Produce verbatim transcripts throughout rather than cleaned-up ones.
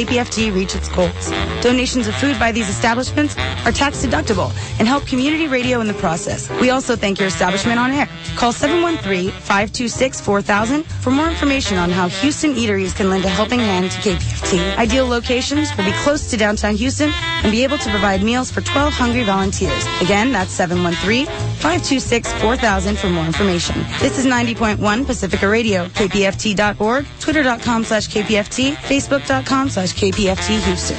K P F T reach its goals. Donations of food by these establishments are tax deductible and help community radio in the process. We also thank your establishment on air. Call seven one three, five two six, four thousand for more information on how Houston eateries can lend a helping hand to K P F T. Ideal locations will be close to downtown Houston and be able to provide meals for twelve hungry volunteers. Again, that's seven one three, five two six, four thousand for more information. This is ninety point one Pacifica Radio, K P F T dot org, twitter.com slash KPFT, facebook.com slash KPFT Houston.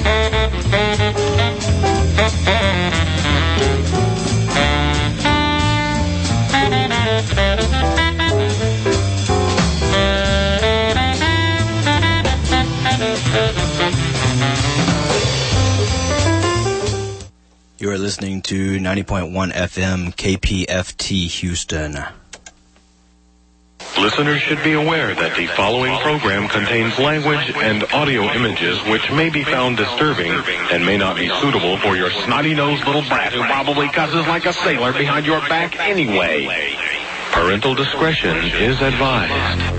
You are listening to ninety point one F M K P F T Houston. Listeners should be aware that the following program contains language and audio images which may be found disturbing and may not be suitable for your snotty-nosed little brat who probably cusses like a sailor behind your back anyway. Parental discretion is advised.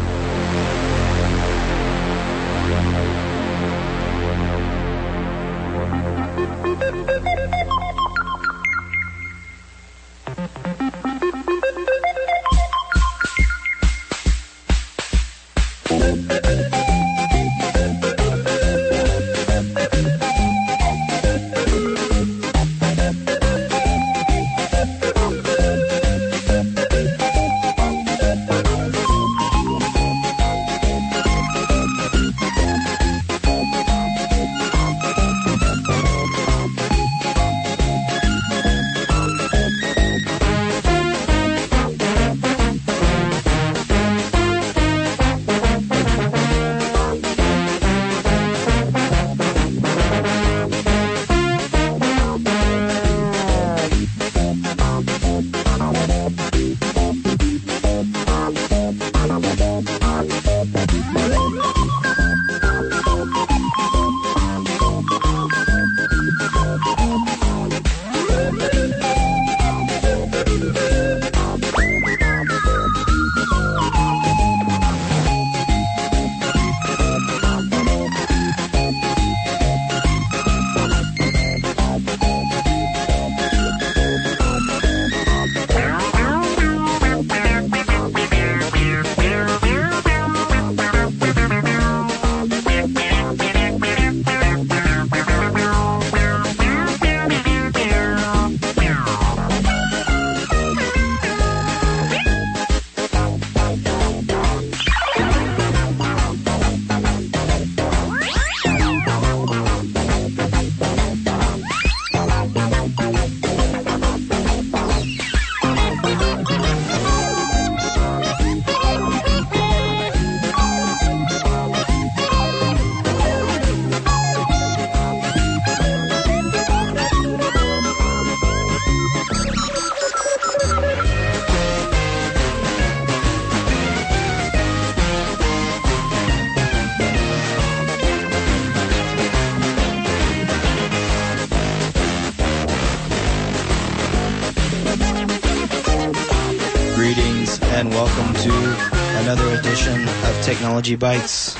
and welcome to another edition of Technology Bites.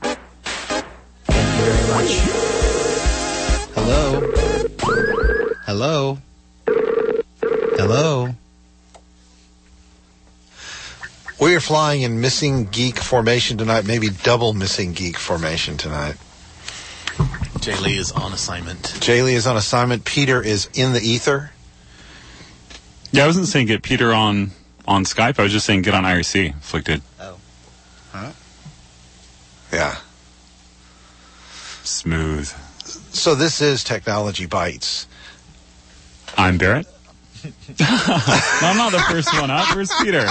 Thank you very much. Hello? Hello? Hello? We are flying in missing geek formation tonight, maybe double missing geek formation tonight. Jay Lee is on assignment. Jay Lee is on assignment. Peter is in the ether. Yeah, I wasn't saying get Peter on, on Skype. I was just saying get on I R C. Afflicted. Oh. Huh? Yeah. Smooth. So this is Technology Bites. I'm Barrett. No, I'm not the first one up. Where's Peter?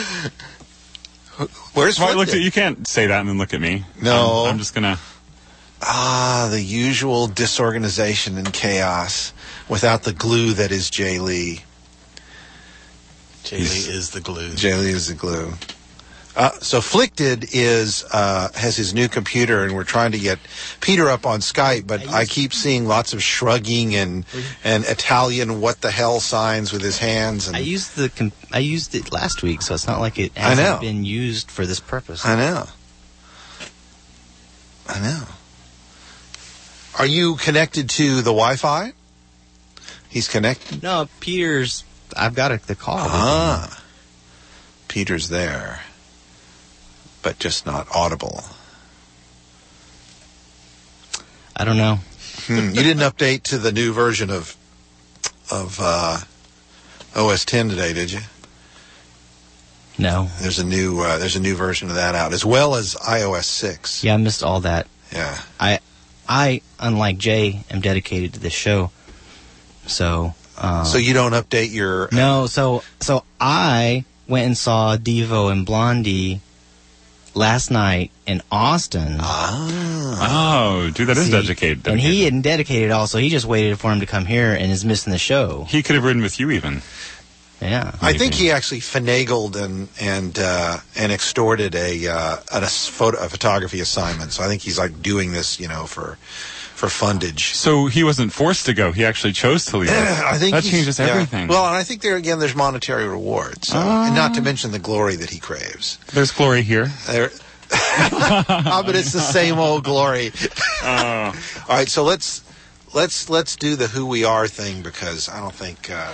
Where's well, look at, You can't say that and then look at me. No. I'm, I'm just going to... Ah, the usual disorganization and chaos without the glue that is Jay Lee. Jay Lee is the glue. Jay Lee is the glue. Uh, so Afflicted is uh, has his new computer, and we're trying to get Peter up on Skype, but I, I keep seeing lots of shrugging and and Italian what the hell signs with his hands. And I used the com- I used it last week, so it's not like it hasn't been used for this purpose. I know. I know. Are you connected to the Wi-Fi? He's connected. No, Peter's. I've got a, the call. Ah, Peter's there, but just not audible. I don't know. Hmm. You didn't update to the new version of of uh, O S ten today, did you? No. There's a new uh, there's a new version of that out, as well as i O S six. Yeah, I missed all that. Yeah. I, I unlike Jay, am dedicated to this show. So. Um, so you don't update your. Uh, no. So so I went and saw Devo and Blondie last night in Austin. Ah. Oh, dude, that is See, dedicated, dedicated. And he hadn't dedicated also. He just waited for him to come here and is missing the show. He could have ridden with you even. Yeah. I think he actually finagled and and uh, and extorted a uh, a photo a photography assignment. So I think he's like doing this, you know, for for fundage. So he wasn't forced to go. He actually chose to leave. I think that he's- changes yeah. everything. Well, and I think there again, there's monetary rewards, so, Ah. and not to mention the glory that he craves. There's glory here. There, oh, but it's the same old glory. Uh, All right, so let's let's let's do the who we are thing, because I don't think uh,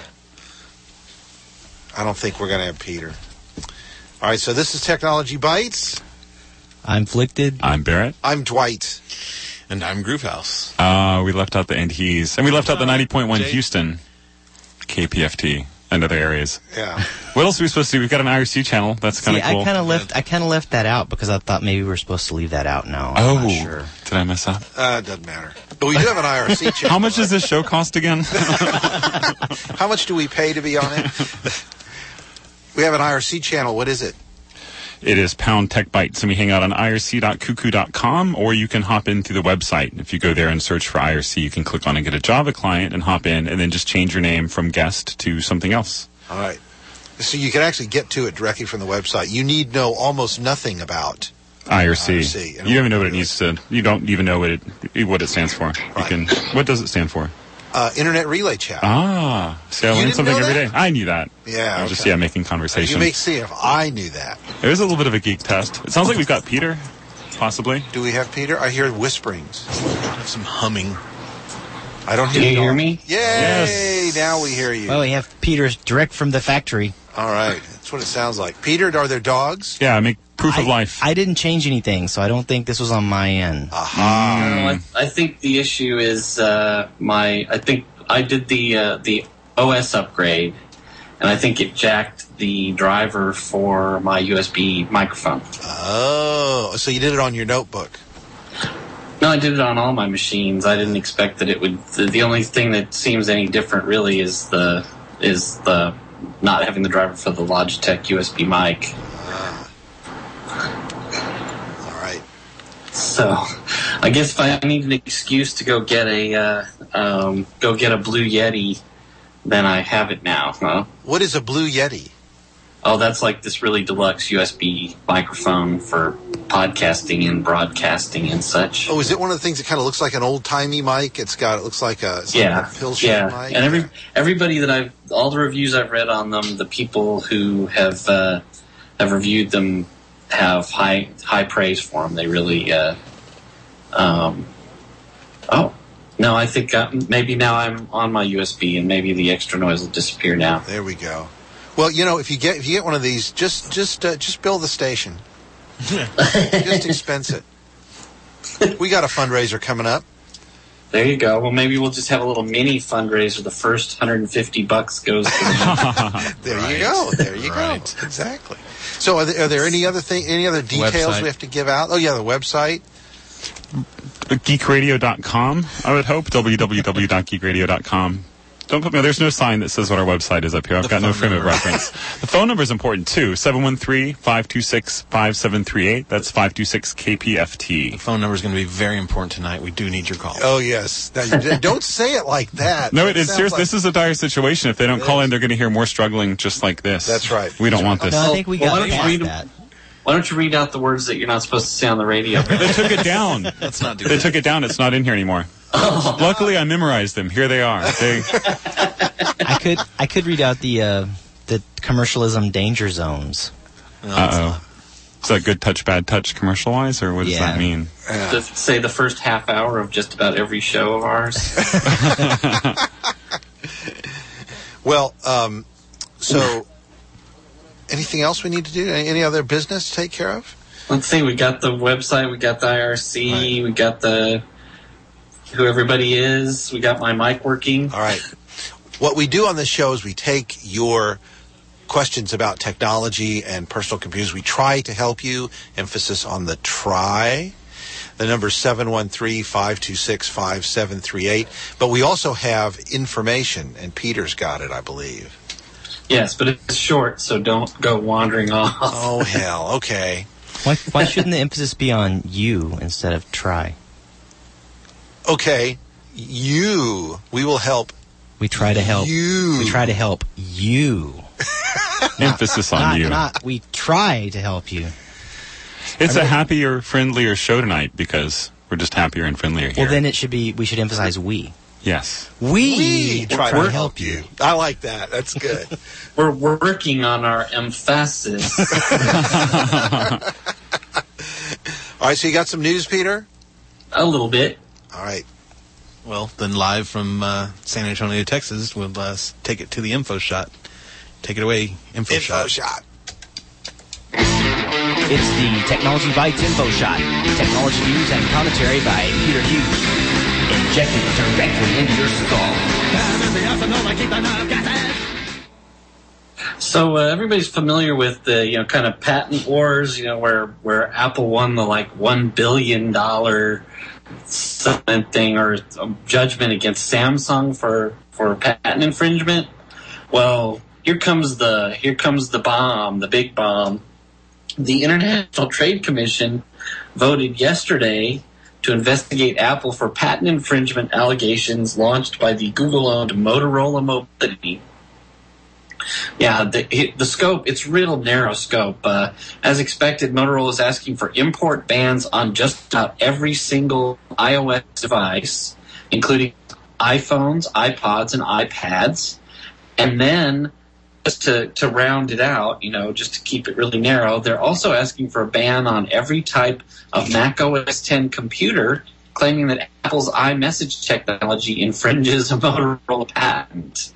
I don't think we're going to have Peter. All right, so this is Technology Bites. I'm Flicted. I'm Barrett. I'm Dwight. And I'm Groovehouse. Uh, we left out the and he's. And we left out the ninety point one Jay? Houston, K P F T, and other areas. Yeah. What else are we supposed to do? We've got an I R C channel. That's kind See, of cool. I kind of left. I kind of left that out because I thought maybe we were supposed to leave that out. Now, I'm oh, not sure. did I mess up? Uh, doesn't matter. But we do have an I R C channel. How much does this show cost again? How much do we pay to be on it? We have an I R C channel. What is it? It is Pound Tech Bites, and we hang out on I R C dot cuckoo dot com, or you can hop into the website. If you go there and search for I R C, you can click on and get a Java client and hop in, and then just change your name from guest to something else. All right. So you can actually get to it directly from the website. You need know almost nothing about I R C. I R C. You don't even know what it needs to. You don't even know what it what it stands for. You Right. can. What does it stand for? uh, Internet Relay Chat. Ah, see, I You learn didn't something know every that? day. I knew that. Yeah, I was just okay. yeah making conversation. You may see if I knew that. There's a little bit of a geek test. It sounds like we've got Peter, possibly. Do we have Peter? I hear whisperings. Some humming. I don't hear Can you dog. hear me? Yay! Yes. Now we hear you. Well, we have Peter's direct from the factory. All right. That's what it sounds like. Peter, are there dogs? Yeah, make proof I, of life. I didn't change anything, so I don't think this was on my end. Aha. No, I, I think the issue is uh, my. I think I did the uh, the O S upgrade, and I think it jacked the driver for my U S B microphone. Oh, so you did it on your notebook. No, I did it on all my machines. I didn't expect that it would. The, the only thing that seems any different really is the is the not having the driver for the Logitech U S B mic. All right. So, I guess if I need an excuse to go get a uh, um, go get a Blue Yeti, then I have it now, huh? What is a Blue Yeti? Oh, that's like this really deluxe U S B microphone for podcasting and broadcasting and such. Oh, is it one of the things that kind of looks like an old-timey mic? It's got, it looks like a, it's like Yeah, a pill-shaped yeah, mic? and every everybody that I've all the reviews I've read on them, the people who have uh, have reviewed them have high high praise for them. They really, uh, um, oh no, I think uh, maybe now I'm on my U S B and maybe the extra noise will disappear now. There we go. Well, you know, if you get if you get one of these, just just uh, just build the station. Just expense it. We got a fundraiser coming up. There you go. Well, maybe we'll just have a little mini fundraiser. The first one hundred fifty bucks goes to the There Right. you go. There you Right. go. Exactly. So, are there, are there any other thing, any other details Website. we have to give out? Oh, yeah, the website. geek radio dot com, I would hope. w w w dot geek radio dot com. Don't put me. There's no sign that says what our website is up here. I've The got no phone frame of number. reference. The phone number is important too. seven one three, five two six, five seven three eight. That's five two six K P F T. The phone number is going to be very important tonight. We do need your call. Oh, yes. Now, you- don't say it like that. No, That it is sounds serious. like- This is a dire situation. If they don't It call is. in, they're going to hear more struggling just like this. That's right. We don't want this. No, I think we Well, got why don't you past read 'em? that. Why don't you read out the words that you're not supposed to say on the radio? They took it down. Let's not do They that. took it down. It's not in here anymore. Luckily, I memorized them. Here they are. They, I could I could read out the uh, the commercialism danger zones. No, uh it's oh. not. Is that good touch, bad touch commercial-wise, or what does Yeah. that mean? Yeah. To say the first half hour of just about every show of ours. Well, um, so anything else we need to do? Any, any other business to take care of? Let's see, we got the website, we got the I R C, Right. we got the who everybody is, we got my mic working. All right. What we do on this show is we take your questions about technology and personal computers. We try to help you. Emphasis on the try. The number is seven one three, five two six, five seven three eight. But we also have information, and Peter's got it, I believe. Yes, but it's short, so don't go wandering off. Oh, hell. Okay. Why, why shouldn't the emphasis be on you instead of try? Okay. You. We will help We try to help. you. We try to help you. Emphasis on Not, you. not we try to help you. It's a happier, friendlier show tonight because we're just happier and friendlier here. Well, then it should be. We should emphasize we. Yes. We, We try to help help you. I like that. That's good. We're working on our emphasis. All right, so you got some news, Peter? A little bit. All right. Well, then live from uh, San Antonio, Texas, we'll uh, take it to the info shot. Take it away, info, Info shot. shot. It's the Technology Bites Info Shot. Technology news and commentary by Peter Hughes. Injected directly into your skull. So uh, everybody's familiar with the you know kind of patent wars, you know, where where Apple won the like one billion dollar settlement thing or judgment against Samsung for for patent infringement. Well, here comes the here comes the bomb, the big bomb. The International Trade Commission voted yesterday to investigate Apple for patent infringement allegations launched by the Google-owned Motorola Mobility. Yeah, the, the scope, it's real narrow scope. Uh, as expected, Motorola is asking for import bans on just about every single iOS device, including iPhones, iPods, and iPads. And then, just to, to round it out, you know, just to keep it really narrow, they're also asking for a ban on every type of Mac O S X computer, claiming that Apple's iMessage technology infringes a Motorola patent.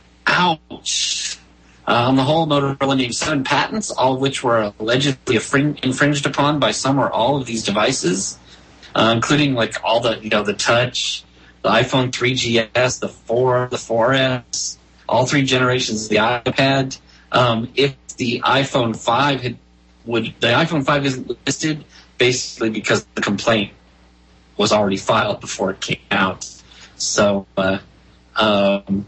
Ouch. Uh, on the whole, Motorola named seven patents, all of which were allegedly infringed upon by some or all of these devices, uh, including like all the, you know, the Touch, the iPhone three G S, the four, the four S, all three generations of the iPad. Um, if the iPhone five had, would the iPhone five isn't listed basically because the complaint was already filed before it came out. So, uh, um,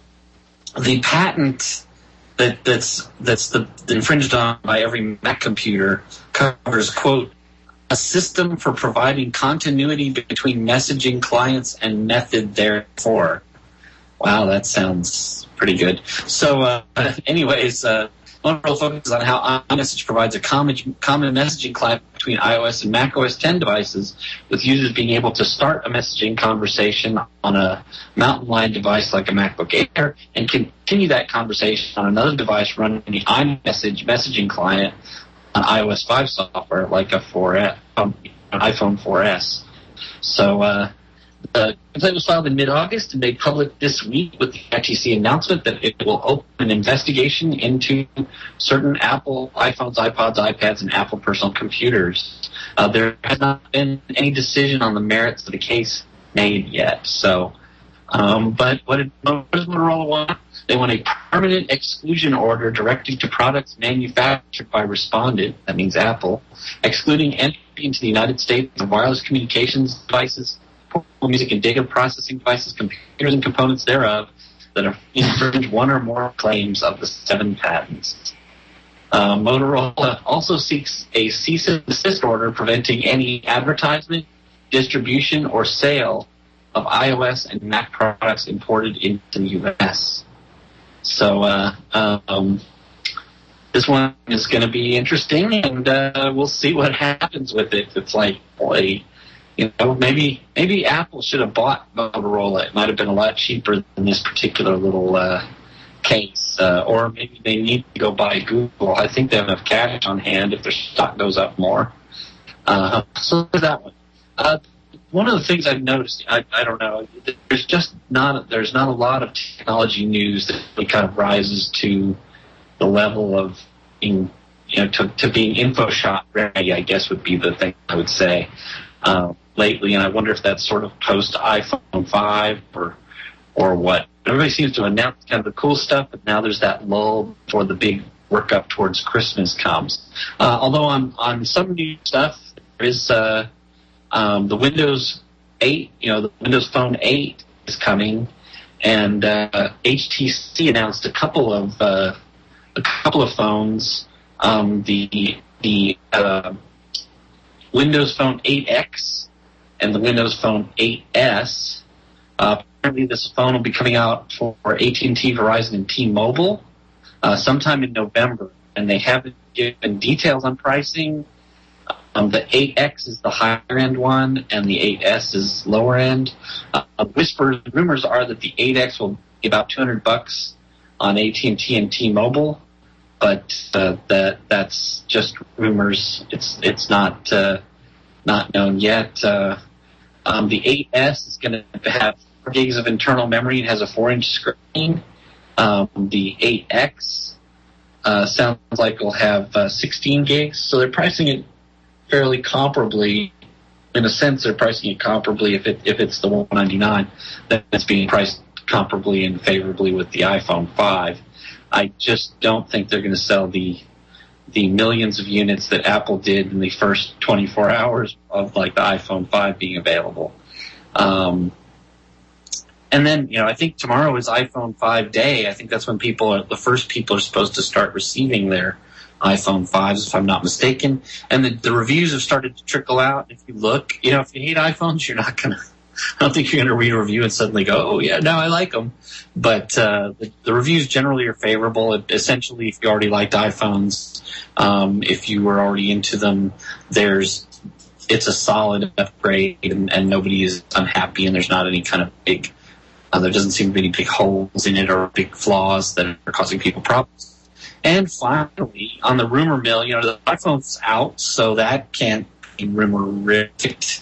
the patent that, that's that's the, infringed on by every Mac computer covers, quote, a system for providing continuity between messaging clients and method therefore. Wow, that sounds pretty good. So, uh, anyways, uh, Motorola focuses on how iMessage provides a common, common messaging client between iOS and Mac O S X devices, with users being able to start a messaging conversation on a Mountain Lion device like a MacBook Air and continue that conversation on another device running the iMessage messaging client on iOS five software like a four S, um, an iPhone four S. So, uh, the complaint was filed in mid-August and made public this week with the I T C announcement that it will open an investigation into certain Apple iPhones, iPods, iPads, and Apple personal computers. Uh, there has not been any decision on the merits of the case made yet. So, um, but what, did, what does Motorola want? They want a permanent exclusion order directed to products manufactured by Respondent, that means Apple, excluding entry into the United States of wireless communications devices, music and data processing devices, computers and components thereof that are infringe one or more claims of the seven patents. Uh, Motorola also seeks a cease and desist order preventing any advertisement, distribution, or sale of iOS and Mac products imported into the U S. So uh, um, this one is going to be interesting, and uh, we'll see what happens with it. It's like, boy, you know, maybe maybe Apple should have bought Motorola. It might have been a lot cheaper than this particular little uh, case. uh, or maybe they need to go buy Google. I think they have enough cash on hand if their stock goes up more. Uh, so there's that one. Uh, one of the things I've noticed, I, I don't know, there's just not there's not a lot of technology news that really kind of rises to the level of being, you know, to, to being InfoShot ready, I guess would be the thing I would say uh, lately. And I wonder if that's sort of post iPhone five or or what. Everybody seems to announce kind of the cool stuff, but now there's that lull before the big work up towards Christmas comes. Uh, although on, on some new stuff, there is uh, um, the Windows eight, you know, the Windows Phone eight is coming, and uh, H T C announced a couple of uh, a couple of phones. Um, the the uh, Windows Phone eight X and the Windows Phone eight S. Uh, apparently, this phone will be coming out for A T and T, Verizon, and T-Mobile uh, sometime in November, and they haven't given details on pricing. Um, the eight X is the higher end one, and the eight S is lower end. Uh, whispers, rumors are that the eight X will be about two hundred bucks on A T and T and T-Mobile, but uh, that that's just rumors. It's it's not uh, not known yet. Uh, um, the eight S is going to have four gigs of internal memory and has a four-inch screen. Um, the eight X uh, sounds like will have uh, sixteen gigs, so they're pricing it fairly comparably. In a sense, they're pricing it comparably. If it if it's the one ninety-nine, then it's being priced comparably and favorably with the iPhone five. I just don't think they're going to sell the the millions of units that Apple did in the first twenty-four hours of like the iPhone five being available. Um, and then, you know, I think tomorrow is iPhone five day. I think that's when people are, the first people are supposed to start receiving their iPhone fives, if I'm not mistaken. And the, the reviews have started to trickle out. If you look, you know, if you hate iPhones, you're not going to, I don't think you're going to read a review and suddenly go, oh, yeah, now I like them. But uh, the, the reviews generally are favorable. It, essentially, if you already liked iPhones, um, if you were already into them, there's it's a solid upgrade, and, and nobody is unhappy, and there's not any kind of big, uh, there doesn't seem to be any big holes in it or big flaws that are causing people problems. And finally, on the rumor mill, you know, the iPhone's out, so that can't be rumorific.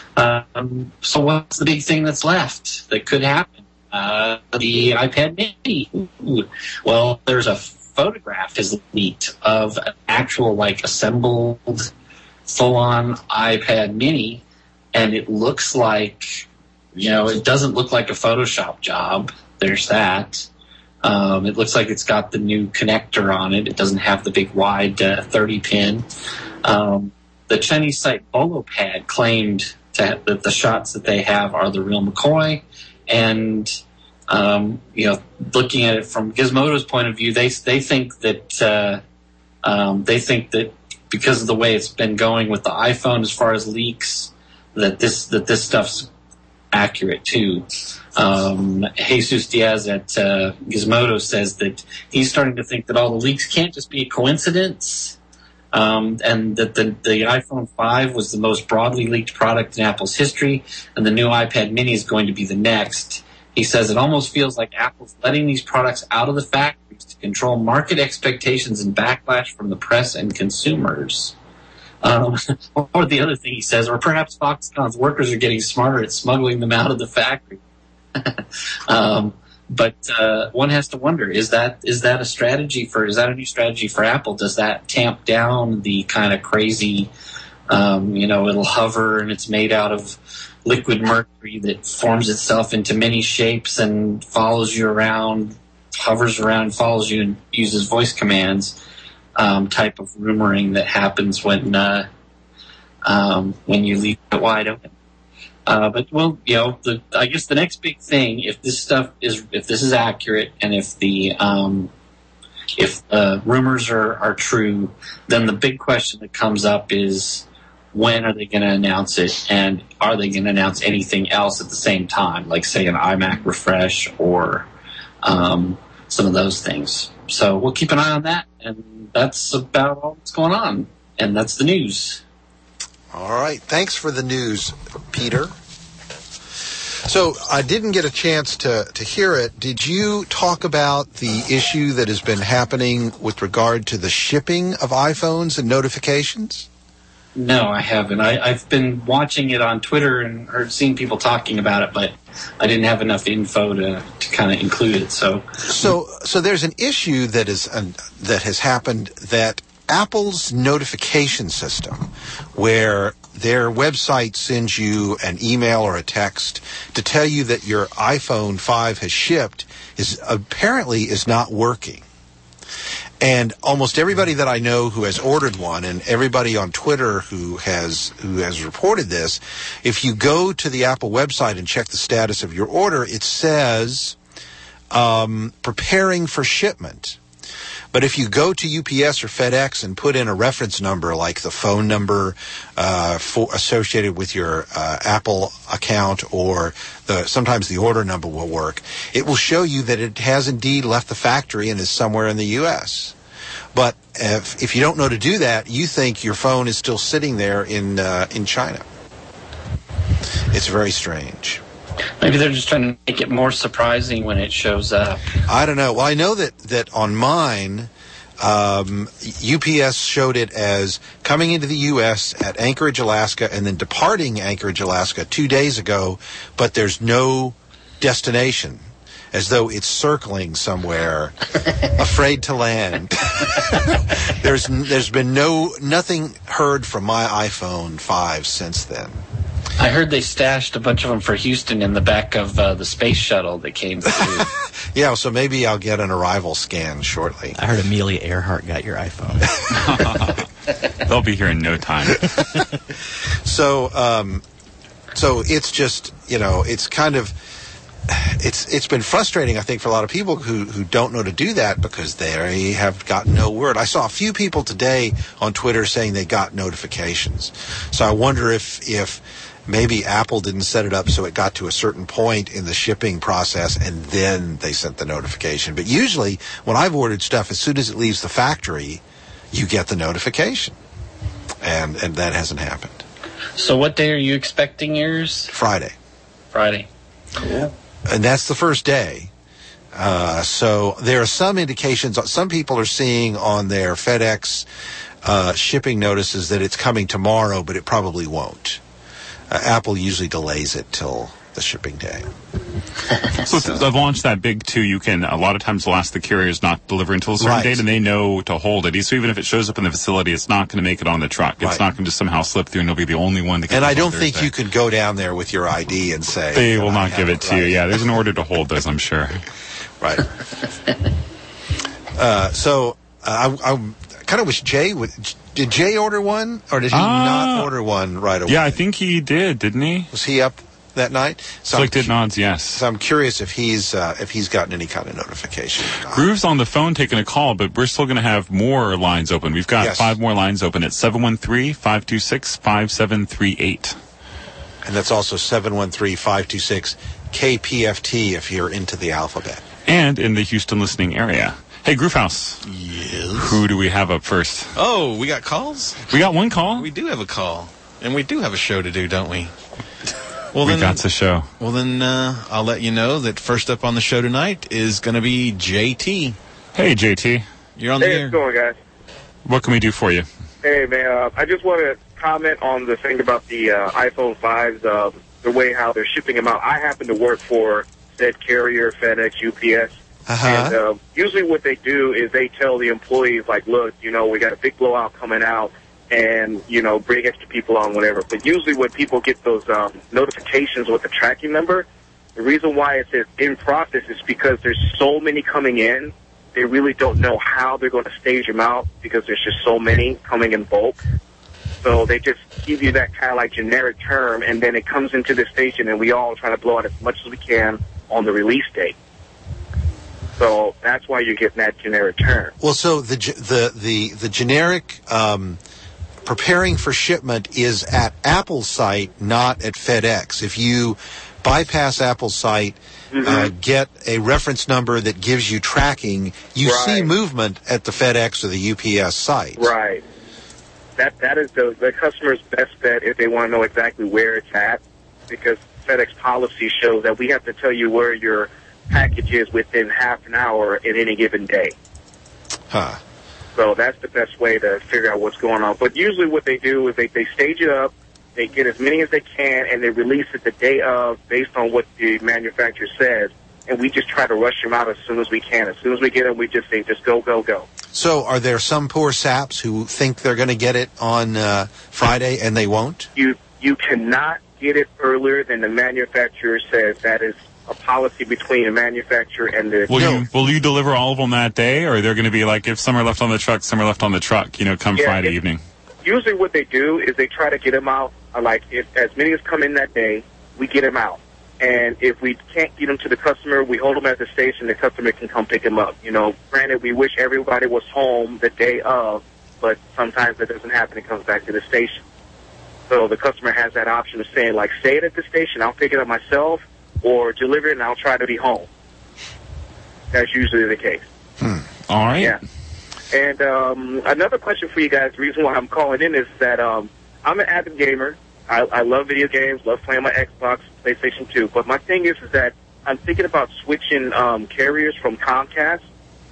Um, so what's the big thing that's left that could happen? Uh, the iPad Mini. Ooh. Well, there's a photograph is leaked of an actual, like, assembled, full-on iPad Mini, and it looks like, you know, it doesn't look like a Photoshop job. There's that. Um, it looks like it's got the new connector on it. It doesn't have the big wide uh, thirty pin. Um, the Chinese site Bolopad claimed to have, that the shots that they have are the real McCoy, and um, you know, looking at it from Gizmodo's point of view, they they think that uh, um, they think that because of the way it's been going with the iPhone as far as leaks, that this that this stuff's accurate too. Um, Jesus Diaz at uh, Gizmodo says that he's starting to think that all the leaks can't just be a coincidence, um, and that the, the iPhone five was the most broadly leaked product in Apple's history, and the new iPad Mini is going to be the next. He says it almost feels like Apple's letting these products out of the factories to control market expectations and backlash from the press and consumers. Um, or the other thing he says, or perhaps Foxconn's workers are getting smarter at smuggling them out of the factory. um, but uh, one has to wonder: is that is that a strategy for? Is that a new strategy for Apple? Does that tamp down the kind of crazy? Um, you know, it'll hover and it's made out of liquid mercury that forms itself into many shapes and follows you around, hovers around, follows you, and uses voice commands. Um, type of rumoring that happens when uh, um, when you leave it wide open. Uh, but well, you know, the, I guess the next big thing, if this stuff is, if this is accurate, and if the um, if the rumors are, are true, then the big question that comes up is when are they going to announce it, and are they going to announce anything else at the same time, like say an iMac refresh or um, some of those things. So we'll keep an eye on that, and that's about all that's going on, and that's the news. All right. Thanks for the news, Peter. So I didn't get a chance to, to hear it. Did you talk about the issue that has been happening with regard to the shipping of iPhones and notifications? No, I haven't. I, I've been watching it on Twitter and heard seen people talking about it, but I didn't have enough info to, to kind of include it. So, so, so there's an issue that is uh, that has happened that Apple's notification system, where their website sends you an email or a text to tell you that your iPhone five has shipped, is apparently is not working. And almost everybody that I know who has ordered one, and everybody on Twitter who has who has reported this, if you go to the Apple website and check the status of your order, it says um, preparing for shipment. But if you go to U P S or FedEx and put in a reference number, like the phone number uh, for, associated with your uh, Apple account, or the sometimes the order number will work, it will show you that it has indeed left the factory and is somewhere in the U S. But if, if you don't know to do that, you think your phone is still sitting there in uh, in China. It's very strange. Maybe they're just trying to make it more surprising when it shows up. I don't know. Well, I know that, that on mine, um, U P S showed it as coming into the U S at Anchorage, Alaska, and then departing Anchorage, Alaska two days ago, but there's no destination, as though it's circling somewhere, afraid to land. there's there's been no nothing heard from my iPhone five since then. I heard they stashed a bunch of them for Houston in the back of uh, the space shuttle that came through. Yeah, so maybe I'll get an arrival scan shortly. I heard Amelia Earhart got your iPhone. They'll be here in no time. so, um, so it's just, you know, it's kind of, it's it's been frustrating, I think, for a lot of people who, who don't know to do that because they have gotten no word. I saw a few people today on Twitter saying they got notifications. So I wonder if if maybe Apple didn't set it up so it got to a certain point in the shipping process and then they sent the notification. But usually when I've ordered stuff, as soon as it leaves the factory, you get the notification. And and that hasn't happened. So what day are you expecting yours? Friday. Friday. Cool. And that's the first day. Uh, so there are some indications, some people are seeing on their FedEx uh, shipping notices that it's coming tomorrow, but it probably won't. Uh, Apple usually delays it till the shipping day. So, so they've launched that big too. You can, a lot of times they'll ask the carriers not to deliver until a certain right. date, and they know to hold it. So even if it shows up in the facility, it's not going to make it on the truck. It's right. not going to somehow slip through, and they'll be the only one to get it. And I don't think Thursday. you could go down there with your I D and say... They will not I give it to right. you. Yeah, there's an order to hold those, I'm sure. Right. uh, so uh, I, I kind of wish Jay would... Did Jay order one, or did he uh, not order one right away? Yeah, I think he did, didn't he? Was he up that night? So Slick did nods, yes. So I'm curious if he's uh, if he's gotten any kind of notification. Groove's on the phone taking a call, but we're still going to have more lines open. We've got yes. five more lines open at seven one three, five two six, five seven three eight. And that's also seven one three, five two six, K P F T if you're into the alphabet. And in the Houston listening area. Hey, Groovehouse. Yes. Who do we have up first? Oh, we got calls? We got one call. We do have a call. And we do have a show to do, don't we? Well, we then, got the show. Well, then uh, I'll let you know that first up on the show tonight is going to be J T. Hey, J T. You're on hey, the air. How's it going, guys? What can we do for you? Hey, man, uh, I just want to comment on the thing about the uh, iPhone fives, uh, the way how they're shipping them out. I happen to work for said carrier, FedEx, U P S. Uh-huh. And uh, usually what they do is they tell the employees, like, look, you know, we got a big blowout coming out, and, you know, bring extra people on, whatever. But usually when people get those um, notifications with the tracking number, the reason why it says in process is because there's so many coming in, they really don't know how they're going to stage them out because there's just so many coming in bulk. So they just give you that kind of like generic term, and then it comes into the station, and we all try to blow out as much as we can on the release date. So that's why you're getting that generic term. Well, so the the the the generic um, preparing for shipment is at Apple's site, not at FedEx. If you bypass Apple's site, mm-hmm. uh, get a reference number that gives you tracking, you right. see movement at the FedEx or the U P S site. Right. That that is the the customer's best bet if they want to know exactly where it's at, because FedEx policy shows that we have to tell you where your package is within half an hour in any given day. Huh. So that's the best way to figure out what's going on. But usually what they do is they, they stage it up, they get as many as they can, and they release it the day of based on what the manufacturer says. And we just try to rush them out as soon as we can. As soon as we get them, we just say, just go, go, go. So are there some poor saps who think they're going to get it on uh, Friday and they won't? You you cannot get it earlier than the manufacturer says. That is a policy between the manufacturer and the... Will no. you will you deliver all of them that day, or are they going to be like, if some are left on the truck, some are left on the truck, you know, come Yeah, Friday it- evening? Usually what they do is they try to get them out, uh, like, if as many as come in that day, we get them out. And if we can't get them to the customer, we hold them at the station. The customer can come pick them up. You know, granted, we wish everybody was home the day of, but sometimes that doesn't happen. It comes back to the station. So the customer has that option of saying, like, stay it at the station, I'll pick it up myself, or deliver it and I'll try to be home. That's usually the case. Hmm. All right. Yeah. And um, another question for you guys, the reason why I'm calling in is that um, I'm an avid gamer. I, I love video games, love playing my Xbox, PlayStation two. But my thing is, is that I'm thinking about switching um, carriers from Comcast.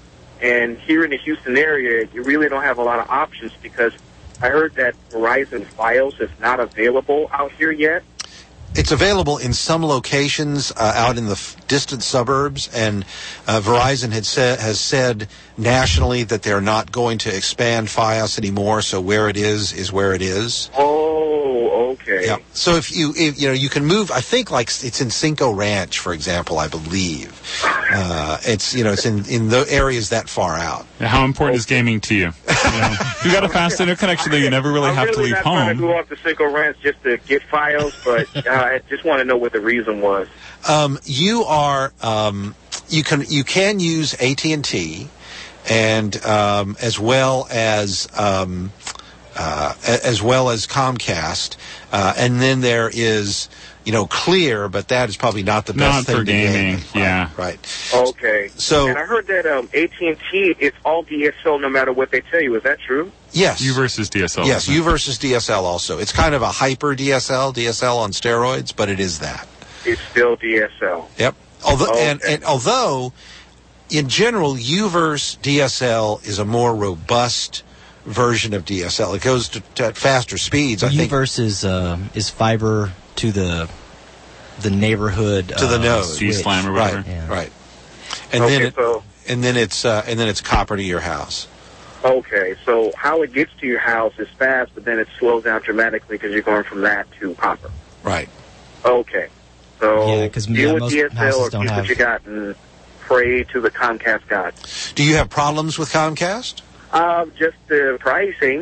And here in the Houston area, you really don't have a lot of options because I heard that Verizon Fios is not available out here yet. It's available in some locations uh, out in the f- distant suburbs, and uh, Verizon had sa- has said nationally that they're not going to expand Fios anymore. So where it is is where it is. Oh, okay. Yeah. So if you if, you know you can move, I think like it's in Cinco Ranch, for example, I believe. Uh, it's you know it's in in the areas that far out. Yeah, how important is gaming to you? You know, if you got a fast internet connection, then you never really I'm have really to leave not trying home. to go off to Cinco Ranch just to get Fios, but uh, I just want to know what the reason was. Um, you are um, you can you can use A T and T, and um, as well as um, uh, as well as Comcast, uh, and then there is you know Clear, but that is probably not the best Not thing for to gaming, game. yeah. Right, right. Okay. So- and I heard that um, A T and T, it's all D S L no matter what they tell you. Is that true? Yes. You versus D S L. Yes, isn't it? U versus D S L also. It's kind of a hyper D S L, D S L on steroids, but it is that. It's still D S L. Yep. Although, Okay. and, and although, in general, U versus D S L is a more robust version of D S L. It goes to, to at faster speeds. I think Uverse is uh, is fiber to the the neighborhood to the uh, nose, switch. G-Slam or whatever. right, Yeah. right. And Okay, then it, so and then it's uh, and then it's copper to your house. okay, so how it gets to your house is fast, but then it slows down dramatically because you're going from that to copper. Right. Okay, so Yeah, 'cause, deal yeah, with most D S L houses or don't keep what have- you got and pray to the Comcast God. Do you have problems with Comcast? Um, just the pricing.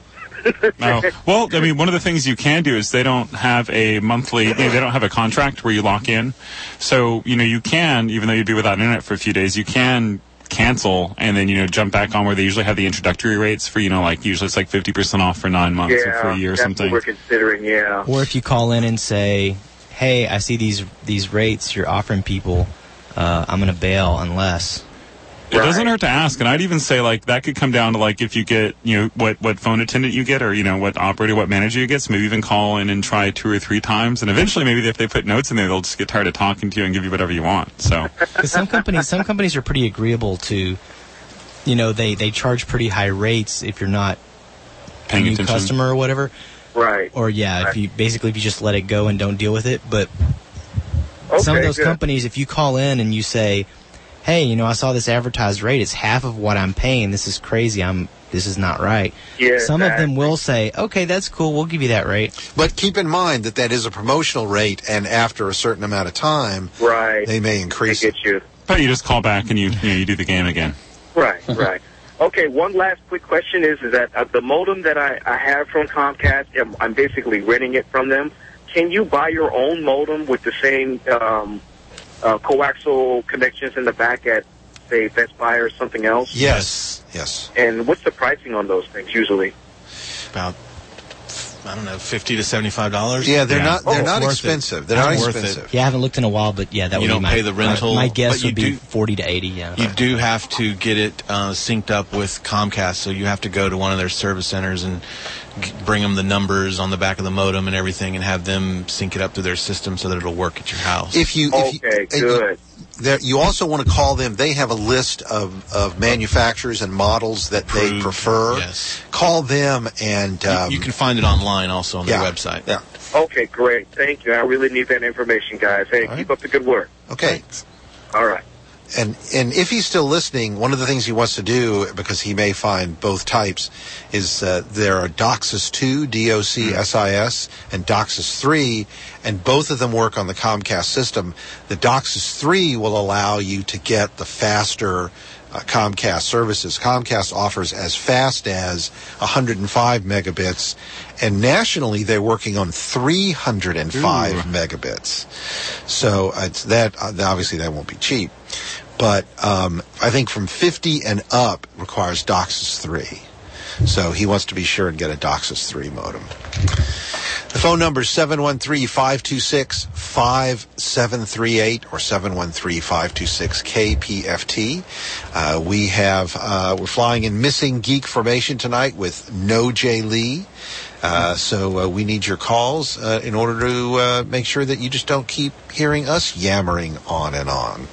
No. Well, I mean, one of the things you can do is they don't have a monthly, you know, they don't have a contract where you lock in. So, you know, you can, even though you'd be without internet for a few days, you can cancel and then, you know, jump back on where they usually have the introductory rates for, you know, like usually it's like fifty percent off for nine months or Yeah, for a year or that's something. what we're considering, yeah. Or if you call in and say, "Hey, I see these these rates you're offering people. Uh, I'm going to bail unless." It doesn't Right. hurt to ask, and I'd even say like that could come down to like if you get you know what what phone attendant you get, or you know what operator, what manager you get. So maybe even call in and try two or three times, and eventually maybe if they put notes in there, they'll just get tired of talking to you and give you whatever you want. So Because some companies, some companies are pretty agreeable to, you know, they, they charge pretty high rates if you're not a paying new attention. customer or whatever. Right. Or yeah, if Right. you basically if you just let it go and don't deal with it. But Okay, some of those good. companies, if you call in and you say, "Hey, you know, I saw this advertised rate. It's half of what I'm paying. This is crazy. I'm this is not right." Yeah, Some of them exactly. will say, "Okay, that's cool. We'll give you that rate." But keep in mind that that is a promotional rate, and after a certain amount of time, Right. they may They increase it. get you. But you just call back and you you, know, you do the game again. Right, right. Okay, one last quick question is, is that uh, the modem that I, I have from Comcast, I'm, I'm basically renting it from them. Can you buy your own modem with the same um, uh, coaxial connections in the back at, say, Best Buy or something else? Yes, yes. And what's the pricing on those things usually? About I don't know, fifty to seventy-five dollars. Yeah, they're Yeah. not they're Oh, not worth expensive. it. They're not It's worth expensive. Yeah, I haven't looked in a while, but yeah, that You would don't be my, pay the rental, My, my guess but you would be do- forty to eighty. Yeah. You do have to get it uh, synced up with Comcast, so you have to go to one of their service centers and g- bring them the numbers on the back of the modem and everything, and have them sync it up to their system so that it'll work at your house. If you if Okay, you, good. There, you also want to call them. They have a list of, of manufacturers and models that they Approved, prefer. yes. Call them and You- um, you can find it online also on yeah, their website. Yeah. Okay, great. Thank you. I really need that information, guys. Hey, All keep right. up the good work. Okay. All right. And and if he's still listening, one of the things he wants to do, because he may find both types, is uh, there are DOCSIS two, D O C S I S, and DOCSIS three, and both of them work on the Comcast system. The DOCSIS three will allow you to get the faster uh, Comcast services. Comcast offers as fast as one hundred five megabits, and nationally they're working on three hundred five Ooh. megabits. So it's that uh, obviously that won't be cheap. But um, I think from fifty and up requires DOCSIS three. So he wants to be sure and get a DOCSIS three modem. The phone number is seven one three, five two six, five seven three eight or seven one three, five two six, K P F T. Uh, we have, uh, we're flying in Missing Geek formation tonight with No Jay Lee. Uh, so uh, we need your calls uh, in order to uh, make sure that you just don't keep hearing us yammering on and on.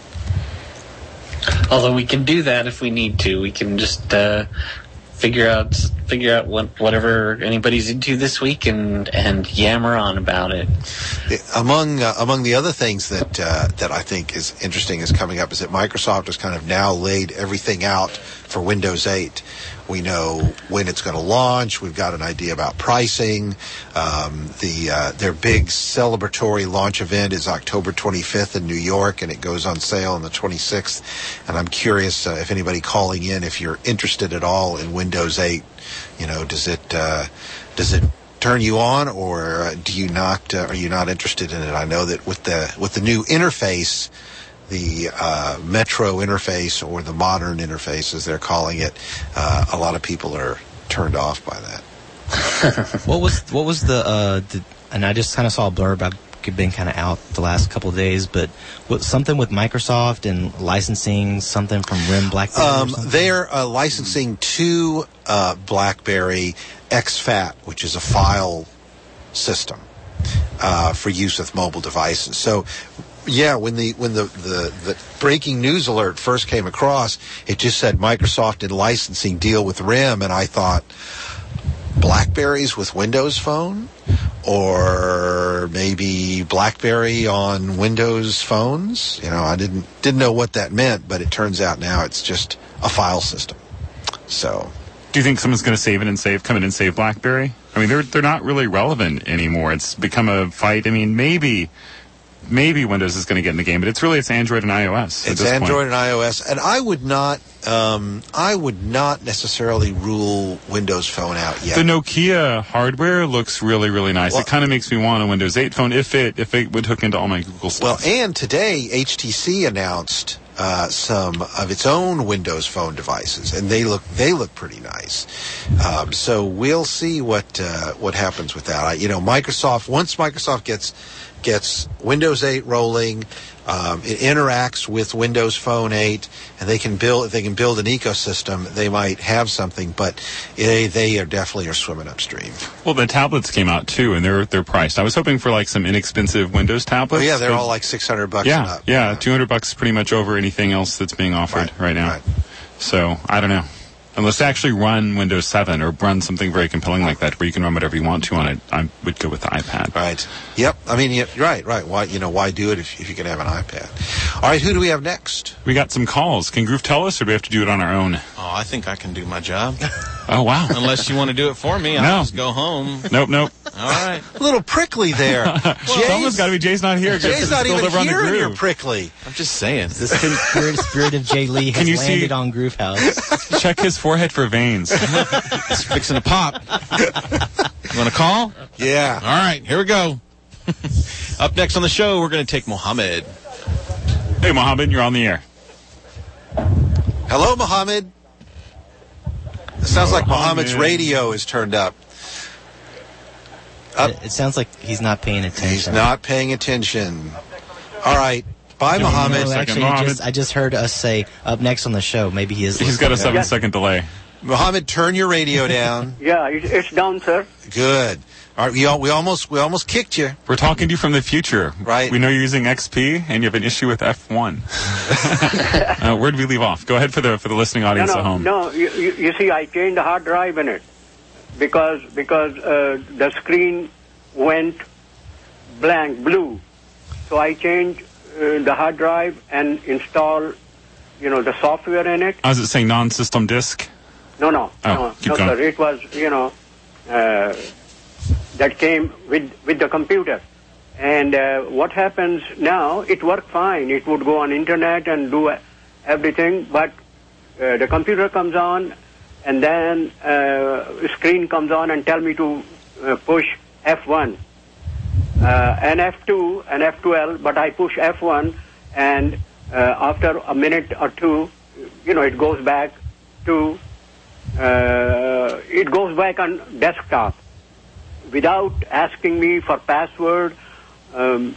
Although we can do that if we need to. We can just uh, figure out figure out what, whatever anybody's into this week and, and yammer on about it. Among uh, among the other things that uh, that I think is interesting is coming up is that Microsoft has kind of now laid everything out for Windows eight. We know when it's going to launch. We've got an idea about pricing. Um, the uh, their big celebratory launch event is October twenty-fifth in New York, and it goes on sale on the twenty-sixth. And I'm curious uh, if anybody calling in, if you're interested at all in Windows eight. You know, does it uh, does it turn you on, or uh, do you not? Uh, are you not interested in it? I know that with the with the new interface, the uh, Metro interface or the modern interface, as they're calling it, uh, a lot of people are turned off by that. What was what was the, uh, the and I just kind of saw a blurb. I've been kind of out the last couple of days, but what, something with Microsoft and licensing something from RIM BlackBerry. Um, or something? they're uh, licensing to uh, BlackBerry X FAT, which is a file system uh, for use with mobile devices. So. Yeah, when the when the, the, the breaking news alert first came across, it just said Microsoft in licensing deal with RIM, and I thought, BlackBerries with Windows Phone? Or maybe BlackBerry on Windows phones? You know, I didn't didn't know what that meant, but it turns out now it's just a file system. So... Do you think someone's going to save it and save, come in and save BlackBerry? I mean, they're they're not really relevant anymore. It's become a fight. I mean, maybe... Maybe Windows is going to get in the game, but it's really it's Android and iOS. It's Android and iOS, and I would not, um, I would not necessarily rule Windows Phone out yet. The Nokia hardware looks really, really nice. Well, it kind of makes me want a Windows eight phone if it if it would hook into all my Google stuff. Well, and today H T C announced uh, some of its own Windows Phone devices, and they look they look pretty nice. Um, so we'll see what uh, what happens with that. I, you know, Microsoft once Microsoft gets gets Windows eight rolling, um, it interacts with Windows Phone eight, and they can build. If they can build an ecosystem, they might have something. But they they are definitely are swimming upstream. Well, the tablets came out too, and they're they're priced. I was hoping for like some inexpensive Windows Oh tablets. yeah, they're but- all like six hundred bucks. yeah, and up. yeah, two hundred bucks is pretty much over anything else that's being offered Right, right, now. right. So I don't know. Unless they actually run Windows seven or run something very compelling like that, where you can run whatever you want to on it, I would go with the iPad. Right. Yep. I mean, yeah, right, right. Why, you know, why do it if, if you can have an iPad? All right. Who do we have next? We got some calls. Can Groove tell us, or do we have to do it on our own? Oh, I think I can do my job. Oh wow! Unless you want to do it for me, I'll No. just go home. Nope, nope. All right. A little prickly there. Someone's got to be. Jay's not here. Jay's not even over on the here, and Groove. you're prickly. I'm just saying. The spirit, spirit of Jay Lee has Can you see- landed on Groove House. Check his forehead for veins. It's fixing to pop. You want to call? Yeah. All right, here we go. Up next on the show, we're going to take Mohammed. Hey, Mohammed, you're on the air. Hello, Mohammed. It sounds like Mohammed. Mohammed's radio is turned up. Uh, it, it sounds like he's not paying attention. He's not paying attention. All right. Bye, No, Mohammed. no, No, actually, Mohammed. just, I just heard us say up next on the show. Maybe he is. He's got a listening. seven second delay. Mohammed, turn your radio down. Yeah, it, it's down, sir. Good. All right, we, all, we almost we almost kicked you. We're talking to you from the future. Right. We know you're using X P and you have an issue with F one. uh, where did we leave off? Go ahead for the for the listening No, audience no, at home. no. You, you, you see, I changed the hard drive in it because because uh, the screen went blank, blue. So I changed uh, the hard drive and installed, you know, the software in it. I was it saying non-system disk? No, no, Oh, no, keep no, going. sir. It was, you know, uh, that came with with the computer. And uh, what happens now? It worked fine. It would go on internet and do uh, everything, but uh, the computer comes on, and then uh, screen comes on and tell me to uh, push F one uh, and F two and F twelve, but I push F one, and uh, after a minute or two, you know, it goes back to uh, it goes back on desktop without asking me for password. Um,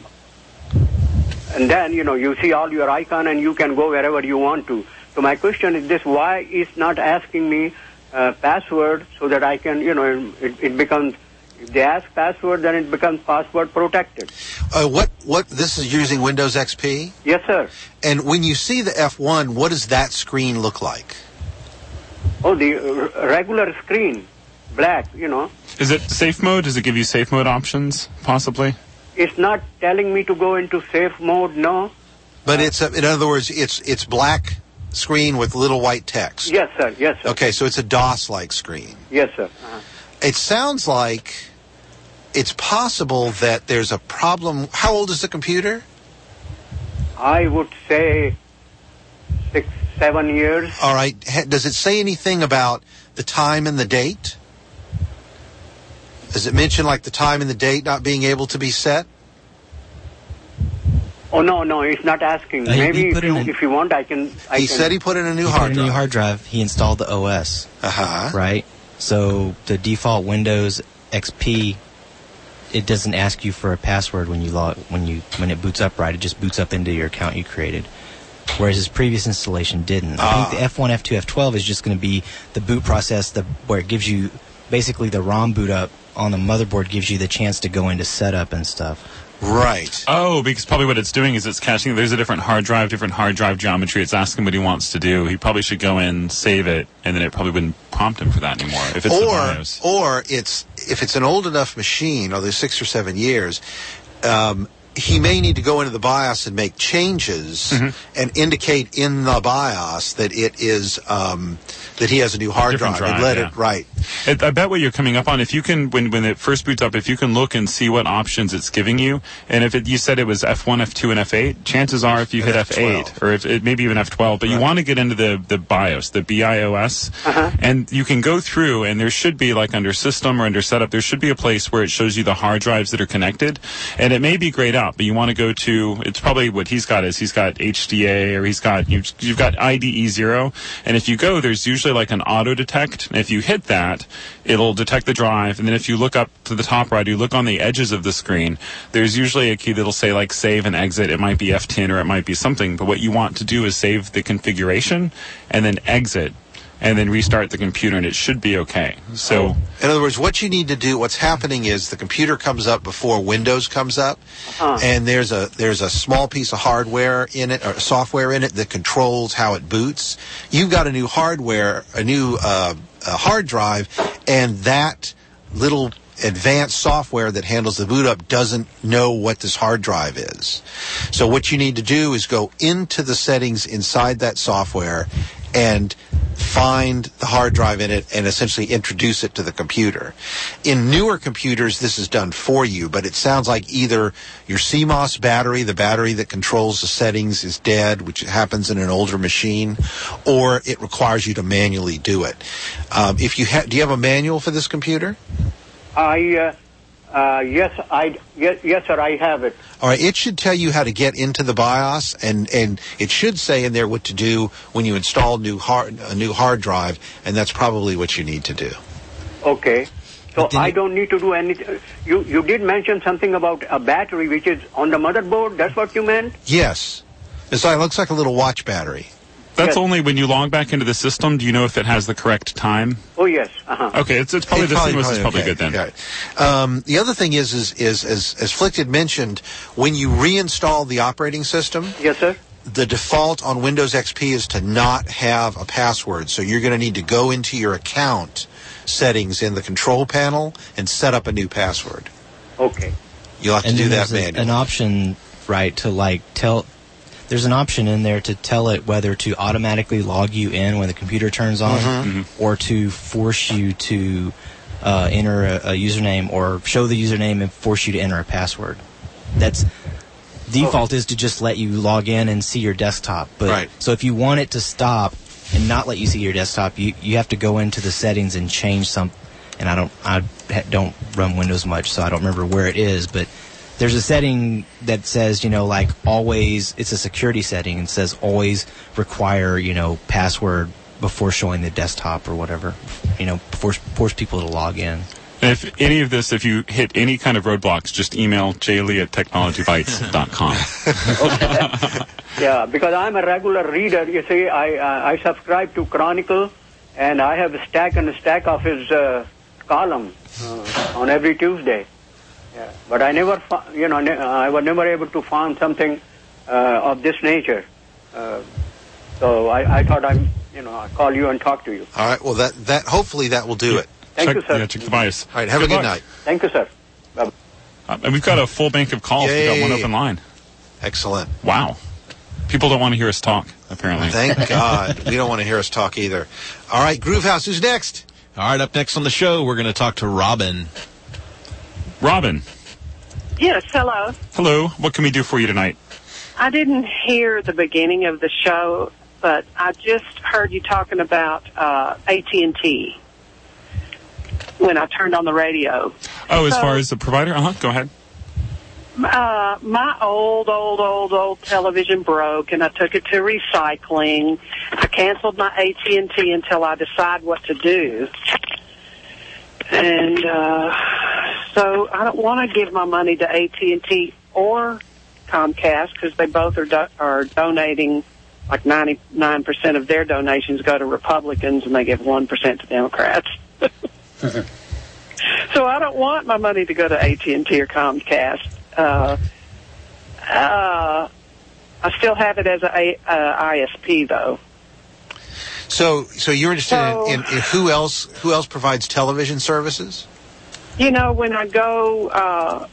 and then, you know, you see all your icon and you can go wherever you want to. So my question is this: why is not asking me uh, password so that I can, you know, it, it becomes, if they ask password, then it becomes password protected. Uh, what what this is using Windows X P? Yes, sir. And when you see the F one, what does that screen look like? Oh, the uh, regular screen, black, you know. Is it safe mode? Does it give you safe mode options, possibly? It's not telling me to go into safe mode, no. But it's a, in other words, it's it's black screen with little white text. Yes, sir. Yes, sir. Okay, so it's a DOS-like screen. Yes, sir. Uh-huh. It sounds like it's possible that there's a problem. How old is the computer? I would say six, seven years. All right. Ha- Does it say anything about the time and the date? Does it mention like the time and the date not being able to be set? Oh no, no, it's not asking. Uh, he- Maybe he if put you in a- if you want, I can. I He can. said he put in a new He hard put in a new drive. hard drive. He installed the O S. Uh-huh. Right. So the default Windows X P, it doesn't ask you for a password when you log when you when it boots up. Right. It just boots up into your account you created. Whereas his previous installation didn't. I think the F one, F two, F twelve is just going to be the boot process, the where it gives you basically the ROM boot up on the motherboard gives you the chance to go into setup and stuff. Right. Oh, because probably what it's doing is it's caching. There's a different hard drive, different hard drive geometry. It's asking what he wants to do. He probably should go in, save it, and then it probably wouldn't prompt him for that anymore if it's the Or, BIOS. or it's if it's an old enough machine, or there's six or seven years, um, he may need to go into the BIOS and make changes Mm-hmm. and indicate in the BIOS that it is um, that he has a new hard Different drive, and drive, let yeah. it right. It, I bet what you're coming up on, if you can, when when it first boots up, if you can look and see what options it's giving you, and if it, you said it was F one, F two, and F eight, chances are if you hit And F eight, or if it maybe even F twelve, but you want to get into the, the BIOS, the B I O S, Uh-huh. and you can go through, and there should be, like under System or under Setup, there should be a place where it shows you the hard drives that are connected, and it may be grayed out, but you want to go to, it's probably what he's got is he's got H D A, or he's got, you've, you've got I D E zero, and if you go, there's usually like an auto detect, and if you hit that, it'll detect the drive, and then if you look up to the top right, you look on the edges of the screen, there's usually a key that'll say like save and exit. It might be F ten or it might be something, but what you want to do is save the configuration and then exit and then restart the computer, and it should be okay. So In other words, what you need to do, what's happening is the computer comes up before Windows comes up, Uh-huh. and there's a there's a small piece of hardware in it, or software in it, that controls how it boots. You've got a new hardware, a new uh, a hard drive, and that little advanced software that handles the boot up doesn't know what this hard drive is. So what you need to do is go into the settings inside that software and find the hard drive in it and essentially introduce it to the computer. In newer computers, this is done for you, but it sounds like either your C M O S battery, the battery that controls the settings, is dead, which happens in an older machine, or it requires you to manually do it. Um, if you ha- do you have a manual for this computer? I uh, uh, yes, I yes, yes, sir, I have it. All right, it should tell you how to get into the BIOS, and, and it should say in there what to do when you install new hard, a new hard drive, and that's probably what you need to do. Okay. So I don't need to do anything. You you did mention something about a battery which is on the motherboard. That's what you meant? Yes. It's like, it looks like a little watch battery. That's Yes. only when you log back into the system. Do you know if it has the correct time? Oh, yes. Uh-huh. Okay, it's, it's probably It's the seamless is probably okay. good then. Okay. Um, the other thing is, is, is as, as Flick had mentioned, when you reinstall the operating system, Yes, sir. the default on Windows X P is to not have a password. So you're going to need to go into your account settings in the control panel and set up a new password. Okay. You'll have to And do then that there's a- manually. an option, right, to like tell. There's an option in there to tell it whether to automatically log you in when the computer turns on, Mm-hmm. or to force you to uh, enter a, a username, or show the username and force you to enter a password. That's default is to just let you log in and see your desktop. But Right. so if you want it to stop and not let you see your desktop, you you have to go into the settings and change some. And I don't I ha- don't run Windows much, so I don't remember where it is, but there's a setting that says, you know, like always, it's a security setting, and says always require, you know, password before showing the desktop or whatever, you know, force, force people to log in. And if any of this, if you hit any kind of roadblocks, just email jaylee at technology bites dot com. Yeah, because I'm a regular reader. You see, I uh, I subscribe to Chronicle, and I have a stack and a stack of his uh, column uh, on every Tuesday. Yeah, but I never, fo- you know, ne- I was never able to find something uh, of this nature. Uh, so I, I thought I'm, you know, I'll call you and talk to you. All right. Well, that, that hopefully that will do it. Thank check, you, sir. Yeah, check the bias. All right. Have a good luck. night. Thank you, sir. Bye-bye. Uh, and we've got a full bank of calls. We've got one Yay. open line. Excellent. Wow. People don't want to hear us talk, apparently. Thank God. We don't want to hear us talk either. All right. Groove House, who's next? All right, up next on the show, we're going to talk to Robin. Robin, Yes, hello. hello. What can we do for you tonight? I didn't hear the beginning of the show, but I just heard you talking about uh, A T and T when I turned on the radio. Oh, as So- far as the provider? Uh-huh, go ahead. Uh, my old, old, old, old television broke, and I took it to recycling. I canceled my A T and T until I decide what to do. And uh, so I don't want to give my money to A T and T or Comcast because they both are do- are donating, like ninety-nine percent of their donations go to Republicans, and they give one percent to Democrats. So I don't want my money to go to A T and T or Comcast. Uh, uh, I still have it as a, a uh, I S P though. So, so you're interested So- in, in, in who else? Who else provides television services? You know, when I go, uh,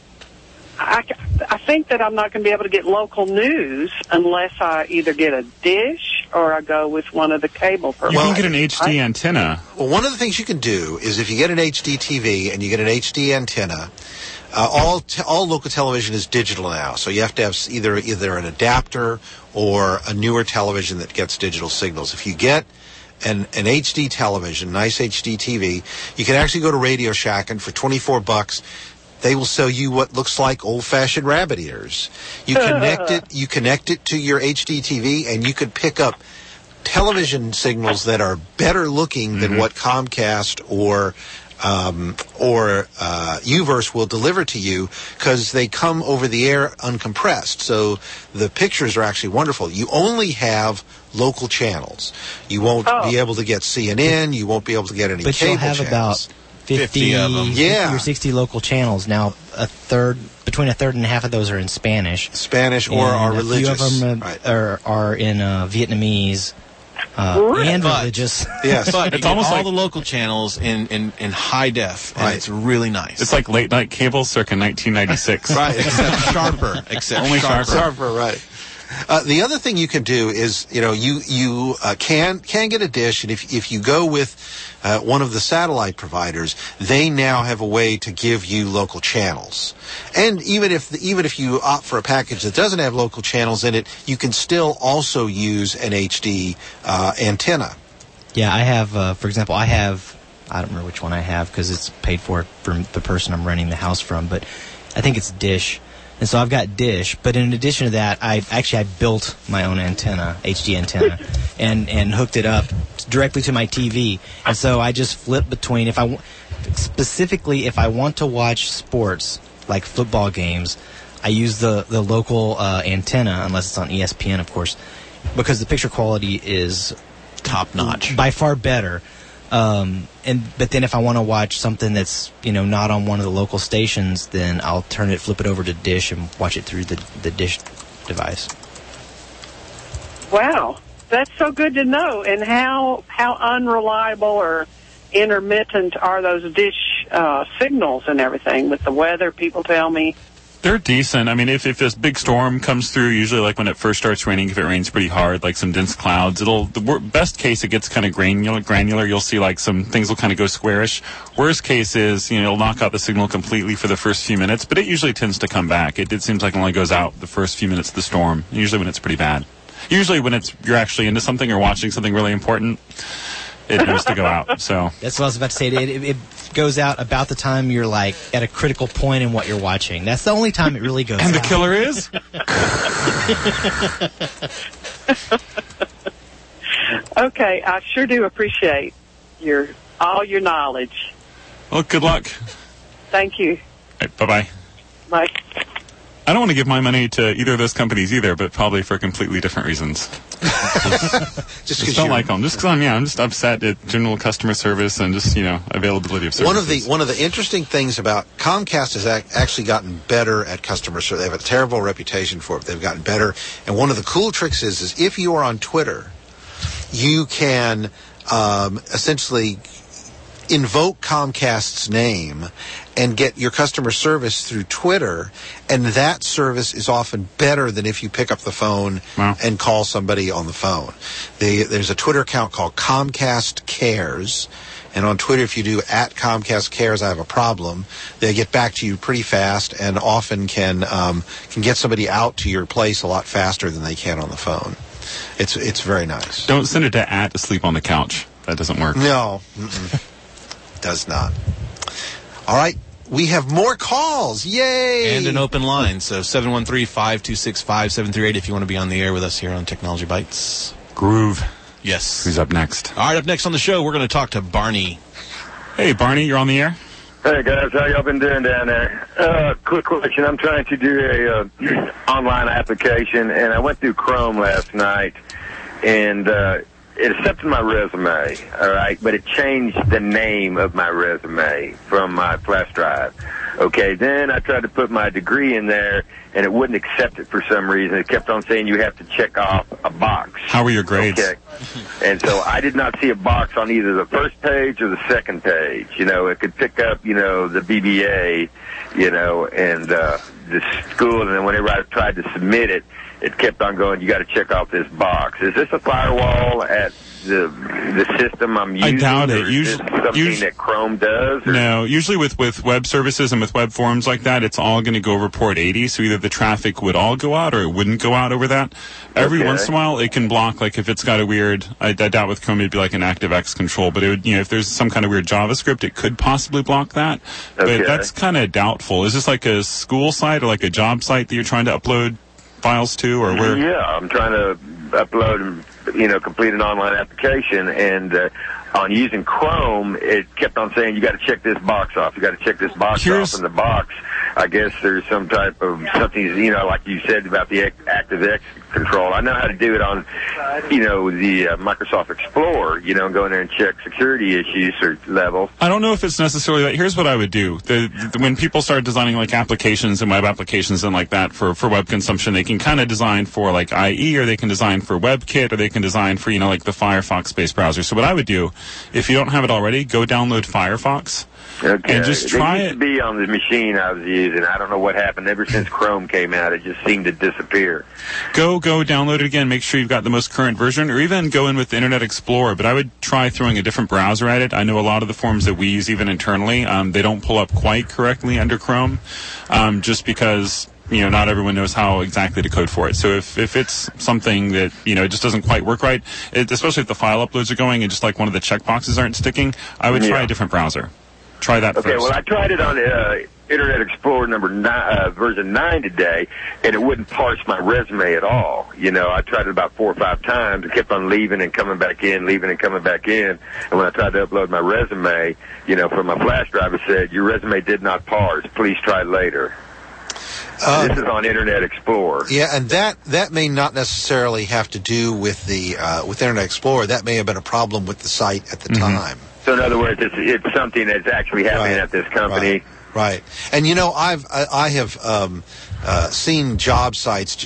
I, I think that I'm not going to be able to get local news unless I either get a dish or I go with one of the cable You providers. can get an H D antenna. Well, one of the things you can do is if you get an H D T V and you get an H D antenna, uh, all te- all local television is digital now. So you have to have s- either either an adapter or a newer television that gets digital signals. If you get an an H D television, nice H D T V, you can actually go to Radio Shack and for twenty-four bucks, they will sell you what looks like old-fashioned rabbit ears. You connect it, you connect it to your H D T V, and you could pick up television signals that are better looking than what Comcast or um, or uh, Uverse will deliver to you because they come over the air uncompressed. So the pictures are actually wonderful. You only have local channels. You won't Oh. be able to get C N N. You won't be able to get any But cable you'll have channels. about fifty, fifty of 'em. fifty Yeah. or sixty local channels. Now, a third, between a third and a half of those are in Spanish. Spanish or And are a religious. few of them uh, Right. are, are in uh, Vietnamese uh, Really? and But- religious. Yes. But you It's get almost all like- the local channels in, in, in high def, and Right. it's really nice. It's like late night cable circa nineteen ninety-six. right, except sharper. Except Only sharper. Sharper, right. Uh, the other thing you can do is, you know, you you uh, can can get a dish, and if if you go with uh, one of the satellite providers, they now have a way to give you local channels. And even if the, even if you opt for a package that doesn't have local channels in it, you can still also use an H D uh, antenna. Yeah, I have, uh, for example, I have, I don't remember which one I have because it's paid for from the person I'm renting the house from, but I think it's Dish. And so I've got Dish, but in addition to that, I actually I built my own antenna, H D antenna, and, and hooked it up directly to my T V. And so I just flip between, if I, w- specifically, if I want to watch sports, like football games, I use the, the local uh, antenna, unless it's on E S P N, of course, because the picture quality is top-notch. By far better. Um, and But then if I want to watch something that's, you know, not on one of the local stations, then I'll turn it, flip it over to Dish and watch it through the, the Dish device. Wow. That's so good to know. And how how unreliable or intermittent are those Dish uh, signals and everything with the weather? People tell me. They're decent. I mean, if, if this big storm comes through, usually like when it first starts raining, if it rains pretty hard, like some dense clouds, it'll, the wor- best case, it gets kind of granular, granular. You'll see like some things will kind of go squarish. Worst case is, you know, it'll knock out the signal completely for the first few minutes, but it usually tends to come back. It, it seems like it only goes out the first few minutes of the storm, usually when it's pretty bad. Usually when it's you're actually into something or watching something really important, it knows to go out. So that's what I was about to say. It, it, it goes out about the time you're like at a critical point in what you're watching. That's the only time it really goes and out. And the killer is? Okay, I sure do appreciate your all your knowledge. Well, good luck. Thank you. All right, bye-bye. Bye. I don't want to give my money to either of those companies either, but probably for completely different reasons. just just don't like them. Just because I'm, yeah, I'm just upset at general customer service and just, you know, availability of services. One of the one of the interesting things about Comcast has ac- actually gotten better at customer service. They have a terrible reputation for it. They've gotten better. And one of the cool tricks is, is if you are on Twitter, you can um, essentially invoke Comcast's name and get your customer service through Twitter, and that service is often better than if you pick up the phone wow. and call somebody on the phone. They, there's a Twitter account called Comcast Cares, and on Twitter, if you do at Comcast Cares, I have a problem, they get back to you pretty fast and often can um, can get somebody out to your place a lot faster than they can on the phone. It's it's very nice. Don't send it to at asleep on the couch. That doesn't work. No. Mm-mm. Does not. All right. We have more calls. Yay! And an open line. So seven one three, five two six, five seven three eight if you want to be on the air with us here on Technology Bites. Groove. Yes. Who's up next? All right, up next on the show, we're going to talk to Barney. Hey, Barney, you're on the air? Hey, guys. How y'all been doing down there? Uh, quick question. I'm trying to do a uh, online application, and I went through Chrome last night, and uh, it accepted my resume, all right, but it changed the name of my resume from my flash drive. Okay, then I tried to put my degree in there, and it wouldn't accept it for some reason. It kept on saying you have to check off a box. How were your grades? Okay. And so I did not see a box on either the first page or the second page. You know, it could pick up, you know, the B B A, you know, and uh, the school, and then whenever I tried to submit it, it kept on going, you got to check off this box. Is this a firewall at the the system I'm using? I doubt it. Or is Usually, this something usually, that Chrome does? Or? No, usually with, with web services and with web forms like that, it's all going to go over port eighty, so either the traffic would all go out or it wouldn't go out over that. Every okay. once in a while, it can block, like if it's got a weird, I, I doubt with Chrome it'd be like an ActiveX control, but it would, you know, if there's some kind of weird JavaScript, it could possibly block that. Okay. But that's kind of doubtful. Is this like a school site or like a job site that you're trying to upload files to, or where? Yeah, I'm trying to upload and, you know, complete an online application, and uh, on using Chrome, it kept on saying you got to check this box off. You got to check this box Here's, off in the box. I guess there's some type of something, you know, like you said about the ActiveX control. I know how to do it on, you know, the uh, Microsoft Explorer, you know, go in there and check security issues or levels. I don't know if it's necessarily that. Here's what I would do. The, the, when people start designing like applications and web applications and like that for, for web consumption, they can kind of design for like I E, or they can design for WebKit, or they can design for, you know, like the Firefox-based browser. So what I would do, if you don't have it already, go download Firefox. Okay. And just try it. It it. used to be on the machine I was using. I don't know what happened. Ever since Chrome came out, it just seemed to disappear. Go, go download it again. Make sure you've got the most current version, or even go in with the Internet Explorer. But I would try throwing a different browser at it. I know a lot of the forms that we use, even internally, um, they don't pull up quite correctly under Chrome, um, just because, you know, not everyone knows how exactly to code for it. So if, if it's something that, you know, it just doesn't quite work right, it, especially if the file uploads are going and just like one of the checkboxes aren't sticking, I would try yeah. a different browser. try that okay, first. well, I tried it on uh, Internet Explorer number nine, uh, version nine today, and it wouldn't parse my resume at all. You know, I tried it about four or five times. It kept on leaving and coming back in, leaving and coming back in. And when I tried to upload my resume, you know, from my flash drive, it said, your resume did not parse. Please try later. Uh, this is on Internet Explorer. Yeah, and that, that may not necessarily have to do with the uh, with Internet Explorer. That may have been a problem with the site at the Mm-hmm. time. So in other words, it's, it's something that's actually happening Right, at this company. Right, right. And you know, I've I, I have um, uh, seen job sites,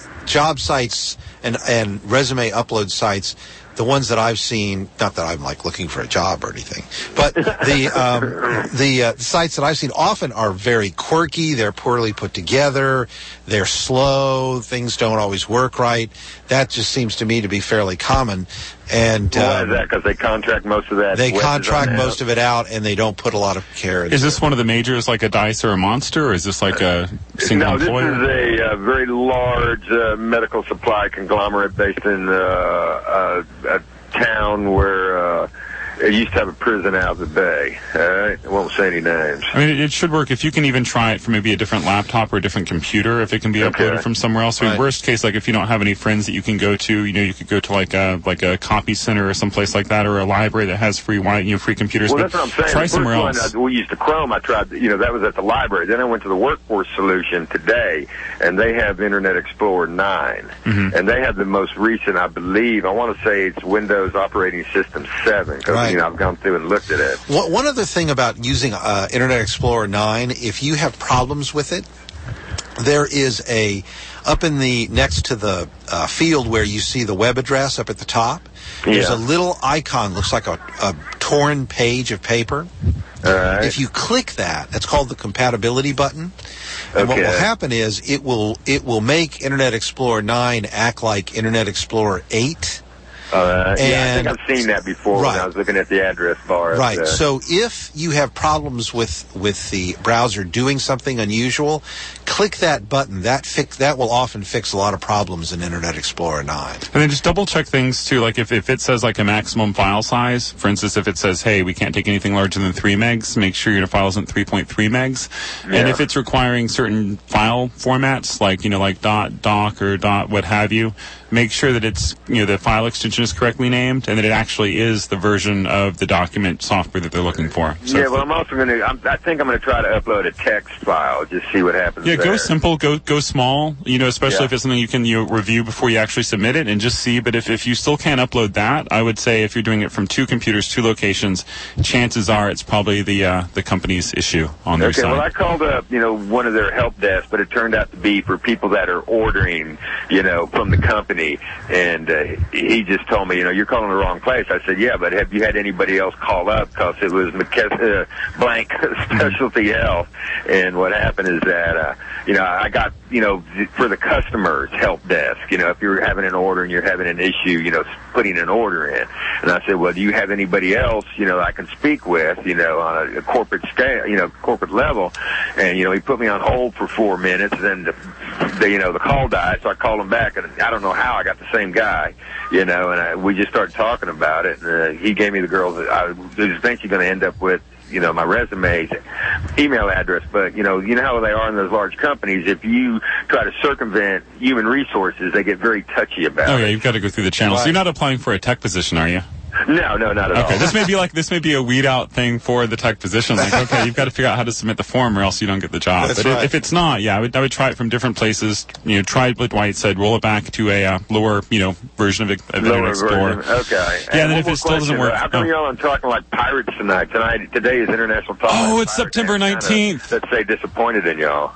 job sites, and and resume upload sites. The ones that I've seen, not that I'm like looking for a job or anything, but the um, the uh, sites that I've seen often are very quirky. They're poorly put together. They're slow. Things don't always work right. That just seems to me to be fairly common. And Why um, is that? Because they contract most of that. they web contract design most out? of it out, and they don't put a lot of care into Is this it. one of the majors, like a Dice or a Monster, or is this like a single No, this employer? is a, uh very large uh, medical supply conglomerate based in uh, uh, a town where uh, it used to have a prison out of the bay. All right? I won't say any names. I mean, it, it should work if you can even try it from maybe a different laptop or a different computer if it can be Okay. uploaded from somewhere else. I mean, Right. worst case, like if you don't have any friends that you can go to, you know, you could go to like a like a copy center or someplace like that, or a library that has free wi- you know free computers. Well, but that's what I'm saying. try the somewhere first else. one, uh, we used to Chrome. I tried, you know, that was at the library. Then I went to the Workforce Solution today, and they have Internet Explorer nine. Mhm. And they have the most recent, I believe, I want to say it's Windows Operating System seven, because, Right. you know, I've gone through and looked at it. One one other thing about using uh, Internet Explorer nine, if you have problems with it, there is a, up in the, next to the uh, field where you see the web address up at the top, there's Yeah. a little icon, looks like a, a torn page of paper. All right. If you click that, that's called the compatibility button. And what will Okay. happen is it will it will make Internet Explorer nine act like Internet Explorer eight. Uh, yeah, I And- think I've seen that before when Right. I was looking at the address bar. up Right. there. So if you have problems with with the browser doing something unusual, click that button. That fix that will often fix a lot of problems in Internet Explorer nine. And then just double check things too. Like if, if it says like a maximum file size, for instance, if it says, hey, we can't take anything larger than three megs, make sure your file isn't three point three megs. And Yeah. if it's requiring certain file formats, like, you know, like dot, doc, or dot, what have you, make sure that it's, you know, the file extension is correctly named and that it actually is the version of the document software that they're looking for. So yeah, if well, the- I'm also going to, I think I'm going to try to upload a text file, just see what happens Yeah, there. go simple, go go small, you know, especially Yeah. if it's something you can you know, review before you actually submit it and just see. But if, if you still can't upload that, I would say if you're doing it from two computers, two locations, chances are it's probably the uh, the company's issue on their Okay, side. well, I called up, you know, one of their help desks, but it turned out to be for people that are ordering, you know, from the company. And uh, he just told me, you know, you're calling the wrong place. I said, yeah, but have you had anybody else call up? Because it was McKes- uh, blank specialty health. And what happened is that, uh, you know, I got, you know, for the customer's help desk, you know, if you're having an order and you're having an issue, you know, putting an order in. And I said, well, do you have anybody else, you know, I can speak with, you know, on a, a corporate scale, you know, corporate level? And, you know, he put me on hold for four minutes, and then the, the you know, the call died, so I called him back, and I don't know how I got the same guy, you know, and I, we just started talking about it, and uh, he gave me the girl that I was eventually going to end up with, you know, my resume's email address. But, you know, you know how they are in those large companies. If you try to circumvent human resources, they get very touchy about Oh it. yeah, you've got to go through the channels. So Right. you're not applying for a tech position, are you? No, no, not at all. Okay, this may be like this may be a weed out thing for the tech position. Like, okay, you've got to figure out how to submit the form, or else you don't get the job. That's but if, right. if it's not, yeah, I would I would try it from different places. You know, try what Dwight said, roll it back to a uh, lower, you know, version of, of Internet Lower Explorer. version. Okay. Yeah, and then one if more it still doesn't question, work, though. How come oh. y'all are talking like pirates tonight? Tonight, today is International Talk. Oh, Like it's Pirates. September I'm kinda, nineteenth. Let's say disappointed in y'all.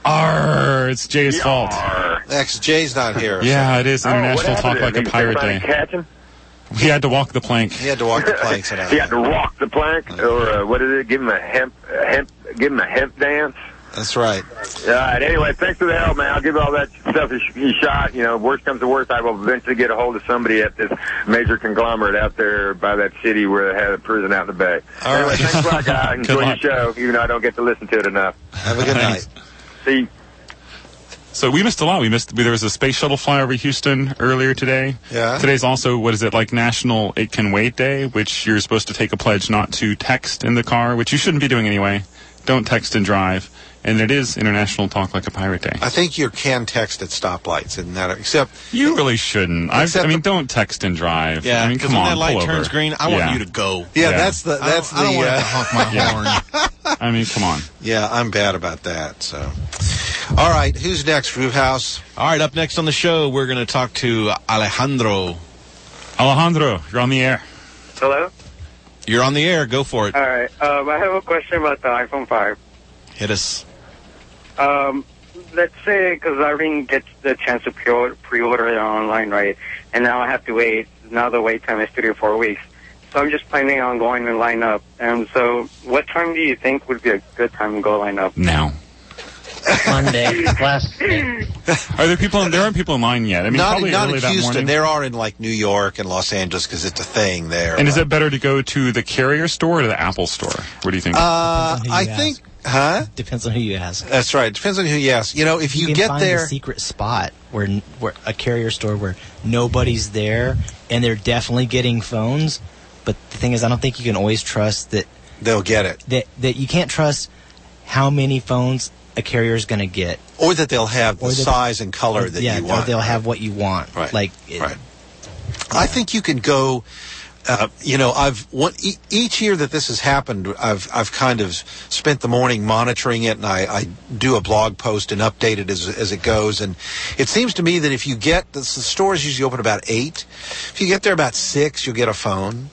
Arr, it's Jay's fault. Yarr. X J's not here. Yeah, it is Oh, what International Talk happened? Like a Did Pirate somebody Day. catch him? We had to walk the plank. He had to walk the planks. And He had to walk the plank, or uh, what is it? Give him a hemp, a hemp, give him a hemp dance. That's right. All right. Anyway, thanks for the help, man. I'll give all that stuff a, sh- a shot. You know, worst comes to worst, I will eventually get a hold of somebody at this major conglomerate out there by that city where they had a prison out in the bay. All anyway, right. thanks a lot, guys. Good Enjoy your luck. show, even though I don't get to listen to it enough. Have a good night. Thanks. See. So we missed a lot. We missed. There was a space shuttle fly over Houston earlier today. Yeah. Today's also, what is it, like National It Can Wait Day, which you're supposed to take a pledge not to text in the car, which you shouldn't be doing anyway. Don't text and drive. And it is International Talk Like a Pirate Day. I think you can text at stoplights, isn't that? Except you really shouldn't. I, I mean, don't text and drive. Yeah, I mean, because come when on, that light pull turns over. green, I yeah. want you to go. Yeah, Yeah. that's the that's I don't, the. I don't want uh, to honk my horn. I mean, come on. Yeah, I'm bad about that. So, all right, who's next, Roof House? All right, up next on the show, we're going to talk to Alejandro. Alejandro, you're on the air. Hello? You're on the air. Go for it. All right. Um, I have a question about the iPhone five. Hit us. Um, let's say, because I didn't get the chance to pre- pre-order it online, right? And now I have to wait. Now the wait time is three or four weeks. So I'm just planning on going and line up. And so what time do you think would be a good time to go line up? Now. Monday. Last day. Are there people? In, there aren't people in line yet. I mean, not probably not early in that Houston. morning. There are in like New York and Los Angeles because it's a thing there. And is it better to go to the carrier store or to the Apple store? What do you think? Uh, who you I ask. think, huh? Depends on who you ask. That's right. Depends on who you ask. You know, if you, can get find there, a secret spot where where a carrier store where nobody's there and they're definitely getting phones. But the thing is, I don't think you can always trust that they'll get it. That that you can't trust how many phones a carrier is going to get, or that they'll have the Or that- size and color that yeah, you want. or they'll have what you want. Right. Like, it- right. I think you can go. Uh, you know, I've one, e- each year that this has happened, I've I've kind of spent the morning monitoring it, and I, I do a blog post and update it as as it goes. And it seems to me that if you get the, the stores usually open about eight, if you get there about six, you'll get a phone.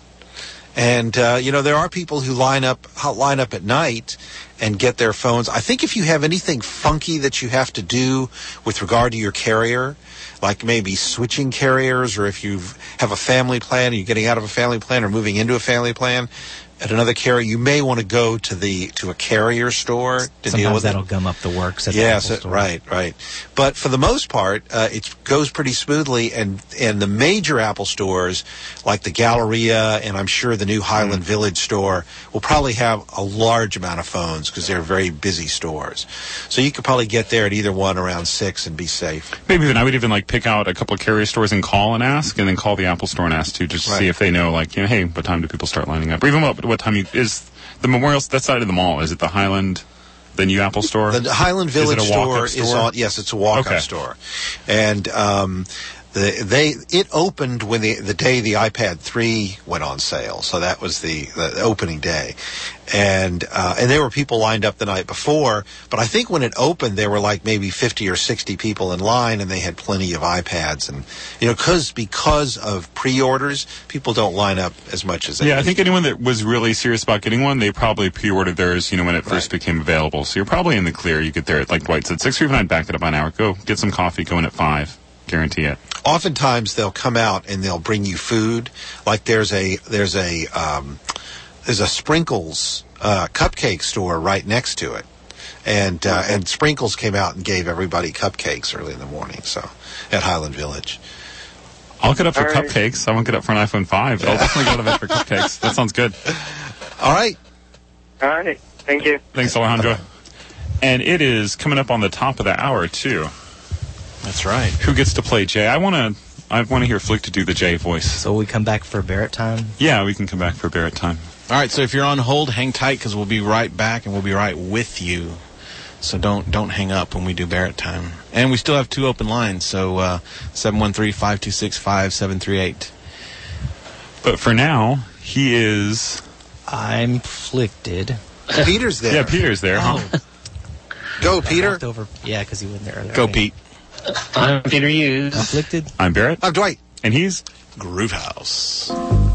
And uh, you know, there are people who line up line up at night and get their phones. I think if you have anything funky that you have to do with regard to your carrier, like maybe switching carriers, or if you have a family plan and you're getting out of a family plan or moving into a family plan at another carrier, you may want to go to the to a carrier store to deal sometimes with that'll it. gum up the works at Yes, the it, Apple store. right, right. But for the most part, uh, it goes pretty smoothly. And and the major Apple stores, like the Galleria, and I'm sure the new Highland Village store, will probably have a large amount of phones because they're very busy stores. So you could probably get there at either one around six and be safe. Maybe even I would even like pick out a couple of carrier stores and call and ask, and then call the Apple store and ask too, just to Right. see if they know, like, you know, hey, what time do people start lining up? Or even what what time you is the Memorial that side of the mall? Is it the Highland, the new Apple store? The Highland Is it Village a store, walk-up is store? on. Yes, it's a walk-up Okay. store, and um, the, they it opened when the the day the iPad three went on sale. So that was the, the opening day, and uh, and there were people lined up the night before. But I think when it opened, there were like maybe fifty or sixty people in line, and they had plenty of iPads. And you know, because because of pre-orders, people don't line up as much as they. Yeah, I think anyone that was really serious about getting one, they probably pre-ordered theirs, you know, when it first became available. So you're probably in the clear. You get there at, like Dwight said, six, or even I'd back it up by an hour. Go get some coffee, go in at five. Guarantee it. Oftentimes they'll come out and they'll bring you food. Like there's a there's a um, there's a Sprinkles uh, cupcake store right next to it, and uh, and Sprinkles came out and gave everybody cupcakes early in the morning. So at Highland Village. I'll get up for All right. cupcakes. I won't get up for an iPhone five. I'll definitely go to that for cupcakes. That sounds good. All right. All right. Thank you. Thanks, Alejandro. And it is coming up on the top of the hour, too. That's right. Who gets to play Jay? I want to I want to hear Flick to do the Jay voice. So we come back for Barrett time? Yeah, we can come back for Barrett time. All right, so if you're on hold, hang tight because we'll be right back and we'll be right with you. So don't don't hang up when we do Barrett time. And we still have two open lines, so uh, seven one three, five two six, five seven three eight. But for now, he is... I'm afflicted. Peter's there. Yeah, Peter's there. Oh. Huh? Go, Peter. Over, yeah, because he wasn't there earlier. Go, Pete. I'm Peter Hughes. Afflicted. I'm Barrett. I'm Dwight. And he's... Groove House.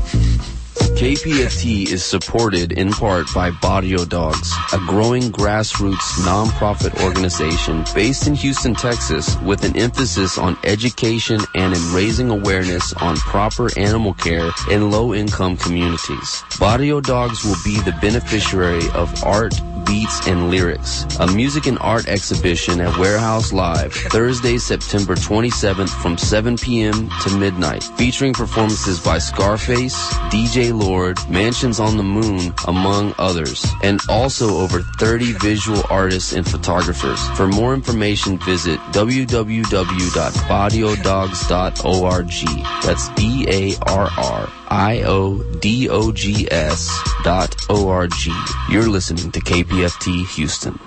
K P F T is supported in part by Barrio Dogs, a growing grassroots nonprofit organization based in Houston, Texas, with an emphasis on education and in raising awareness on proper animal care in low-income communities. Barrio Dogs will be the beneficiary of Art, Beats, and Lyrics, a music and art exhibition at Warehouse Live, Thursday, September twenty-seventh from seven p.m. to midnight, featuring performances by Scarface, D J Lloyd, Lord, Mansions on the Moon, among others, and also over thirty visual artists and photographers. For more information, visit w w w dot barrio dogs dot org. That's B A R R I O D O G S dot O R G. You're listening to K P F T Houston.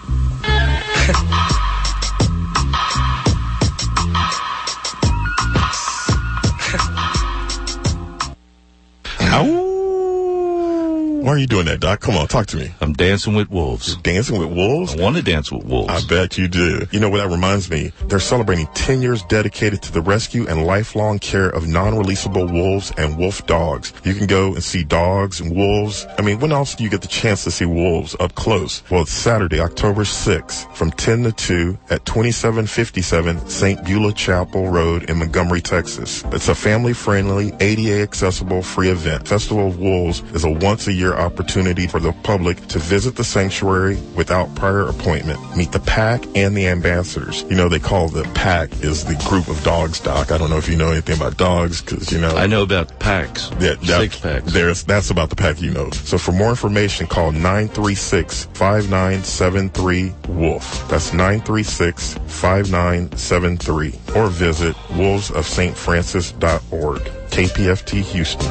Why are you doing that, Doc? Come on, talk to me. I'm dancing with wolves. You're dancing with wolves? I want to dance with wolves. I bet you do. You know what that reminds me? They're celebrating ten years dedicated to the rescue and lifelong care of non-releasable wolves and wolf dogs. You can go and see dogs and wolves. I mean, when else do you get the chance to see wolves up close? Well, it's Saturday, October sixth from ten to two at twenty-seven fifty-seven Saint Beulah Chapel Road in Montgomery, Texas. It's a family-friendly, A D A accessible, free event. Festival of Wolves is a once-a-year opportunity for the public to visit the sanctuary without prior appointment, meet the pack and the ambassadors. You know, they call the pack is the group of dogs, Doc. I don't know if you know anything about dogs, because, you know. I know about packs. Yeah, that, Six packs. There's, that's about the pack you know. So for more information, call nine three six, five nine seven three, WOLF. That's nine three six, five nine seven three. Or visit wolves of saint francis dot org. K P F T Houston.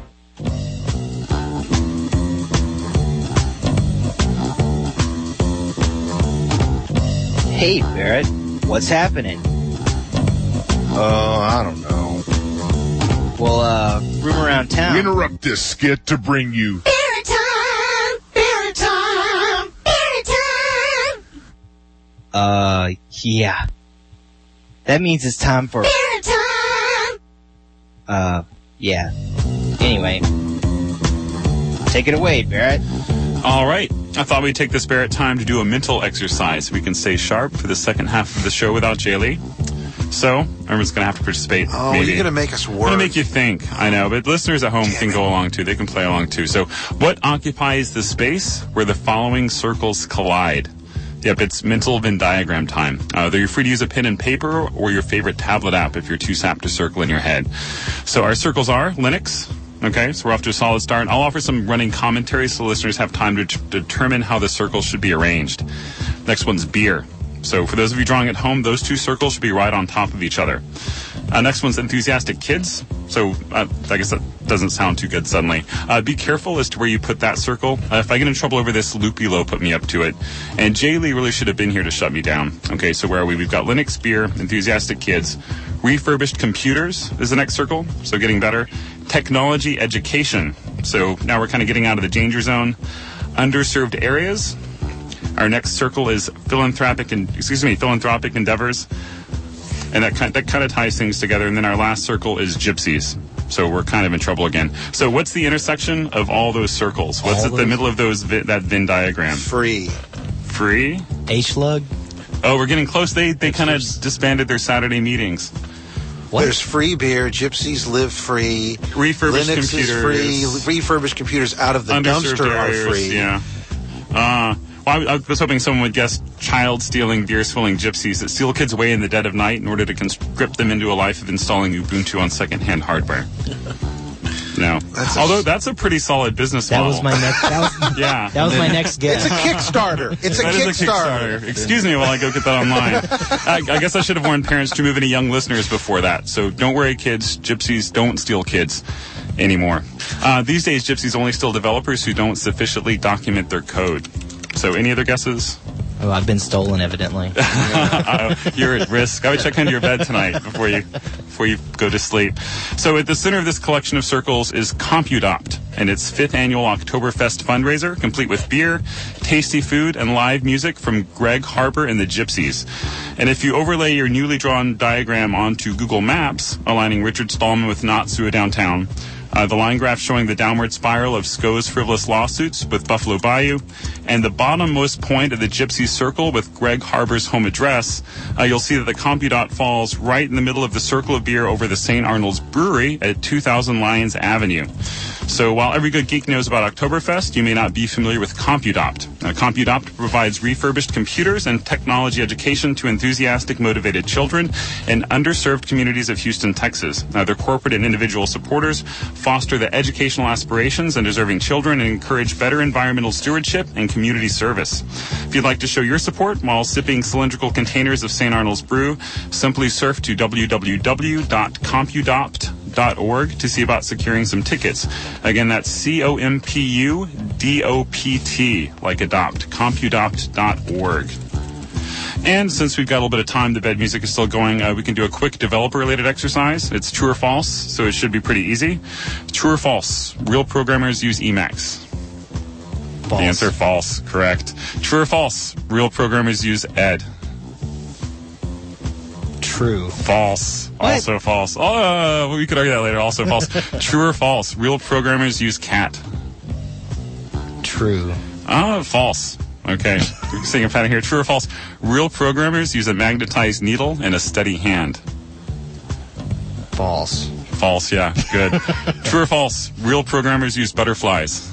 Hey, Barrett, what's happening? Oh, I don't know. Well, uh, room around town. We interrupt this skit to bring you Barrett time! Barrett time! Barrett time! Uh, yeah. That means it's time for... Barrett time! Uh, yeah. Anyway. Take it away, Barrett. All right. I thought we'd take this Barrett time to do a mental exercise so we can stay sharp for the second half of the show without Jaylee. So, everyone's going to have to participate. Oh, maybe. you're going to make us I'm work. going to make you think. I know, but listeners at home Damn can it. go along too. They can play along too. So, what occupies the space where the following circles collide? Yep, it's mental Venn diagram time. Uh, you're free to use a pen and paper or your favorite tablet app if you're too sapped to circle in your head. So, our circles are Linux. Okay, so we're off to a solid start. I'll offer some running commentary so listeners have time to t- determine how the circles should be arranged. Next one's beer. So for those of you drawing at home, those two circles should be right on top of each other. Uh, next one's enthusiastic kids. So uh, I guess that doesn't sound too good suddenly. Uh, be careful as to where you put that circle. Uh, if I get in trouble over this, Lupilo put me up to it. And Jay Lee really should have been here to shut me down. Okay, so where are we? We've got Linux, beer, enthusiastic kids. Refurbished computers is the next circle, so getting better. Technology education. So now we're kind of getting out of the danger zone. Underserved areas. Our next circle is philanthropic and excuse me, philanthropic endeavors. And that kind, that kind of ties things together. And then our last circle is gypsies. So we're kind of in trouble again. So what's the intersection of all those circles? What's all at those? The middle of those vi- that Venn diagram? Free. Free? H-Lug? Oh, we're getting close. They they kind of disbanded their Saturday meetings. What? There's free beer. Gypsies live free. Refurbished Linux computers. is free. Refurbished computers out of the Underserved dumpster areas, are free. Yeah. Uh, well, I, I was hoping someone would guess child-stealing, beer-swilling gypsies that steal kids away in the dead of night in order to conscript them into a life of installing Ubuntu on second-hand hardware. No. That's Although a, that's a pretty solid business that model. Was my next, that was, yeah. That was my next guess. It's a Kickstarter. It's a that Kickstarter. Is a Kickstarter. Excuse me while I go get that online. I, I guess I should have warned parents to move any young listeners before that. So don't worry, kids. Gypsies don't steal kids anymore. Uh, these days, gypsies only steal developers who don't sufficiently document their code. So any other guesses? Oh, I've been stolen, evidently. uh, you're at risk. I would check under your bed tonight before you before you go to sleep. So at the center of this collection of circles is Compudopt, and its fifth annual Oktoberfest fundraiser, complete with beer, tasty food, and live music from Greg Harper and the Gypsies. And if you overlay your newly drawn diagram onto Google Maps, aligning Richard Stallman with Natsua downtown, Uh, the line graph showing the downward spiral of SCO's frivolous lawsuits with Buffalo Bayou, and the bottommost point of the Gypsy Circle with Greg Harper's home address, uh, you'll see that the Compudot falls right in the middle of the circle of beer over the Saint Arnold's Brewery at two thousand Lyons Avenue. So while every good geek knows about Oktoberfest, you may not be familiar with Compudopt. Uh, CompuTopt provides refurbished computers and technology education to enthusiastic, motivated children in underserved communities of Houston, Texas. Uh, their corporate and individual supporters foster the educational aspirations and deserving children and encourage better environmental stewardship and community service. If you'd like to show your support while sipping cylindrical containers of Saint Arnold's brew, simply surf to w w w dot compudopt dot org to see about securing some tickets. Again, that's C O M P U D O P T, like adopt, compudopt dot org. And since we've got a little bit of time, the bed music is still going, uh, we can do a quick developer-related exercise. It's true or false, so it should be pretty easy. True or false, real programmers use Emacs? False. The answer, false. Correct. True or false, real programmers use Ed? True. False. What? Also false. Oh, uh, we could argue that later. Also false. True or false, real programmers use cat? True. Oh, false. Okay. We're seeing a pattern here. True or false, real programmers use a magnetized needle and a steady hand? False. False, yeah. Good. True or false, real programmers use butterflies?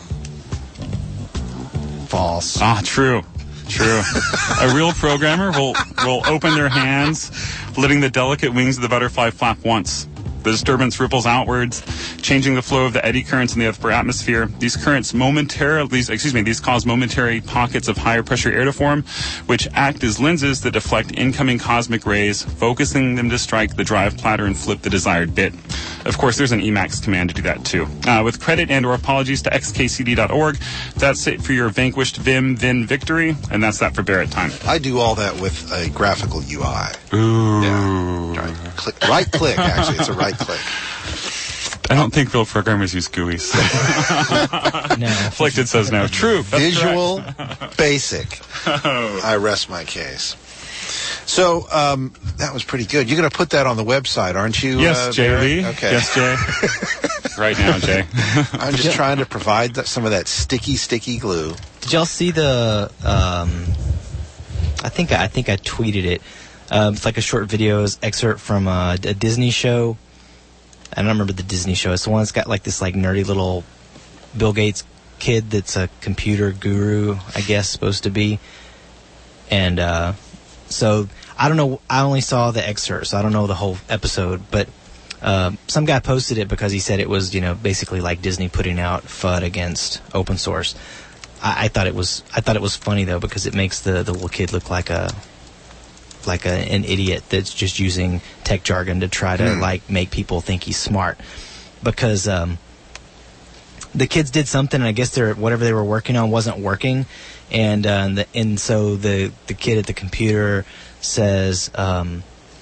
False. Ah, true. True. A real programmer will, will open their hands, letting the delicate wings of the butterfly flap once. The disturbance ripples outwards, changing the flow of the eddy currents in the upper atmosphere. These currents momentarily, these, excuse me, these cause momentary pockets of higher pressure air to form, which act as lenses that deflect incoming cosmic rays, focusing them to strike the drive platter and flip the desired bit. Of course, there's an Emacs command to do that too. Uh, with credit and or apologies to x k c d dot org, that's it for your vanquished Vim Vin victory, and that's that for Barrett time. I do all that with a graphical U I. Ooh. Yeah. Right click, right click, actually. It's a right click. I don't think real programmers use G U Is. No. Afflicted says no. True. That's Visual correct. Basic. Oh. I rest my case. So um, that was pretty good. You're going to put that on the website, aren't you? Yes, uh, Jay Barrett? Lee. Okay. Yes, Jay. Right now, Jay. I'm just trying to provide that, some of that sticky, sticky glue. Did y'all see the? Um, I think I think I tweeted it. Um, it's like a short video excerpt from a, a Disney show. I don't remember the Disney show. It's the one that's got like this like nerdy little Bill Gates kid that's a computer guru, I guess, supposed to be. And uh, so I don't know. I only saw the excerpt, so I don't know the whole episode. But uh, some guy posted it because he said it was, you know, basically like Disney putting out F U D against open source. I, I thought it was. I thought it was funny though because it makes the, the little kid look like a like a, an idiot that's just using tech jargon to try to mm. like make people think he's smart. Because um, the kids did something, and I guess they're whatever they were working on wasn't working. And uh, and, the, and so the the kid at the computer says, um,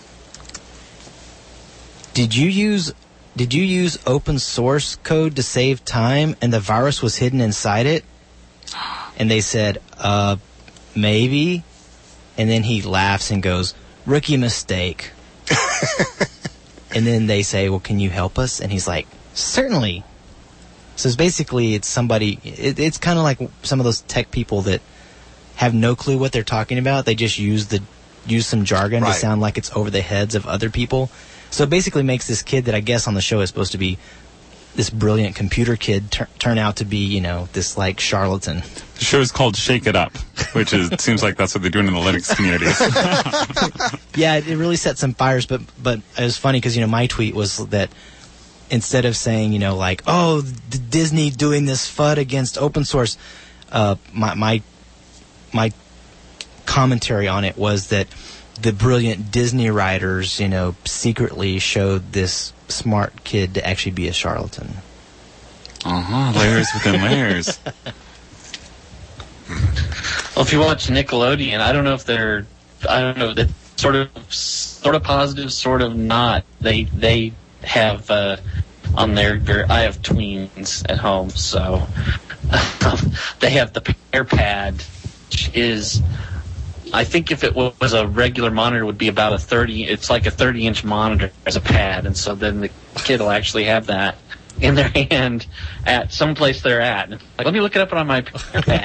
"Did you use did you use open source code to save time, and the virus was hidden inside it?" And they said, "Uh, maybe." And then he laughs and goes, "Rookie mistake." And then they say, "Well, can you help us?" And he's like, "Certainly." So it's basically, it's somebody, it, it's kind of like some of those tech people that have no clue what they're talking about. They just use the use some jargon right. to sound like it's over the heads of other people. So it basically makes this kid that I guess on the show is supposed to be this brilliant computer kid tur- turn out to be, you know, this like charlatan. The show is called Shake It Up, which is seems like that's what they're doing in the Linux community. Yeah, it really set some fires, but but it was funny because, you know, my tweet was that instead of saying, you know, like, oh, D- Disney doing this F U D against open source, uh, my my my commentary on it was that the brilliant Disney writers, you know, secretly showed this smart kid to actually be a charlatan. Uh-huh, layers within layers. Well, if you watch Nickelodeon, I don't know if they're, I don't know, that sort of, sort of positive, sort of not. They they have uh, on their, their, I have tweens at home, so um, they have the Pear Pad, which is, I think if it was a regular monitor, it would be about a thirty. It's like a thirty-inch monitor as a pad, and so then the kid will actually have that in their hand at some place they're at. And like, let me look it up on my pad.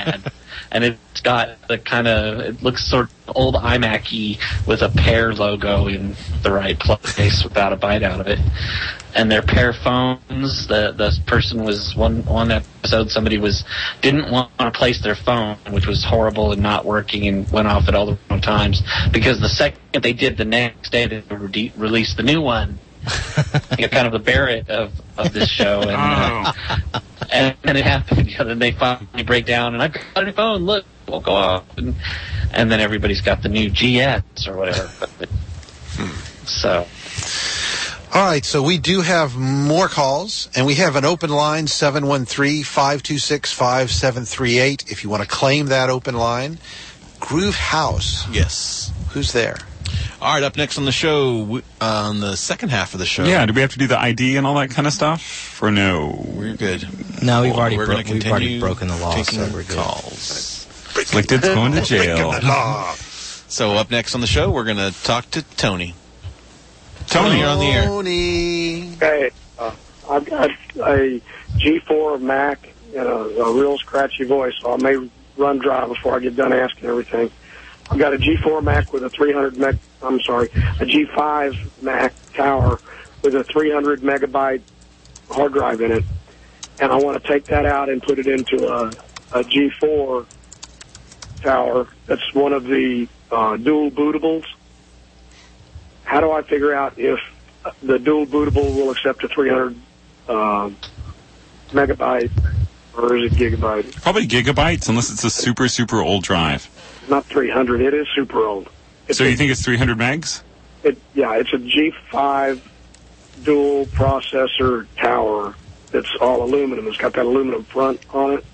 and it's got the kind of, it looks sort of old iMac-y with a Pear logo in the right place without a bite out of it. And their Pear phones, the the person was, one one episode, somebody was, didn't want to place their phone, which was horrible and not working, and went off at all the wrong times, because the second they did, the next day they re- released the new one. You know, kind of the Barrett of, of this show, and uh, and, and it happened. You know, then they finally break down, and I've got a new phone. Look, won't go off, and and then everybody's got the new G S or whatever. So, all right. So we do have more calls, and we have an open line seven one three, five two six, five seven three eight. If you want to claim that open line, Groove House. Yes. Who's there? All right, up next on the show, uh, on the second half of the show. Yeah, do we have to do the I D and all that kind of stuff? Or no? We're good. No, we've already we're bro- gonna we've already continue broken the law, taking so we're good. calls. Afflicted's going to jail. So up next on the show, we're going to talk to Tony. Tony, you're on the air. Tony. Hey, uh, I've got a G four Mac and a, a real scratchy voice, so I may run dry before I get done asking everything. I've got a G four Mac with a three hundred meg. I'm sorry, a G five Mac tower with a three hundred megabyte hard drive in it, and I want to take that out and put it into a, a G four tower. That's one of the uh, dual bootables. How do I figure out if the dual bootable will accept a three hundred uh, megabyte, or is it gigabyte? Probably gigabytes, unless it's a super, super old drive. Not three hundred. It is super old. It's so you a, think it's three hundred megs? It, yeah, it's a G five dual processor tower that's all aluminum. It's got that aluminum front on it.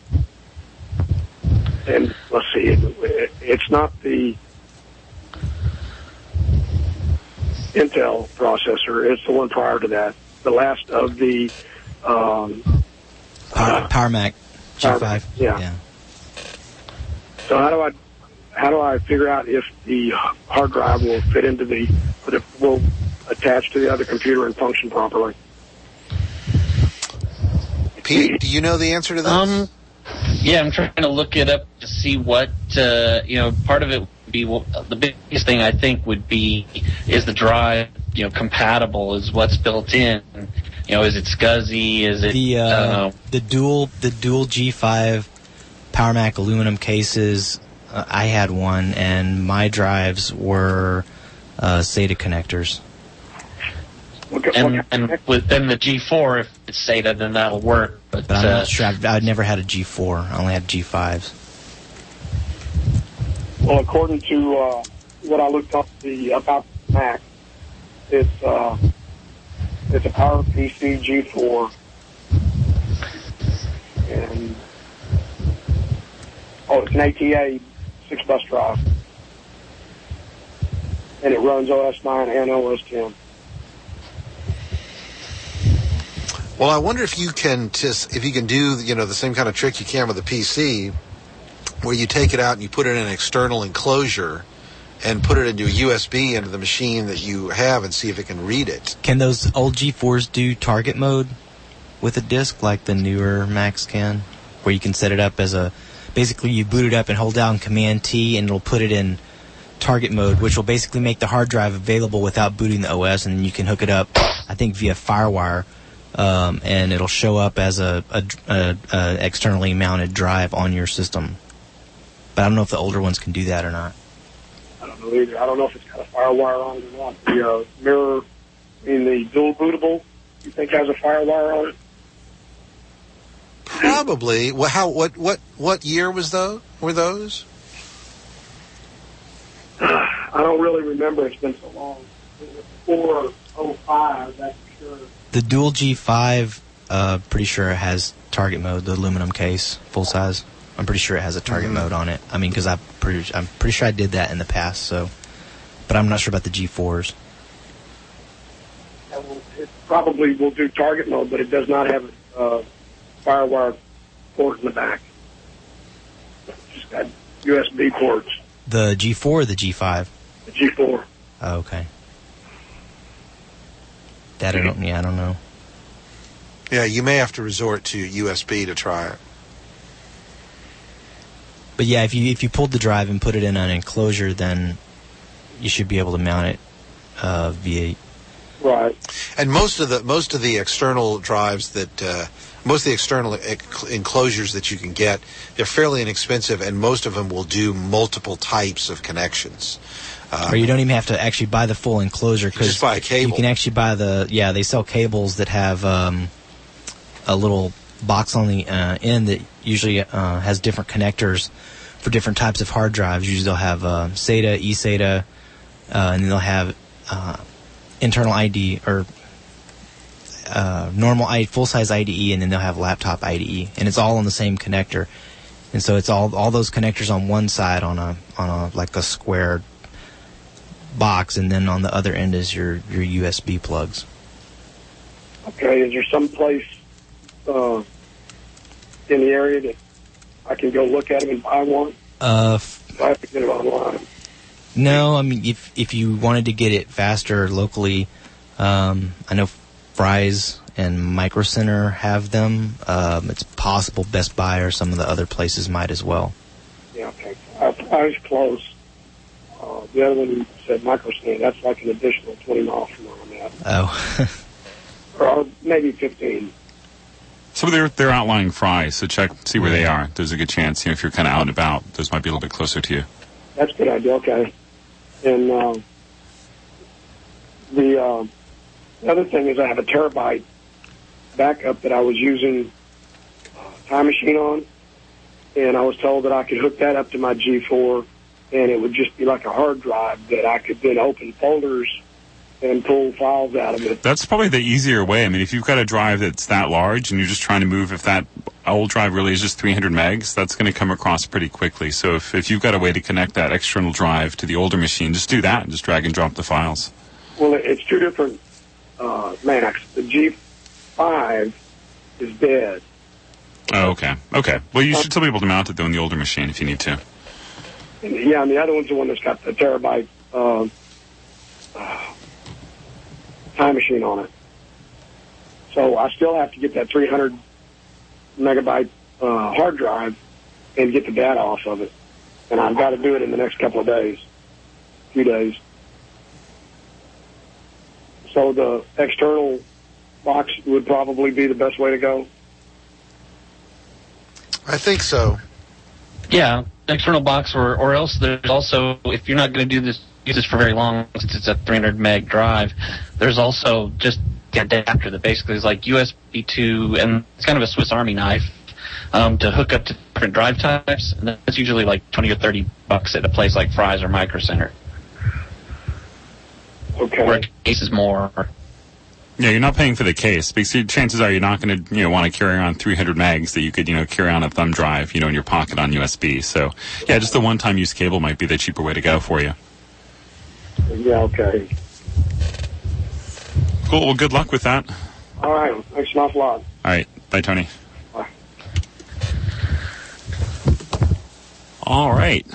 And let's see, it, it, it's not the Intel processor. It's the one prior to that. The last of the um, Power, Power Mac G five. Power, yeah. yeah. So how do I how do I figure out if the hard drive will fit into the, but if will attach to the other computer and function properly? Pete, do you know the answer to this? Um, yeah, I'm trying to look it up to see what, uh, you know, part of it would be, well, the biggest thing I think would be, is the drive, you know, compatible, is what's built in. You know, is it SCSI? Is it, the, uh, uh, the dual, the dual G five Power Mac aluminum cases, uh, I had one, and my drives were, uh, SATA connectors. and, and within the G four, if it's SATA, then that'll work. But, But I'm uh, not sure. I've, I've never had a G four. I only had G fives. Well, according to uh, what I looked up the about Mac, it's uh, it's a PowerPC G four, and oh, it's an A T A six bus drive, and it runs O S nine and O S ten. Well, I wonder if you can just if you can do you know the same kind of trick you can with a P C, where you take it out and you put it in an external enclosure, and put it into a U S B into the machine that you have, and see if it can read it. Can those old G fours do target mode with a disk like the newer Macs can, where you can set it up as a basically you boot it up and hold down Command T and it'll put it in target mode, which will basically make the hard drive available without booting the O S, and you can hook it up, I think, via FireWire. Um, and it'll show up as a, a, a, a externally mounted drive on your system. But I don't know if the older ones can do that or not. I don't know either. I don't know if it's got a FireWire on it or not. The uh, mirror in the dual bootable, you think has a FireWire on it? Probably. Well, how? What? What? What year was those? Were those? I don't really remember. It's been so long. It was four oh five, that's for sure. The dual G five, uh, pretty sure it has target mode. The aluminum case, full size. I'm pretty sure it has a target Mm-hmm. mode on it. I mean, because I'm pretty, I'm pretty sure I did that in the past. So, but I'm not sure about the G fours. It probably will do target mode, but it does not have a uh, FireWire port in the back. It's just got U S B ports. The G four or the G five? The G four. Oh, okay. That I don't. Yeah, I don't know. Yeah, you may have to resort to U S B to try it. but yeah, if you if you pulled the drive and put it in an enclosure, then you should be able to mount it uh, via. Right. And most of the most of the external drives that uh, most of the external ec- enclosures that you can get, they're fairly inexpensive, and most of them will do multiple types of connections. Um, or you don't even have to actually buy the full enclosure, because just buy a cable. You can actually buy the yeah. They sell cables that have um, a little box on the uh, end that usually uh, has different connectors for different types of hard drives. Usually they'll have uh, SATA, eSATA, uh, and then they'll have uh, internal I D or uh, normal I, full-size I D E, and then they'll have laptop I D E, and it's all on the same connector. And so it's all all those connectors on one side on a on a like a square box, and then on the other end is your your U S B plugs. Okay, is there some place uh, in the area that I can go look at them and buy one? Uh, If I have to get it online. No, I mean, if if you wanted to get it faster locally, um, I know Fry's and Micro Center have them. Um, it's possible Best Buy or some of the other places might as well. Yeah, okay. I, I was close. Uh, the other one said Micro Center. That's like an additional twenty miles from where I'm at. Oh. Or maybe fifteen. So they're they're outlying Fry's, so check, see where they are. There's a good chance, you know, if you're kind of out and about, those might be a little bit closer to you. That's a good idea, okay. And uh, the, uh, the other thing is I have a terabyte backup that I was using uh, Time Machine on, and I was told that I could hook that up to my G four, and it would just be like a hard drive that I could then open folders and pull files out of it. That's probably the easier way. I mean, if you've got a drive that's that large and you're just trying to move, if that old drive really is just three hundred megs, that's going to come across pretty quickly. So if, if you've got a way to connect that external drive to the older machine, just do that and just drag and drop the files. Well, it's two different uh, Macs. The G five is dead. Oh, okay. Okay. Well, you should still be able to mount it, though, in the older machine if you need to. And, yeah, and the other one's the one that's got the terabyte uh, uh, Time Machine on it. So I still have to get that three hundred megabyte uh, hard drive and get the data off of it. And I've got to do it in the next couple of days, few days. So the external box would probably be the best way to go. I think so. Yeah, external box, or or else there's also, if you're not going to do this, use this for very long, since it's a three hundred meg drive, there's also just the adapter that basically is like U S B two, and it's kind of a Swiss Army knife um, to hook up to different drive types, and that's usually like twenty or thirty bucks at a place like Fry's or Micro Center. Okay. Where a case is more. Yeah, you're not paying for the case, because chances are you're not going to, you know, want to carry around three hundred megs that you could, you know, carry on a thumb drive, you know, in your pocket on U S B. So, yeah, just the one-time use cable might be the cheaper way to go for you. Yeah, okay. Cool. Well, good luck with that. All right. Thanks an awful lot. All right. Bye, Tony. Bye. All right.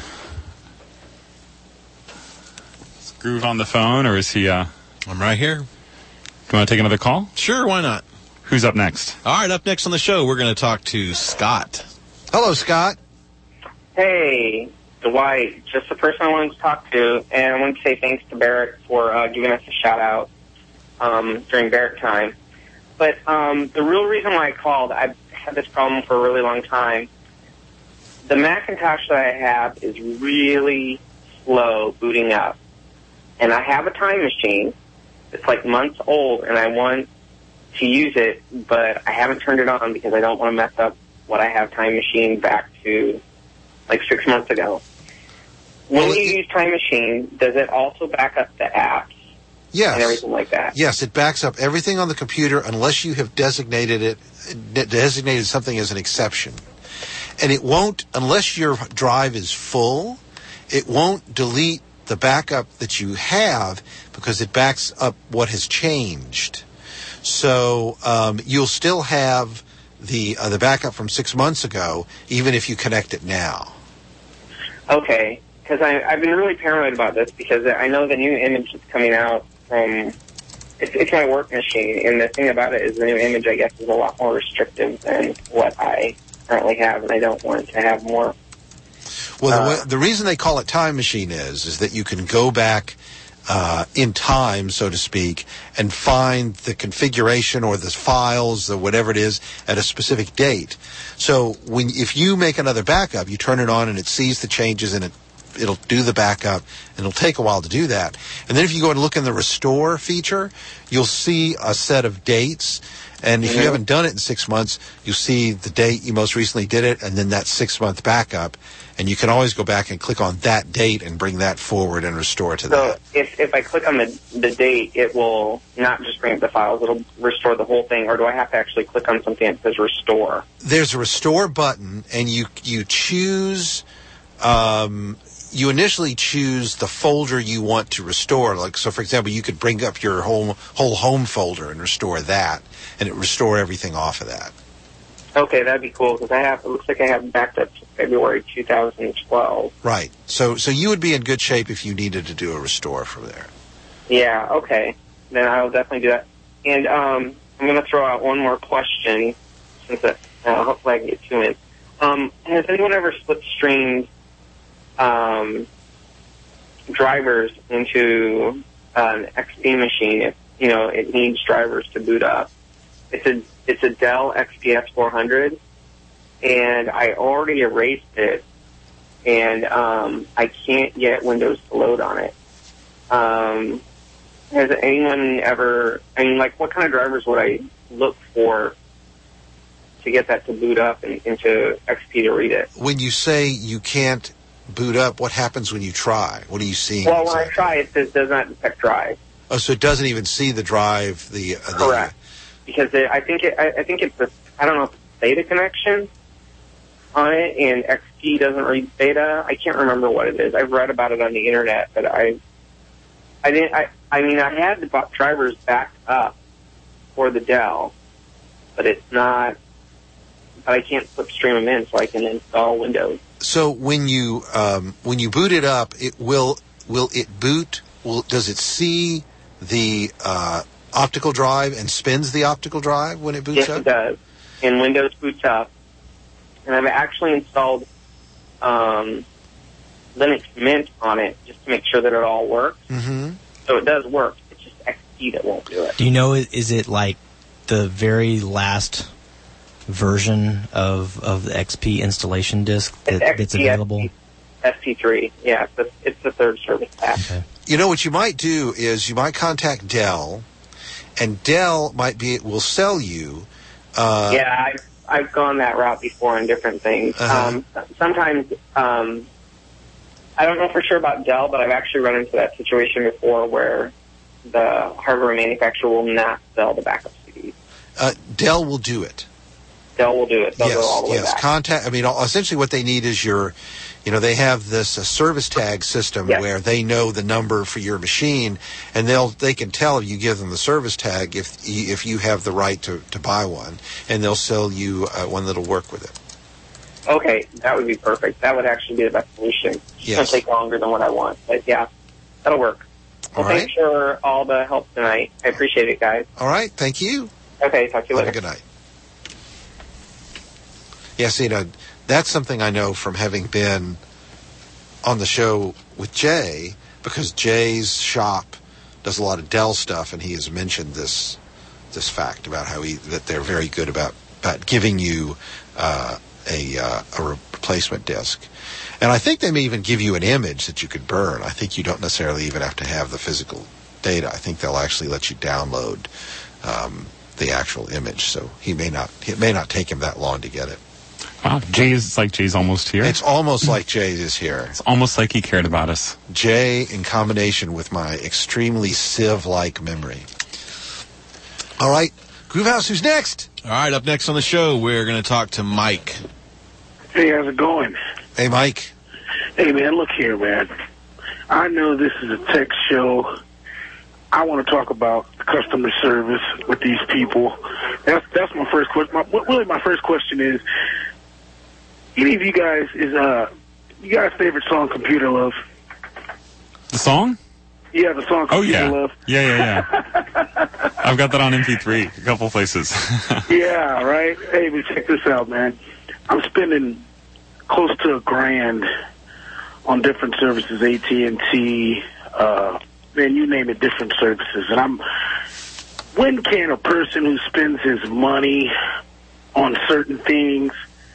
Is Groove on the phone, or is he, uh... I'm right here. Do you want to take another call? Sure, why not? Who's up next? All right, up next on the show, we're going to talk to Scott. Hello, Scott. Hey, Dwight, just the person I wanted to talk to, and I want to say thanks to Barrett for uh, giving us a shout-out um, during Barrett time. But um, the real reason why I called, I've had this problem for a really long time. The Macintosh that I have is really slow booting up. And I have a Time Machine. It's like months old, and I want to use it, but I haven't turned it on because I don't want to mess up what I have Time Machine back to like six months ago. When Well, you it- use Time Machine, does it also back up the apps Yes. and everything like that? Yes, it backs up everything on the computer unless you have designated it, de- designated something as an exception. And it won't, unless your drive is full, it won't delete the backup that you have because it backs up what has changed. So um, you'll still have the uh, the backup from six months ago, even if you connect it now. Okay, because I've been really paranoid about this because I know the new image that's coming out from, it's, it's my work machine, and the thing about it is the new image, I guess, is a lot more restrictive than what I currently have, and I don't want to have more Well, the, Uh, way, the reason they call it Time Machine is is that you can go back uh, in time, so to speak, and find the configuration or the files or whatever it is at a specific date. So when if you make another backup, you turn it on and it sees the changes and it it'll do the backup, and it'll take a while to do that. And then if you go and look in the restore feature, you'll see a set of dates. And if you Mhm. haven't done it in six months, you'll see the date you most recently did it, and then that six-month backup. And you can always go back and click on that date and bring that forward and restore to that. So if, if I click on the, the date, it will not just bring up the files, it'll restore the whole thing, or do I have to actually click on something that says restore? There's a restore button, and you you choose... Um, you initially choose the folder you want to restore. Like, so for example, you could bring up your whole, whole home folder and restore that, and it restore everything off of that. Okay, that'd be cool, because I have, it looks like I have backed up to February two thousand twelve. Right. So, so you would be in good shape if you needed to do a restore from there. Yeah, okay. Then I'll definitely do that. And um, I'm going to throw out one more question, since it, uh, hopefully I can get two in. Um, has anyone ever slipstreamed um, drivers into an X P machine if, you know, it needs drivers to boot up? It's a it's a Dell X P S four hundred, and I already erased it, and um, I can't get Windows to load on it. Um, has anyone ever? I mean, like, what kind of drivers would I look for to get that to boot up and into X P to read it? When you say you can't boot up, what happens when you try? What are you seeing? Well, when I try, it says does not detect drive. Oh, so it doesn't even see the drive. The, uh, the Correct. Because it, I think it, I, I think it's a, I don't know if it's data connection on it, and X P doesn't read data. I can't remember what it is. I've read about it on the internet, but I, I didn't. I, I mean, I had the bu- drivers backed up for the Dell, but it's not. But I can't slipstream them in, so I can install Windows. So when you um, when you boot it up, it will will it boot? Will does it see the uh, optical drive and spins the optical drive when it boots Yes, up? it does. And Windows boots up, and I've actually installed um, Linux Mint on it just to make sure that it all works. Mm-hmm. So it does work. It's just X P that won't do it. Do you know, is it like the very last version of of the X P installation disk that, that's available? S P three, yeah, it's the, it's the third service pack. Okay. You know what you might do is you might contact Dell, and Dell might be will sell you. Uh, yeah, I've, I've gone that route before on different things. Uh-huh. Um, sometimes, um, I don't know for sure about Dell, but I've actually run into that situation before where the hardware manufacturer will not sell the backup C Ds. uh, Dell will do it. Dell will do it. They'll yes, go all the way yes. back. Contact. I mean, essentially, what they need is your. You know, they have this uh, service tag system Yes. where they know the number for your machine, and they'll they can tell if you give them the service tag if if you have the right to, to buy one, and they'll sell you uh, one that'll work with it. Okay, that would be perfect. That would actually be the best solution. It's Yes. going to take longer than what I want, but yeah, that'll work. Well, All right. thanks for all the help tonight. I appreciate it, guys. All right, thank you. Okay, talk to you Have later. a good night. Yes, you know, that's something I know from having been on the show with Jay, because Jay's shop does a lot of Dell stuff, and he has mentioned this this fact about how he that they're very good about, about giving you uh, a uh, a replacement disk. And I think they may even give you an image that you could burn. I think you don't necessarily even have to have the physical data. I think they'll actually let you download um, the actual image. So he may not it may not take him that long to get it. Wow, Jay is it's like Jay's almost here. It's almost like Jay is here. It's almost like he cared about us. Jay in combination with my extremely sieve-like memory. All right, Groovehouse, who's next? All right, up next on the show, we're going to talk to Mike. Hey, how's it going? Hey, Mike. Hey, man, look here, man. I know this is a tech show. I want to talk about customer service with these people. That's that's my first question. My, really, my first question is, any of you guys is uh, you guys' favorite song, "Computer Love"? The song? Yeah, the song Oh, "Computer yeah. Love." Yeah, yeah, yeah. I've got that on M P three a couple places. Yeah, right. Hey, but check this out, man. I'm spending close to a grand on different services, A T and T, uh, man, you name it, different services. And I'm, when can a person who spends his money on certain things,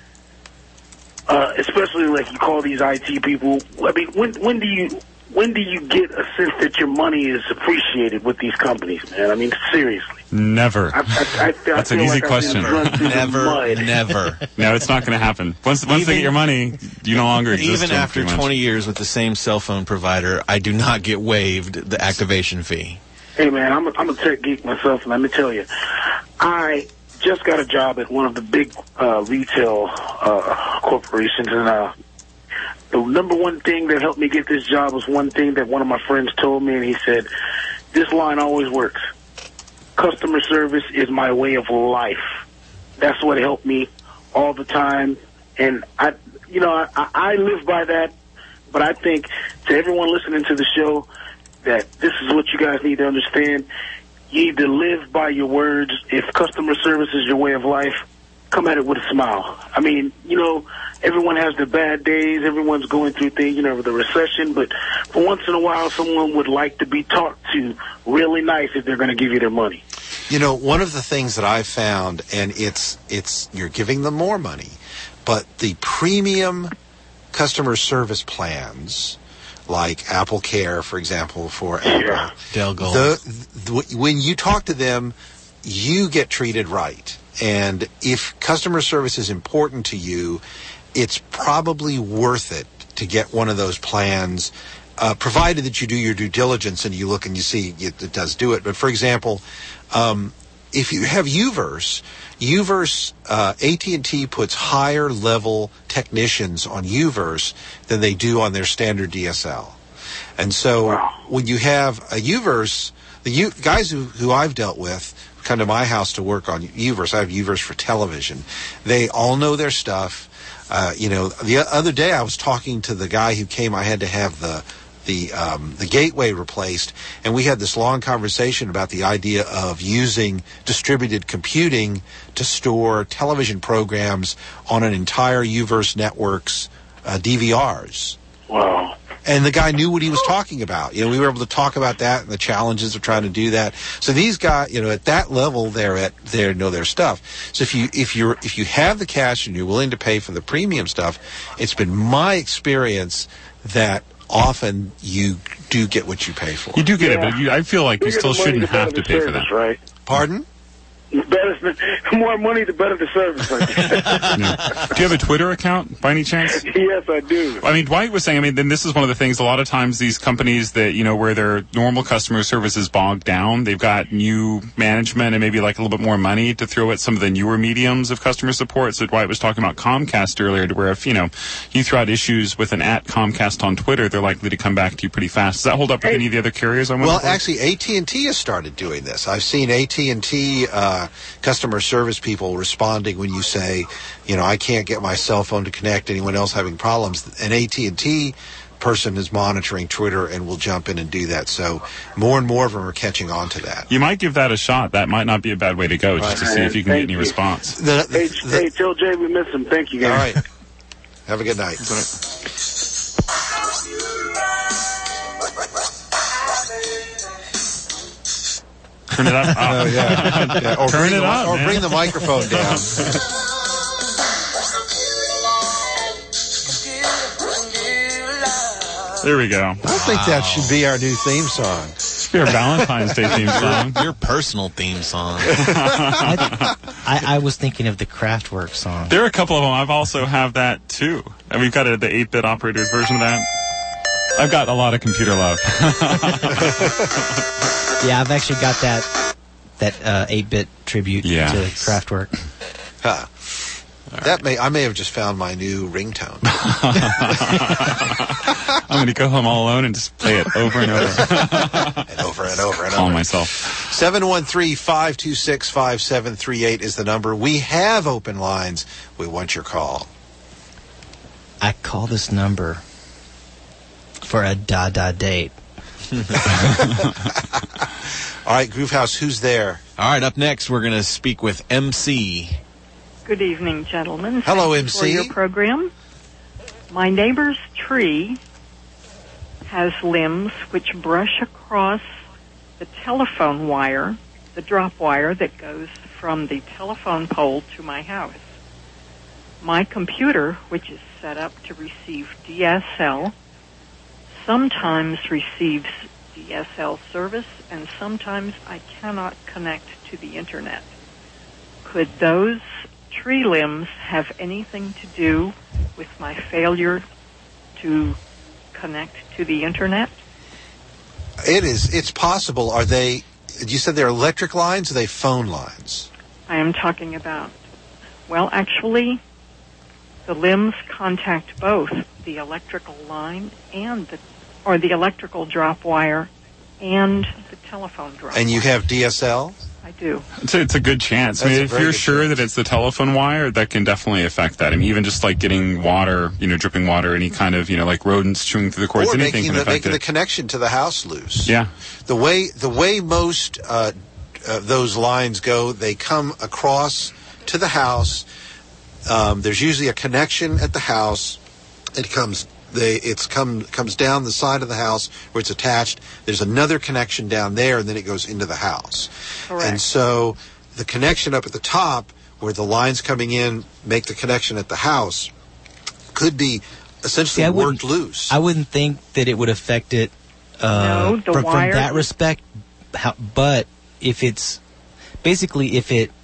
uh, especially like you call these I T people, I mean, when when do you when do you get a sense that your money is appreciated with these companies, man? I mean, seriously. Never. I, I, I, I That's an feel easy like question. Never, never. No, it's not going to happen. Once once Even- they get your money, you no longer exist. Even to them, after pretty much. twenty years with the same cell phone provider, I do not get waived the activation fee. Hey, man, I'm a, I'm a tech geek myself, and let me tell you, I just got a job at one of the big uh, retail uh, corporations, and uh, the number one thing that helped me get this job was one thing that one of my friends told me, and he said, this line always works. Customer service is my way of life. That's what helped me all the time, and I, you know, I, I live by that, but I think to everyone listening to the show, that this is what you guys need to understand. You need to live by your words. If customer service is your way of life, come at it with a smile. I mean, you know, everyone has their bad days. Everyone's going through things, you know, the recession. But for once in a while, someone would like to be talked to really nice if they're going to give you their money. You know, one of the things that I've found, and it's it's you're giving them more money, but the premium customer service plans, like Apple Care, for example, for Apple, Dell Gold. the, the, when you talk to them, you get treated right. And if customer service is important to you, it's probably worth it to get one of those plans, uh, provided that you do your due diligence and you look and you see it, it does do it. But for example, um, if you have UVerse, UVerse, uh, A T and T puts higher level technicians on UVerse than they do on their standard D S L. And so when you have a UVerse, the U, guys who, who I've dealt with come to my house to work on UVerse. I have UVerse for television. They all know their stuff. Uh, you know, the other day I was talking to the guy who came. I had to have the the um, the gateway replaced, and we had this long conversation about the idea of using distributed computing to store television programs on an entire UVerse network's uh, D V Rs. Wow. And the guy knew what he was talking about. You know, we were able to talk about that and the challenges of trying to do that. So these guys, you know, at that level, they're at they know their stuff. So if you if you're if you have the cash and you're willing to pay for the premium stuff, it's been my experience that often you do get what you pay for. You do get it, but you, I feel like you Bigger still the money, shouldn't the better have to the pay for service, that. right? Pardon? The better, the more money, the better the service. Yeah. Do you have a Twitter account by any chance? Yes, I do. I mean, Dwight was saying, I mean, then this is one of the things, a lot of times these companies that, you know, where their normal customer service is bogged down, they've got new management and maybe like a little bit more money to throw at some of the newer mediums of customer support. So Dwight was talking about Comcast earlier, to where if, you know, you throw out issues with an at Comcast on Twitter, they're likely to come back to you pretty fast. Does that hold up with any of the other carriers? I Well, actually, A T and T has started doing this. I've seen A T and T uh, customer service people responding when you say, you know, I can't get my cell phone to connect, anyone else having problems. An A T and T person is monitoring Twitter and will jump in and do that. So more and more of them are catching on to that. You might give that a shot. That might not be a bad way to go, just to see if you can Thank get any you. response. The, Hey, hey, tell Jay we miss him. Thank you, guys. All right. Have a good night. Turn it up. Oh, yeah. Yeah, or Turn bring it the, up, Or man. bring the microphone down. There we go. I think that should be our new theme song. Your Valentine's Day theme song. Your personal theme song. I, I, I was thinking of the Kraftwerk song. There are a couple of them. I've also have that too. And we've got a, the eight-bit operators version of that. I've got a lot of computer love. Yeah, I've actually got that that uh, eight-bit tribute Yeah. to Kraftwerk. Huh. That may I may have just found my new ringtone. I'm going to go home all alone and just play it over and over. and over and over and Call over. myself. seven one three, five two six, five seven three eight is the number. We have open lines. We want your call. I call this number for a da-da date. All right, Groove House, who's there? All right, up next, we're going to speak with M C. Good evening, gentlemen. Hello, Thank you M C. For your program. My neighbor's tree has limbs which brush across the telephone wire, the drop wire that goes from the telephone pole to my house. My computer, which is set up to receive D S L, sometimes receives D S L service, and sometimes I cannot connect to the internet. Could those tree limbs have anything to do with my failure to connect to the internet? It is. It's possible. Are they? You said they're electric lines. Or are they phone lines? I am talking about. Well, actually, the limbs contact both the electrical line and the, or the electrical drop wire and the telephone drop. And you wire. have D S L? I do. It's a, it's a good chance. I That's mean, a if very you're good sure that it's the telephone wire, that can definitely affect that. I mean, even just like getting water, you know, dripping water, any kind of, you know, like rodents chewing through the cords, Or anything making, can the, affect making the it. connection to the house loose. Yeah. The way the way most uh, uh, those lines go, they come across to the house. Um, there's usually a connection at the house. It comes. They it's come comes down the side of the house where it's attached. There's another connection down there, and then it goes into the house. Correct. And so the connection up at the top, where the lines coming in make the connection at the house, could be essentially See, I worked wouldn't- loose. I wouldn't think that it would affect it uh, No, the from, from wire- that respect. How, but if it's basically if it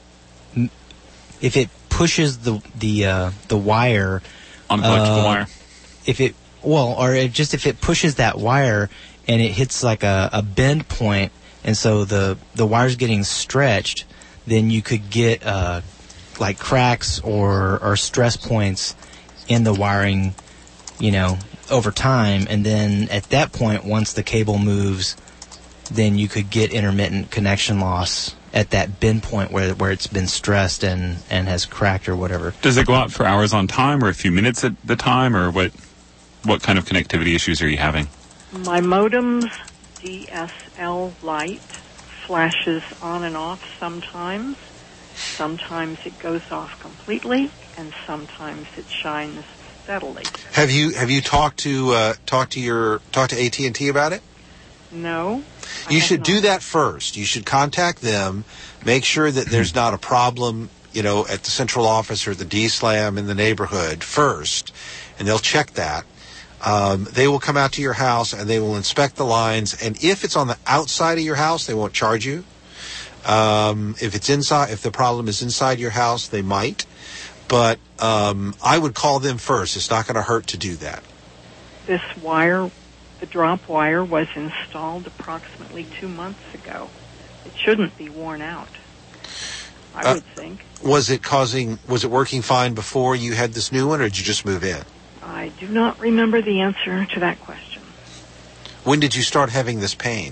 if it pushes the the uh, the wire On the electrical uh, wire. if it well or it just if it pushes that wire and it hits like a, a bend point, and so the the wire's getting stretched, then you could get uh, like cracks or or stress points in the wiring, you know, over time. And then at that point, once the cable moves, then you could get intermittent connection loss at that bend point where where it's been stressed and, and has cracked or whatever. Does it go out for hours on time, or a few minutes at the time, or what? What kind of connectivity issues are you having? My modem's D S L light flashes on and off sometimes. Sometimes it goes off completely, and sometimes it shines steadily. Have you have you talked to uh, talked to your talked to A T and T about it? No. I You have should not. do that first. You should contact them, make sure that there's not a problem, you know, at the central office or the D SLAM in the neighborhood first, and they'll check that. Um, they will come out to your house and they will inspect the lines, and if it's on the outside of your house, they won't charge you. Um, if it's inside, if the problem is inside your house, they might. But um, I would call them first. It's not going to hurt to do that. This wire, the drop wire, was installed approximately two months ago. It shouldn't be worn out, I Uh, would think. Was it causing? Was it working fine before you had this new one, or did you just move in? I do not remember the answer to that question. When did you start having this pain?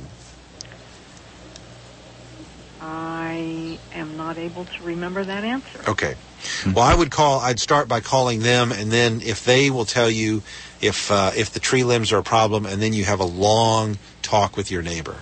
I am not able to remember that answer. Okay. Well, I would call. I'd start by calling them, and then if they will tell you if uh, if the tree limbs are a problem, and then you have a long talk with your neighbor.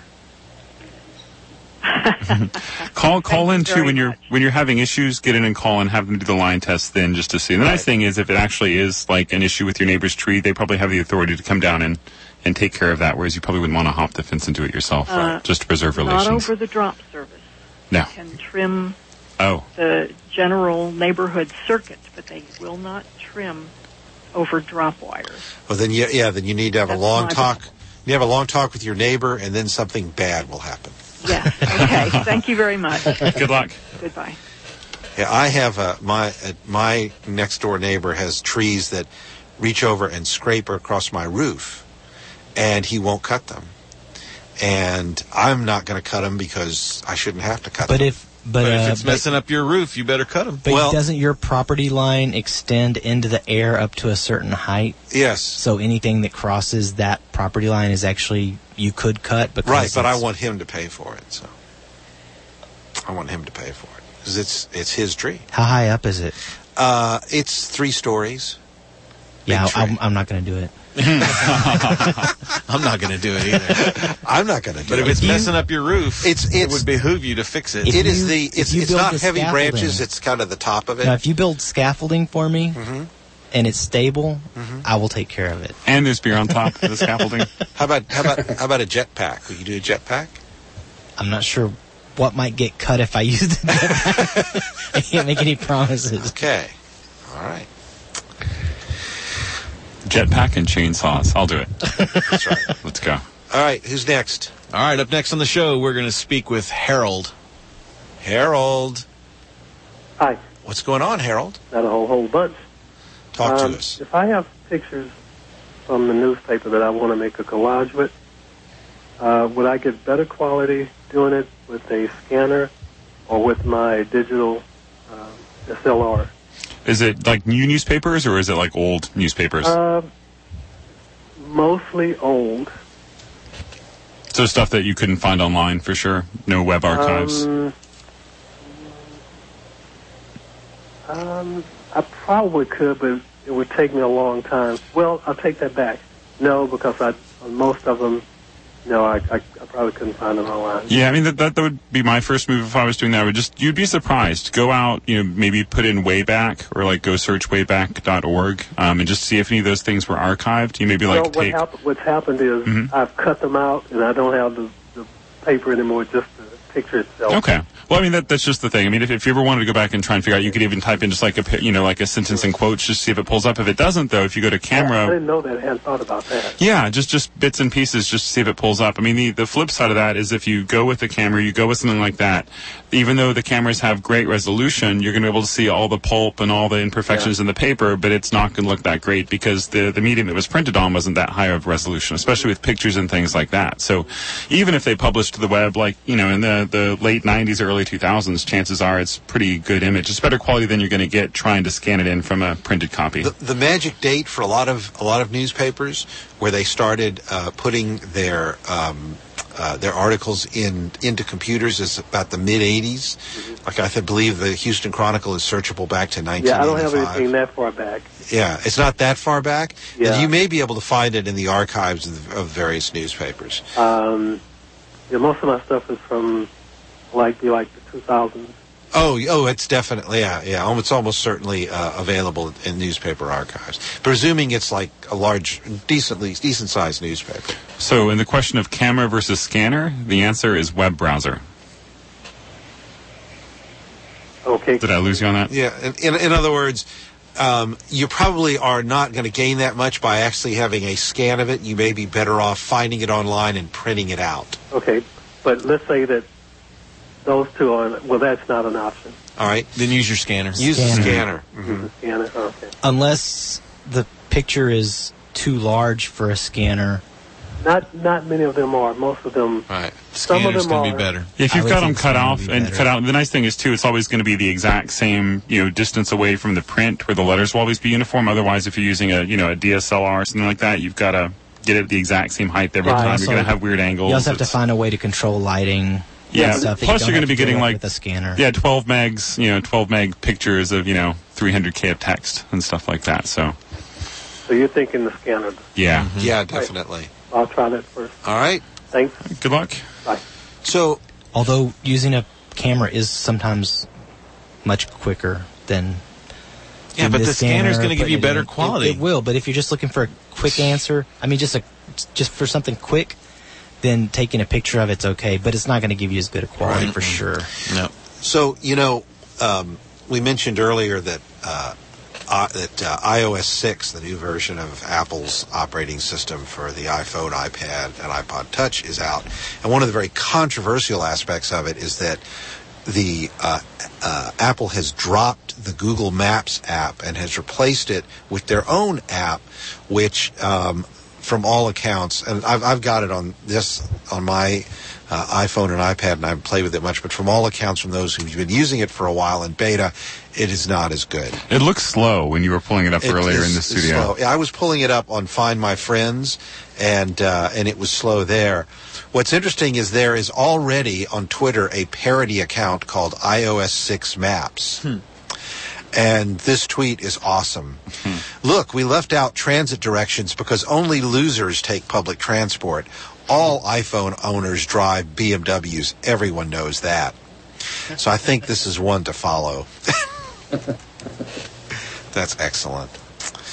Call call in you too very when you're much. when you're having issues. Get in and call and have them do the line test then, just to see. And the nice thing is, if it actually is like an issue with your neighbor's tree, they probably have the authority to come down and, and take care of that. Whereas you probably wouldn't want to hop the fence and do it yourself, Uh, just to preserve Not relations. over the drop service. No. They can trim Oh, the general neighborhood circuit, but they will not trim over drop wires. Well, then yeah, yeah. Then you need to have a That's long my talk. You have a long talk with your neighbor, and then something bad will happen. Yes. Okay. Thank you very much. good luck. Goodbye. Yeah, I have a my uh, my next door neighbor has trees that reach over and scrape across my roof, and he won't cut them. And I'm not going to cut them because I shouldn't have to cut But them. if but, But, uh, if it's but- messing up your roof, you better cut them. But Well- doesn't your property line extend into the air up to a certain height? Yes. So anything that crosses that property line is actually, you could cut because Right, but I it's- want him to pay for it. So I want him to pay for it because it's it's his tree. How high up is it? Uh, it's three stories. Yeah, Big tree. I'm, I'm not going to do it. I'm not going to do it either. I'm not going to do But it. if it's you- messing up your roof, It's- it it's- would behoove you to fix it. If It is you- the if it's you it's build not the heavy scaffolding- branches. It's kind of the top of it. Now, if you build scaffolding for me, Mhm. and it's stable, Mm-hmm. I will take care of it. And there's beer on top of the scaffolding. How about how about how about a jetpack? Will you do a jetpack? I'm not sure what might get cut if I use the jetpack. I can't make any promises. Okay. All right. Jetpack and chainsaws. I'll do it. That's right. Let's go. All right. Who's next? All right, up next on the show, we're going to speak with Harold. Harold. Hi. What's going on, Harold? Not a whole whole bunch. Talk Um, to us. If I have pictures from the newspaper that I want to make a collage with, uh, would I get better quality doing it with a scanner or with my digital uh, S L R? Is it like new newspapers or is it like old newspapers? Uh, mostly old. So stuff that you couldn't find online for sure? No web archives? Um, um, I probably could, but it would take me a long time. Well, I'll take that back. No, because I on most of them, no, I, I, I probably couldn't find them online. Yeah, I mean, that, that that would be my first move if I was doing that. I would just, you'd be surprised. Go out, you know, maybe put in Wayback or like go search wayback dot org um, and just see if any of those things were archived. You maybe like well, what take... hap- what's happened is Mhm. I've cut them out, and I don't have the, the paper anymore, just the picture itself. Okay. Well, I mean, that, that's just the thing. I mean, if, if you ever wanted to go back and try and figure out, you could even type in just like a, pi- you know, like a sentence in quotes, just see if it pulls up. If it doesn't, though, if you go to I camera... didn't know that. I hadn't thought about that. Yeah, just just bits and pieces, just to see if it pulls up. I mean, the, the flip side of that is if you go with the camera, you go with something like that, even though the cameras have great resolution, you're going to be able to see all the pulp and all the imperfections in the paper, but it's not going to look that great because the, the medium it was printed on wasn't that high of resolution, especially with pictures and things like that. So even if they publish to the web, like, you know, in the, the late nineties, early two thousands, chances are it's pretty good image. It's better quality than you're going to get trying to scan it in from a printed copy. The, the magic date for a lot of a lot of newspapers where they started uh, putting their um, uh, their articles in into computers is about the mid eighties. Mm-hmm. Like I th- believe the Houston Chronicle is searchable back to nineteen eighty-five. Yeah, I don't have anything that far back. Yeah, it's not that far back. Yeah. And you may be able to find it in the archives of, of various newspapers. Um, yeah, most of my stuff is from like the like the two thousands. Oh, oh, it's definitely, yeah, yeah. It's almost certainly uh, available in newspaper archives, presuming it's like a large, decently, decent-sized newspaper. So in the question of camera versus scanner, the answer is web browser. Okay. Did I lose you on that? Yeah. In, in, in other words, um, you probably are not going to gain that much by actually having a scan of it. You may be better off finding it online and printing it out. Okay, but let's say that those two are, well, that's not an option. All right. Then use your scanner. Use the Scanner. scanner. Use Mm-hmm. the scanner, okay. Unless the picture is too large for a scanner. Not not many of them are. Most of them. Right. Some of Scanner's them going are. to be better. If I you've would got them think cut scanner would off be and better. cut out, the nice thing is too, it's always going to be the exact same, you know, distance away from the print, where the letters will always be uniform. Otherwise, if you're using a, you know, a D S L R or something like that, you've got to get it the exact same height every Right. time. Also, You're going to have weird angles. You also have to It's- find a way to control lighting. Yeah. and stuff that Plus, you you're don't going to be have do getting that like with a scanner. yeah, twelve megs, you know, twelve meg pictures of, you know, three hundred K of text and stuff like that. So So you're thinking the scanner. yeah, Yeah, definitely. I'll try that first. All right. Thanks. good luck. Bye. So, Although using a camera is sometimes much quicker than Yeah, but the scanner's going to give you putting it better in. quality. It, it will, but if you're just looking for a quick answer, I mean, just a just for something quick, then taking a picture of it's okay, but it's not going to give you as good a quality Right. for sure. No. so you know, um, we mentioned earlier that uh, uh, that uh, i O S six, the new version of Apple's operating system for the iPhone, iPad, and iPod Touch, is out. And one of the very controversial aspects of it is that the uh, uh, Apple has dropped the Google Maps app and has replaced it with their own app, which, um, from all accounts, and I've, I've got it on this on my uh, iPhone and iPad, and I haven't played with it much, but from all accounts, from those who've been using it for a while in beta, it is not as good. It looks slow when you were pulling it up It earlier is- in the it's studio. slow. Yeah, I was pulling it up on Find My Friends, and uh, and it was slow there. What's interesting is there is already on Twitter a parody account called i O S six Maps. Hmm. And this tweet is awesome. Look, we left out transit directions because only losers take public transport. All iPhone owners drive B M Ws. Everyone knows that. So I think this is one to follow. That's excellent.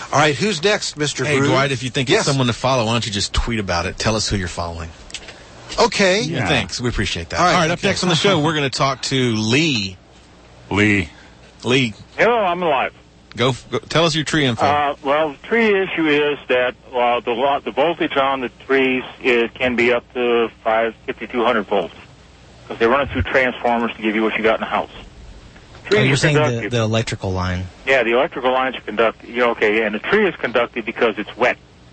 All right, who's next, Mister Hey, Brew? Dwight, if you think yes. it's someone to follow, why don't you just tweet about it? Tell us who you're following. Okay. Yeah. Thanks. We appreciate that. All right, All right, up okay. next on the show, we're going to talk to Lee. Lee. Lee, Hello, I'm alive. go, go tell us your tree info. Uh, well, the tree issue is that uh, the lo- the voltage on the trees is, can be up to five fifty-two hundred volts because they run it through transformers to give you what you got in the house. Oh, Trees you're are saying the, conductive. the electrical line. Yeah, the electrical lines are conducted. You know, okay, and the tree is conducted because it's wet,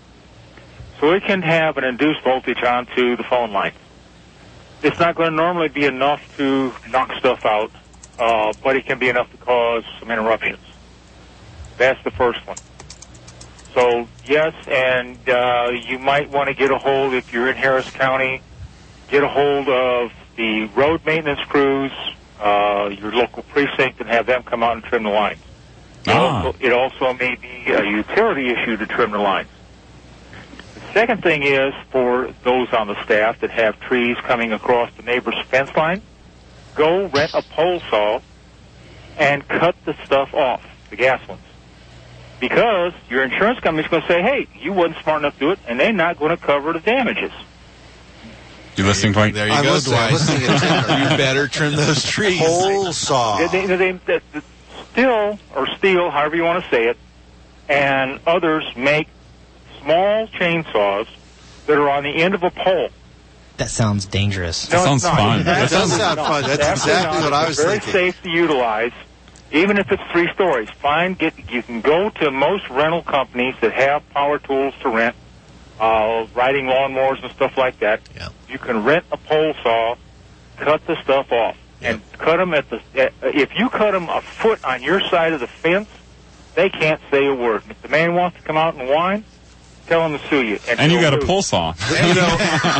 so it can have an induced voltage onto the phone line. It's not going to normally be enough to knock stuff out, uh, but it can be enough to cause some interruptions. That's the first one. So, yes, and uh, you might want to get a hold, if you're in Harris County, get a hold of the road maintenance crews, uh, your local precinct, and have them come out and trim the lines. It, Ah. also, it also may be a utility issue to trim the lines. The second thing is for those on the staff that have trees coming across the neighbor's fence line, go rent a pole saw and cut the stuff off, the gas ones. Because your insurance company's going to say, hey, you wasn't smart enough to do it, and they're not going to cover the damages. You listening, Dwight? There you I'm go, listening, I'm Dwight. listening intently. You better trim those trees. Pole saw. They, they, they, they, they, still, or steel, however you want to say it, and others make small chainsaws that are on the end of a pole. That sounds dangerous. No, That sounds it's not. fun. It's That does absolutely sound not. fun. That's It's exactly absolutely what not. I was It's very thinking. safe to utilize, even if it's three stories. Find, get, you can go to most rental companies that have power tools to rent, uh, riding lawnmowers and stuff like that. Yeah. You can rent a pole saw, cut the stuff off, and cut them at the. Uh, if you cut them a foot on your side of the fence, they can't say a word. If the man wants to come out and whine, tell him to sue you. And you he'll got a lose. pole saw. And, you know,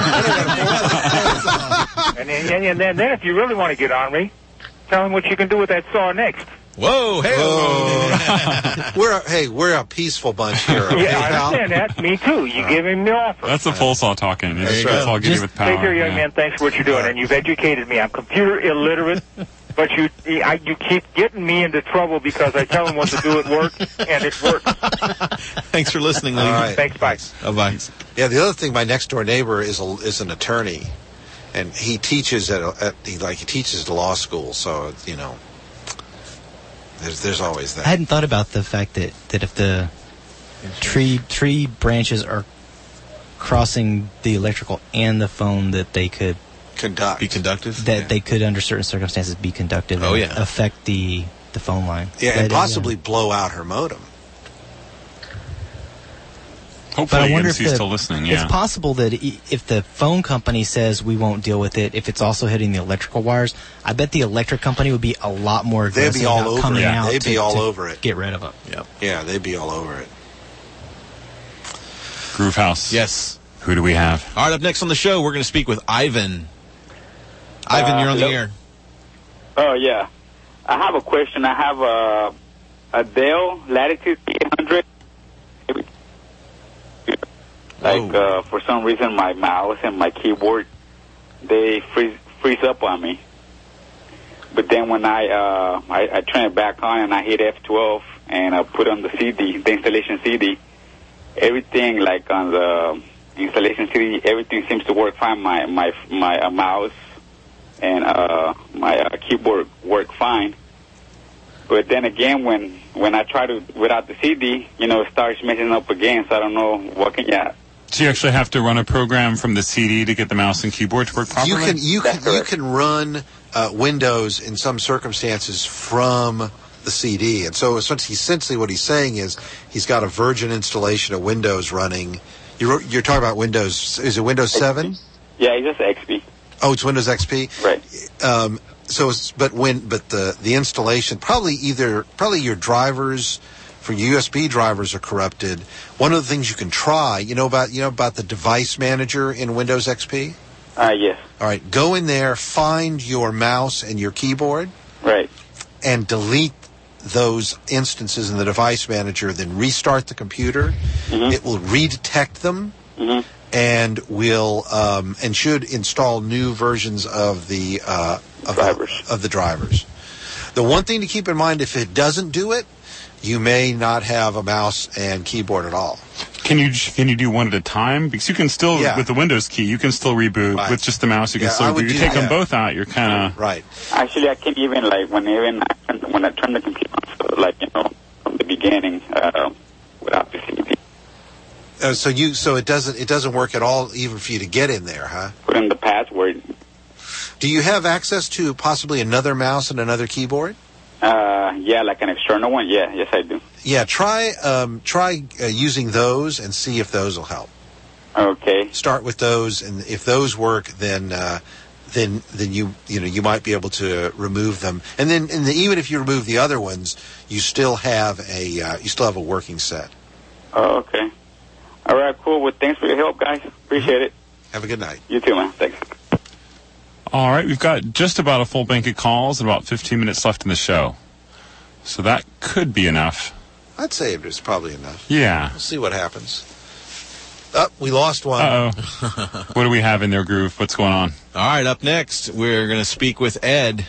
and, then, and then, then if you really want to get on me, tell him what you can do with that saw next. Whoa, hey, Oh. we're a, hey, we're a peaceful bunch here. Okay, Yeah, I pal? understand that. Me too. You give him the offer. That's the pole saw talking. It's, you that's go. all good Just with power. Take care, young yeah. man. Thanks for what you're doing, and you've educated me. I'm computer illiterate, but you I, you keep getting me into trouble because I tell him what to do at work, and it works. Thanks for listening, Lee. All right. Thanks, bye. Bye-bye. Yeah, the other thing, my next door neighbor is a, is an attorney, and he teaches at, a, at he, like he teaches at law school. So you know, there's there's always that. I hadn't thought about the fact that, that if the tree tree branches are crossing the electrical and the phone, that they could Conduct. Be conductive. that Yeah. they could under certain circumstances be conductive Oh, and yeah. affect the the phone line. Yeah, That and is, possibly blow out her modem. Hopefully, But I wonder M if C's the- still listening. Yeah. It's possible that i- if the phone company says we won't deal with it, if it's also hitting the electrical wires, I bet the electric company would be a lot more They'd aggressive be all about over coming it. out They'd to, be all to over it. get rid of it. Yeah. Yeah, they'd be all over it. Groove House. Yes. Who do we have? All right, up next on the show, we're going to speak with Ivan. Ivan, Uh, you're on hello? the air. Oh, yeah. I have a question. I have a, a Dell Latitude eight hundred. Like, uh, for some reason, my mouse and my keyboard, they freeze, freeze up on me. But then when I, uh, I, I turn it back on and I hit F twelve and I put on the C D, the installation C D, everything, like on the installation C D, everything seems to work fine. My, my, my uh, mouse and uh, my uh, keyboard work fine. But then again, when when I try to without the C D, you know, it starts messing up again. So I don't know what can you. So you actually have to run a program from the C D to get the mouse and keyboard to work properly? You can you can you can run uh, Windows in some circumstances from the C D, and so essentially what he's saying is he's got a virgin installation of Windows running. You're you're talking about Windows? Is it Windows seven? Yeah, it's just X P. Oh, it's Windows X P. Right. Um, so, it's, but when but the the installation probably either probably your drivers. For U S B drivers are corrupted. One of the things you can try, you know about you know about the device manager in Windows X P? Uh, yes. All right, go in there, find your mouse and your keyboard. Right. And delete those instances in the device manager, then restart the computer. Mm-hmm. It will redetect them Mm-hmm. and will um, and should install new versions of the uh, of, drivers. The, of the drivers. The one thing to keep in mind, if it doesn't do it, you may not have a mouse and keyboard at all. Can you can you do one at a time? Because you can still, Yeah. with the Windows key, you can still reboot. Right. With just the mouse, you can Yeah, I still would reboot. You do take them that. both out, you're kind of... Right. Actually, I can't even, like, when even I turn, when I turn the computer on, so, like, you know, from the beginning, uh, without the C D. Uh, so you so it doesn't it doesn't work at all even for you to get in there, huh? Put in the password. Do you have access to possibly another mouse and another keyboard? Uh, yeah, like an external one. Yeah, yes, I do. Yeah, try um, try uh, using those and see if those will help. Okay. Start with those, and if those work, then uh, then then you you know you might be able to remove them. And then and the, even if you remove the other ones, you still have a uh, you still have a working set. Oh, okay. All right, cool. Well, thanks for your help, guys. Appreciate it. Have a good night. You too, man. Thanks. All right, we've got just about a full bank of calls and about fifteen minutes left in the show. So that could be enough. I'd say it's probably enough. Yeah. We'll see what happens. Oh, we lost one. Uh-oh. What do we have in there, Groove? What's going on? All right, up next, we're going to speak with Ed.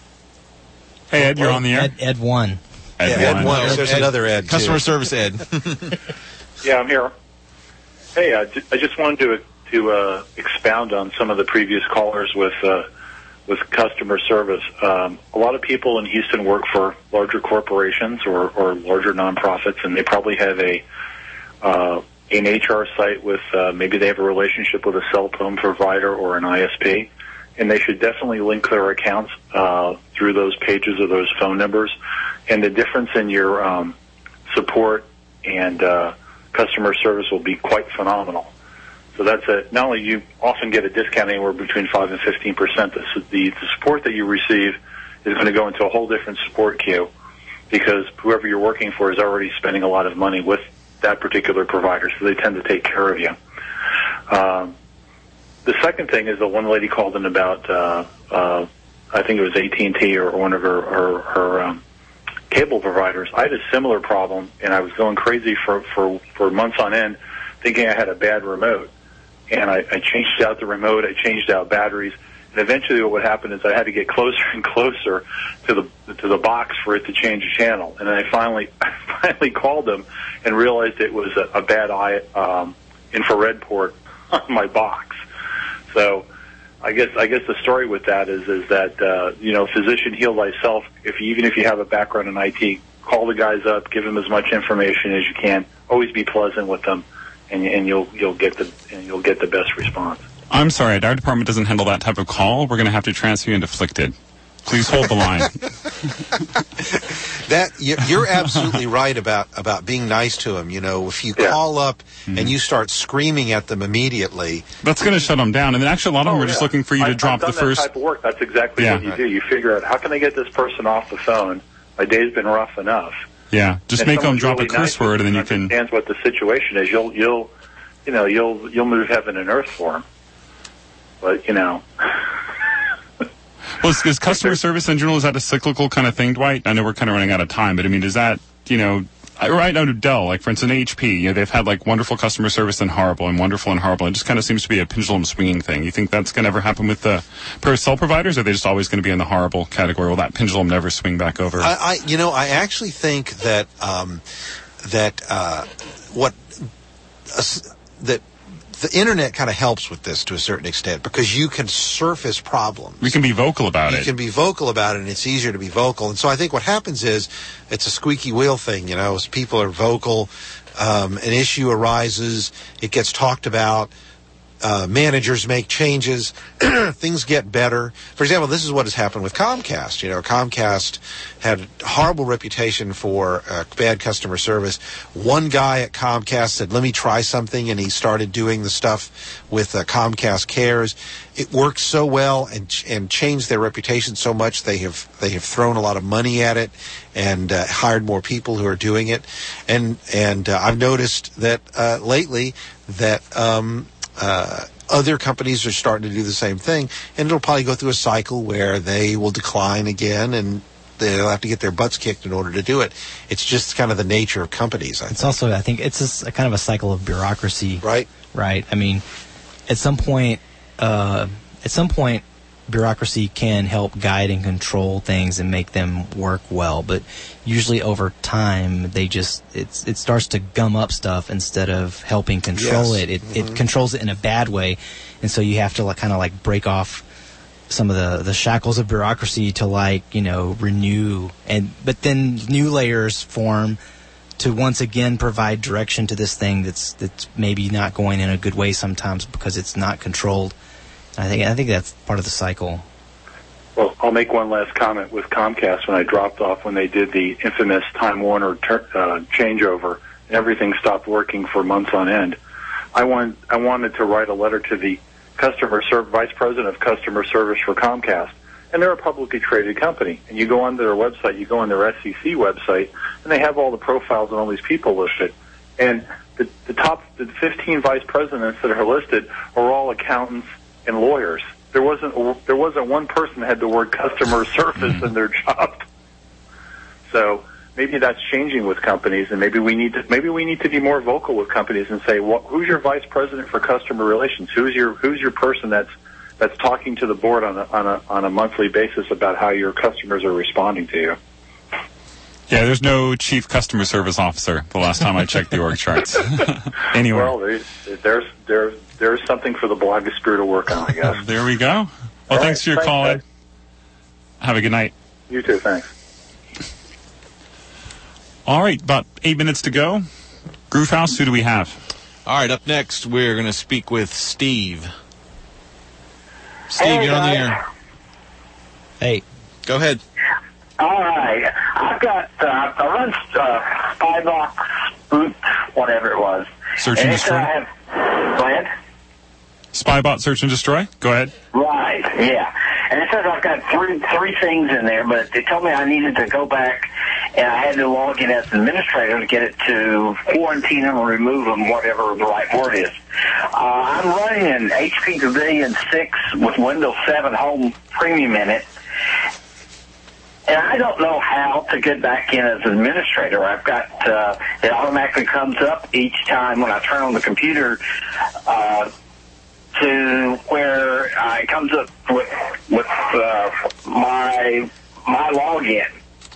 Hey, Ed, you're on the air. Ed, Ed one. Ed, Yeah, Ed one. one. There's another Ed, Customer too. service Ed. Yeah, I'm here. Hey, I, ju- I just wanted to to uh, expound on some of the previous callers with uh, with customer service. Um, a lot of people in Houston work for larger corporations or, or larger nonprofits, and they probably have a uh, an H R site with uh, maybe they have a relationship with a cell phone provider or an I S P, and they should definitely link their accounts uh, through those pages or those phone numbers. And the difference in your um, support and uh, customer service will be quite phenomenal. So that's a, not only you often get a discount anywhere between five and fifteen percent. The, the, the support that you receive is going to go into a whole different support queue because whoever you're working for is already spending a lot of money with that particular provider, so they tend to take care of you. Um, the second thing is the one lady called in about, uh, uh, I think it was A T and T or one of her, her, her um, cable providers. I had a similar problem, and I was going crazy for, for, for months on end thinking I had a bad remote. And I, I changed out the remote, I changed out batteries, and eventually what would happen is I had to get closer and closer to the to the box for it to change the channel. And then I finally I finally called them and realized it was a, a bad eye, um, infrared port on my box. So I guess I guess the story with that is is that uh, you know, physician heal thyself. If you, even if you have a background in I T, call the guys up, give them as much information as you can. Always be pleasant with them. And, and you'll you'll get the and you'll get the best response. I'm sorry, our department doesn't handle that type of call. We're going to have to transfer you into Afflicted. Please hold the line. That you- you're absolutely right about, about being nice to them. You know, if you call up Mm-hmm. and you start screaming at them immediately, That's going to shut them down. And then actually a lot of them are just looking for you to Oh, I've, drop I've done the first... that type of work. That's exactly Yeah. what you do. You figure out how can I get this person off the phone. My day's been rough enough. Yeah, just And make them someone's drop really a curse nice word and then you can... Understands what the situation is. You'll you'll you know you'll you'll move heaven and earth for them. But you know. Well, is, is customer service in general, is that a cyclical kind of thing, Dwight? I know we're kind of running out of time, but I mean, is that, you know, I- right now to Dell, like for instance, H P, you know, they've had like wonderful customer service and horrible and wonderful and horrible. It just kind of seems to be a pendulum swinging thing. You think that's going to ever happen with the per cell providers, or are they just always going to be in the horrible category? Will that pendulum never swing back over? I, I you know, I actually think that um, that uh, what uh, that the internet kind of helps with this to a certain extent because you can surface problems. We can be vocal about you it. can be vocal about it, and it's easier to be vocal. And so I think what happens is it's a squeaky wheel thing, you know, as people are vocal, um, an issue arises, it gets talked about, uh, managers make changes, things get better. For example, this is what has happened with Comcast. You know, Comcast had a horrible reputation for uh, bad customer service. One guy at Comcast said, let me try something, and he started doing the stuff with uh, Comcast Cares. It worked so well and and changed their reputation so much they have they have thrown a lot of money at it and uh, hired more people who are doing it. And and uh, I've noticed that uh, lately that um, uh, other companies are starting to do the same thing, and it'll probably go through a cycle where they will decline again and they'll have to get their butts kicked in order to do it. It's just kind of the nature of companies, I think. It's also, I think, it's just a kind of a cycle of bureaucracy. Right. Right. I mean, at some point, uh, at some point, bureaucracy can help guide and control things and make them work well, but usually over time they just it's it starts to gum up stuff instead of helping control Yes. it. It, Mhm. it controls it in a bad way, and so you have to like, kind of like break off some of the, the shackles of bureaucracy to like you know renew and but then new layers form to once again provide direction to this thing that's that's maybe not going in a good way sometimes because it's not controlled. I think I think that's part of the cycle. Well, I'll make one last comment with Comcast. When I dropped off when they did the infamous Time Warner ter- uh, changeover, everything stopped working for months on end. I want I wanted to write a letter to the customer serv- vice president of customer service for Comcast, and they're a publicly traded company. And you go onto their website, you go on their S E C website, and they have all the profiles on all these people listed. And the, the top the fifteen vice presidents that are listed are all accountants and lawyers. There wasn't there wasn't one person that had the word customer service in their job. So maybe that's changing with companies, and maybe we need to maybe we need to be more vocal with companies and say, well, who's your vice president for customer relations? Who's your who's your person that's that's talking to the board on a on a on a monthly basis about how your customers are responding to you? Yeah, there's no chief customer service officer the last time I checked the org charts. Anyway. Well, there, there's there's there's something for the blogosphere to work on, I guess. There we go. Well, All thanks right, for your thanks, call, Ed. Ed. Have a good night. You too, thanks. All right, about eight minutes to go. Groove House, who do we have? All right, up next, we're going to speak with Steve. Steve, Hey, you're on the guys. air. Hey. Go ahead. All right. I've got, uh, I run uh, Spybox, Boot, whatever it was. Search and it said destroy? I have, go ahead. Spybot Search and Destroy? Go ahead. Right, yeah. And it says I've got three three things in there, but they told me I needed to go back and I had to log in as an administrator to get it to quarantine them or remove them, whatever the right word is. Uh, I'm running an H P Pavilion six with Windows seven Home Premium in it. And I don't know how to get back in as an administrator. I've got, uh, it automatically comes up each time when I turn on the computer, uh, to where uh, it comes up with, with, uh, my, my login.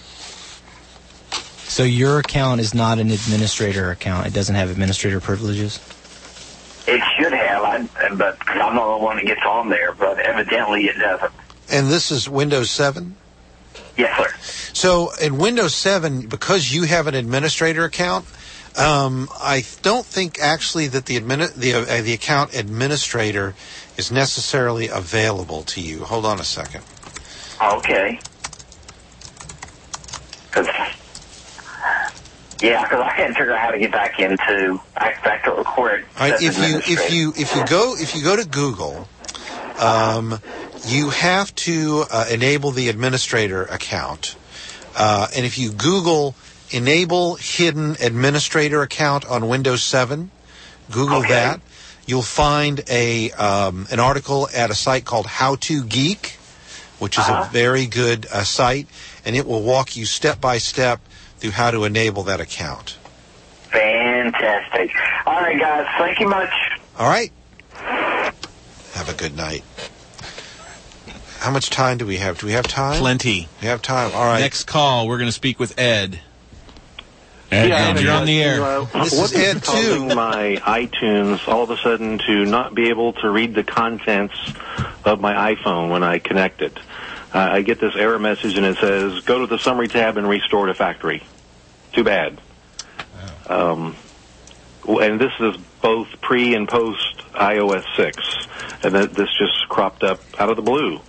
So your account is not an administrator account. It doesn't have administrator privileges? It should have, I, but I'm not the one that gets on there, but evidently it doesn't. And this is Windows seven? Yes, sir. So in Windows seven, because you have an administrator account, um, I don't think actually that the admini- the uh, the account administrator is necessarily available to you. Hold on a second. Okay. Cause, yeah, because I can't figure out how to get back into back, back to record. All right, if you if you if you go if you go to Google, um, you have to uh, enable the administrator account, uh, and if you Google enable hidden administrator account on Windows seven, Google Okay. that, you'll find a um, an article at a site called How to Geek, which is Uh-huh. a very good uh, site, and it will walk you step by step through how to enable that account. Fantastic. All right, guys. Thank you much. All right. Have a good night. How much time do we have? Do we have time? Plenty. We have time. All right. Next call, we're going to speak with Ed. Ed, Ed, Ed, you're on the air. Uh, This what is Ed, causing too. my iTunes all of a sudden to not be able to read the contents of my iPhone when I connect it? Uh, I get this error message and it says, go to the summary tab and restore to factory. Too bad. Um, and this is both pre and post iOS six. And th- this just cropped up out of the blue.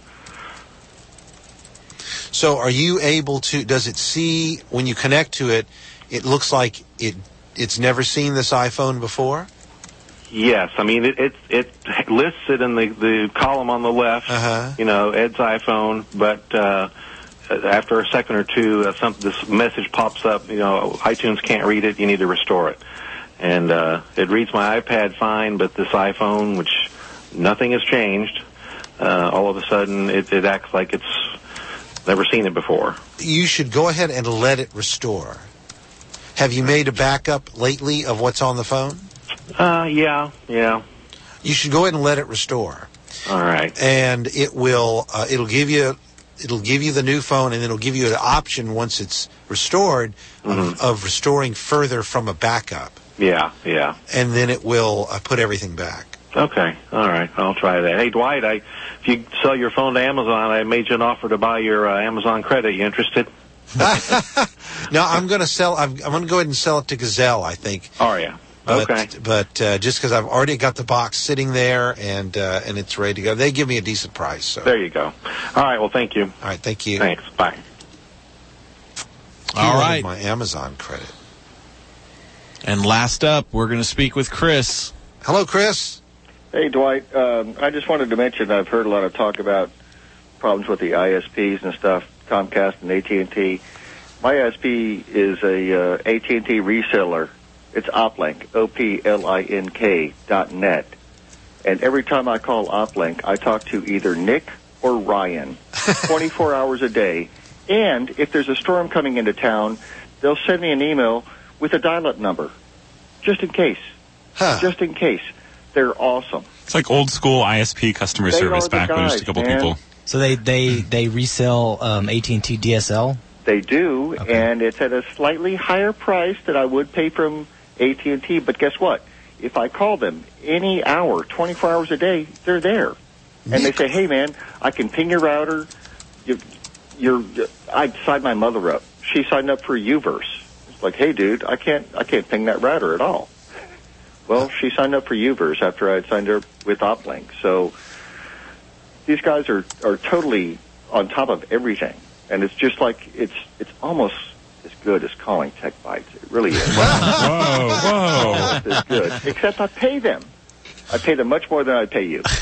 So are you able to, does it see, when you connect to it, it looks like it it's never seen this iPhone before? Yes, I mean, it it, it lists it in the, the column on the left, Uh-huh. you know, Ed's iPhone, but uh, after a second or two, uh, some, this message pops up, you know, iTunes can't read it, you need to restore it. And uh, it reads my iPad fine, but this iPhone, which nothing has changed, uh, all of a sudden it, it acts like it's never seen it before. You should go ahead and let it restore. Have you made a backup lately of what's on the phone? Uh, yeah, yeah. You should go ahead and let it restore. All right. And it will uh, it'll give you it'll give you the new phone, and it'll give you an option once it's restored Mm-hmm. of, of restoring further from a backup. Yeah, yeah. And then it will uh, put everything back. Okay, all right. I'll try that. Hey, Dwight, I, if you sell your phone to Amazon, I made you an offer to buy your uh, Amazon credit. You interested? No, I'm going to sell. I'm, I'm going to go ahead and sell it to Gazelle, I think. Oh, yeah. But, Okay. But uh, just because I've already got the box sitting there and uh, and it's ready to go, they give me a decent price. So. There you go. All right. Well, thank you. All right. Thank you. Thanks. Bye. All He right. wanted my Amazon credit. And last up, we're going to speak with Chris. Hello, Chris. Hey, Dwight. Um, I just wanted to mention I've heard a lot of talk about problems with the I S Ps and stuff, Comcast and A T and T. My I S P is a uh, A T and T reseller. It's Oplink, O P L I N K dot net. And every time I call Oplink, I talk to either Nick or Ryan, twenty-four hours a day. And if there's a storm coming into town, they'll send me an email with a dial-up number, just in case. Huh. Just in case. They're awesome. It's like old school I S P customer They service are the back when there's guys, a couple man. people. So they they they resell um, A T and T D S L. They do, and it's at a slightly higher price that I would pay from A T and T. But guess what? If I call them any hour, twenty-four hours a day, they're there. And they say, hey, man, I can ping your router. You, you're, I signed my mother up. She signed up for UVerse. It's like, hey, dude, I can't, I can't ping that router at all. Well, she signed up for UVerse after I had signed her with Oplink. So these guys are, are totally on top of everything. And it's just like, it's it's almost as good as calling Tech Bites. It really is. Whoa, whoa. Almost as good. Except I pay them. I pay them much more than I pay you. And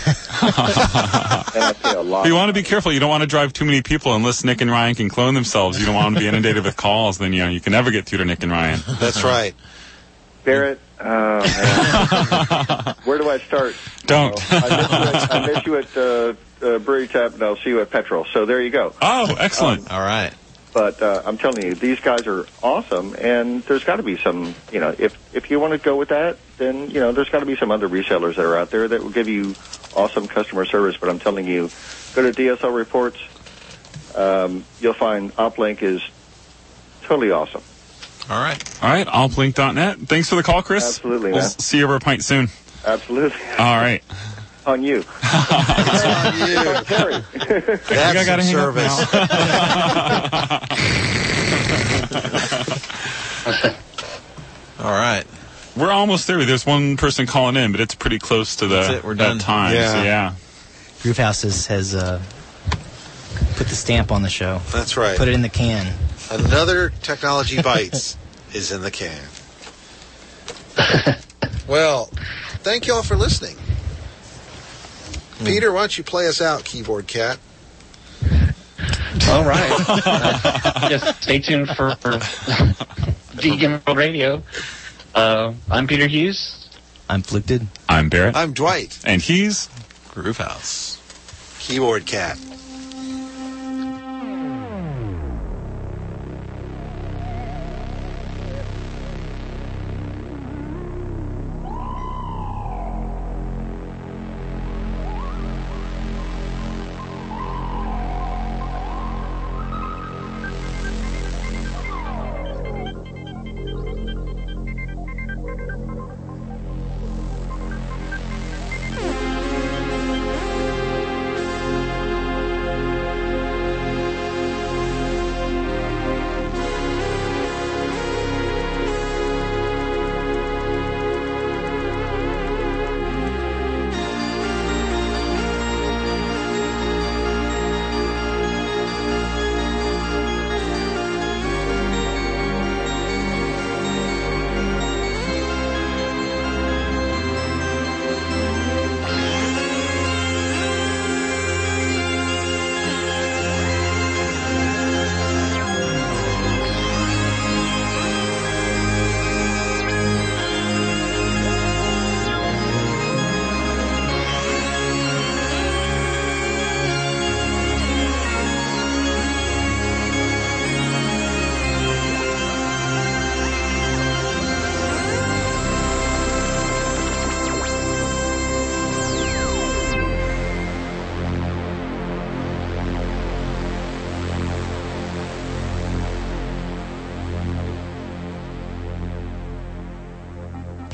I pay a lot. But you want to be careful. You don't want to drive too many people unless Nick and Ryan can clone themselves. You don't want them to be inundated with calls. Then you know you can never get through to Nick and Ryan. That's right. Barrett, oh, man. Where do I start? Don't. Oh, I miss you at, I miss you at uh, uh, Brewery Tap, and I'll see you at Petrol. So there you go. Oh, excellent. Um, All right. But uh, I'm telling you, these guys are awesome, and there's got to be some, you know, if if you want to go with that, then, you know, there's got to be some other resellers that are out there that will give you awesome customer service. But I'm telling you, go to D S L Reports. Um, you'll find Oplink is totally awesome. All right. All right, Oplink dot net. Thanks for the call, Chris. Absolutely, We'll man. see you over a pint soon. Absolutely. All right. On you. It's on you. Terry. I That's think I gotta some hang up service. now. All right. We're almost there. There's one person calling in, but it's pretty close to the That's it. We're that done. time. Yeah. So, yeah. Groove has has uh, put the stamp on the show. That's right. Put it in the can. Another Technology Bites is in the can. Well, thank you all for listening. Peter, why don't you play us out, Keyboard Cat? All right. Uh, just stay tuned for, for Vegan World Radio. Uh, I'm Peter Hughes. I'm Flicked. I'm Barrett. I'm Dwight. And he's Groove House. Keyboard Cat.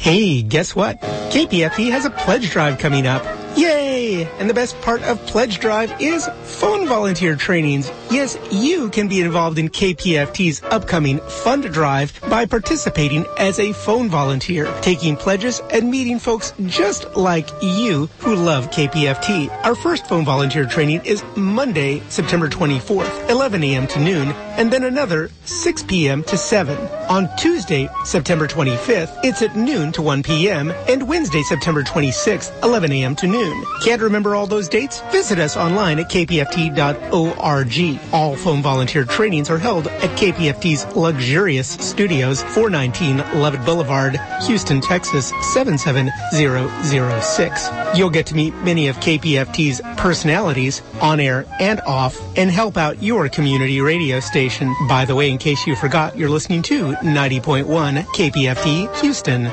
Hey, guess what? K P F T has a pledge drive coming up. Yay! And the best part of Pledge Drive is phone volunteer trainings. Yes, you can be involved in K P F T's upcoming Fund Drive by participating as a phone volunteer, taking pledges and meeting folks just like you who love K P F T. Our first phone volunteer training is Monday, September twenty-fourth, eleven a.m. to noon, and then another six p.m. to seven. On Tuesday, September twenty-fifth, it's at noon to one p.m., and Wednesday, September twenty-sixth, eleven a.m. to noon. Can't remember all those dates? Visit us online at k p f t dot org. All phone volunteer trainings are held at K P F T's luxurious studios, four nineteen Levitt Boulevard, Houston, Texas, seven seven zero zero six. You'll get to meet many of K P F T's personalities, on air and off, and help out your community radio station. By the way, in case you forgot, you're listening to ninety point one K P F T Houston.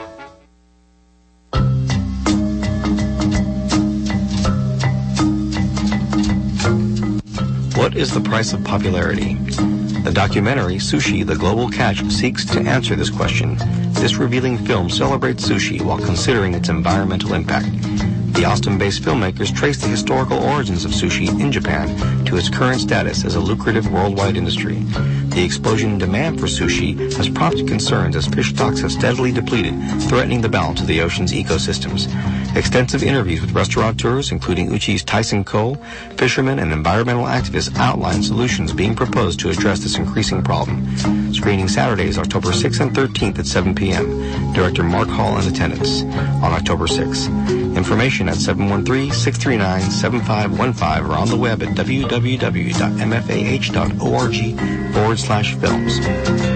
What is the price of popularity? The documentary Sushi, the Global Catch seeks to answer this question. This revealing film celebrates sushi while considering its environmental impact. The Austin-based filmmakers trace the historical origins of sushi in Japan to its current status as a lucrative worldwide industry. The explosion in demand for sushi has prompted concerns as fish stocks have steadily depleted, threatening the balance of the ocean's ecosystems. Extensive interviews with restaurateurs, including Uchi's Tyson Cole, fishermen, and environmental activists outline solutions being proposed to address this increasing problem. Screening Saturdays, October sixth and thirteenth at seven p.m. Director Mark Hall in attendance on October sixth. Information at seven one three, six three nine, seven five one five or on the web at w w w dot m f a h dot org forward slash films.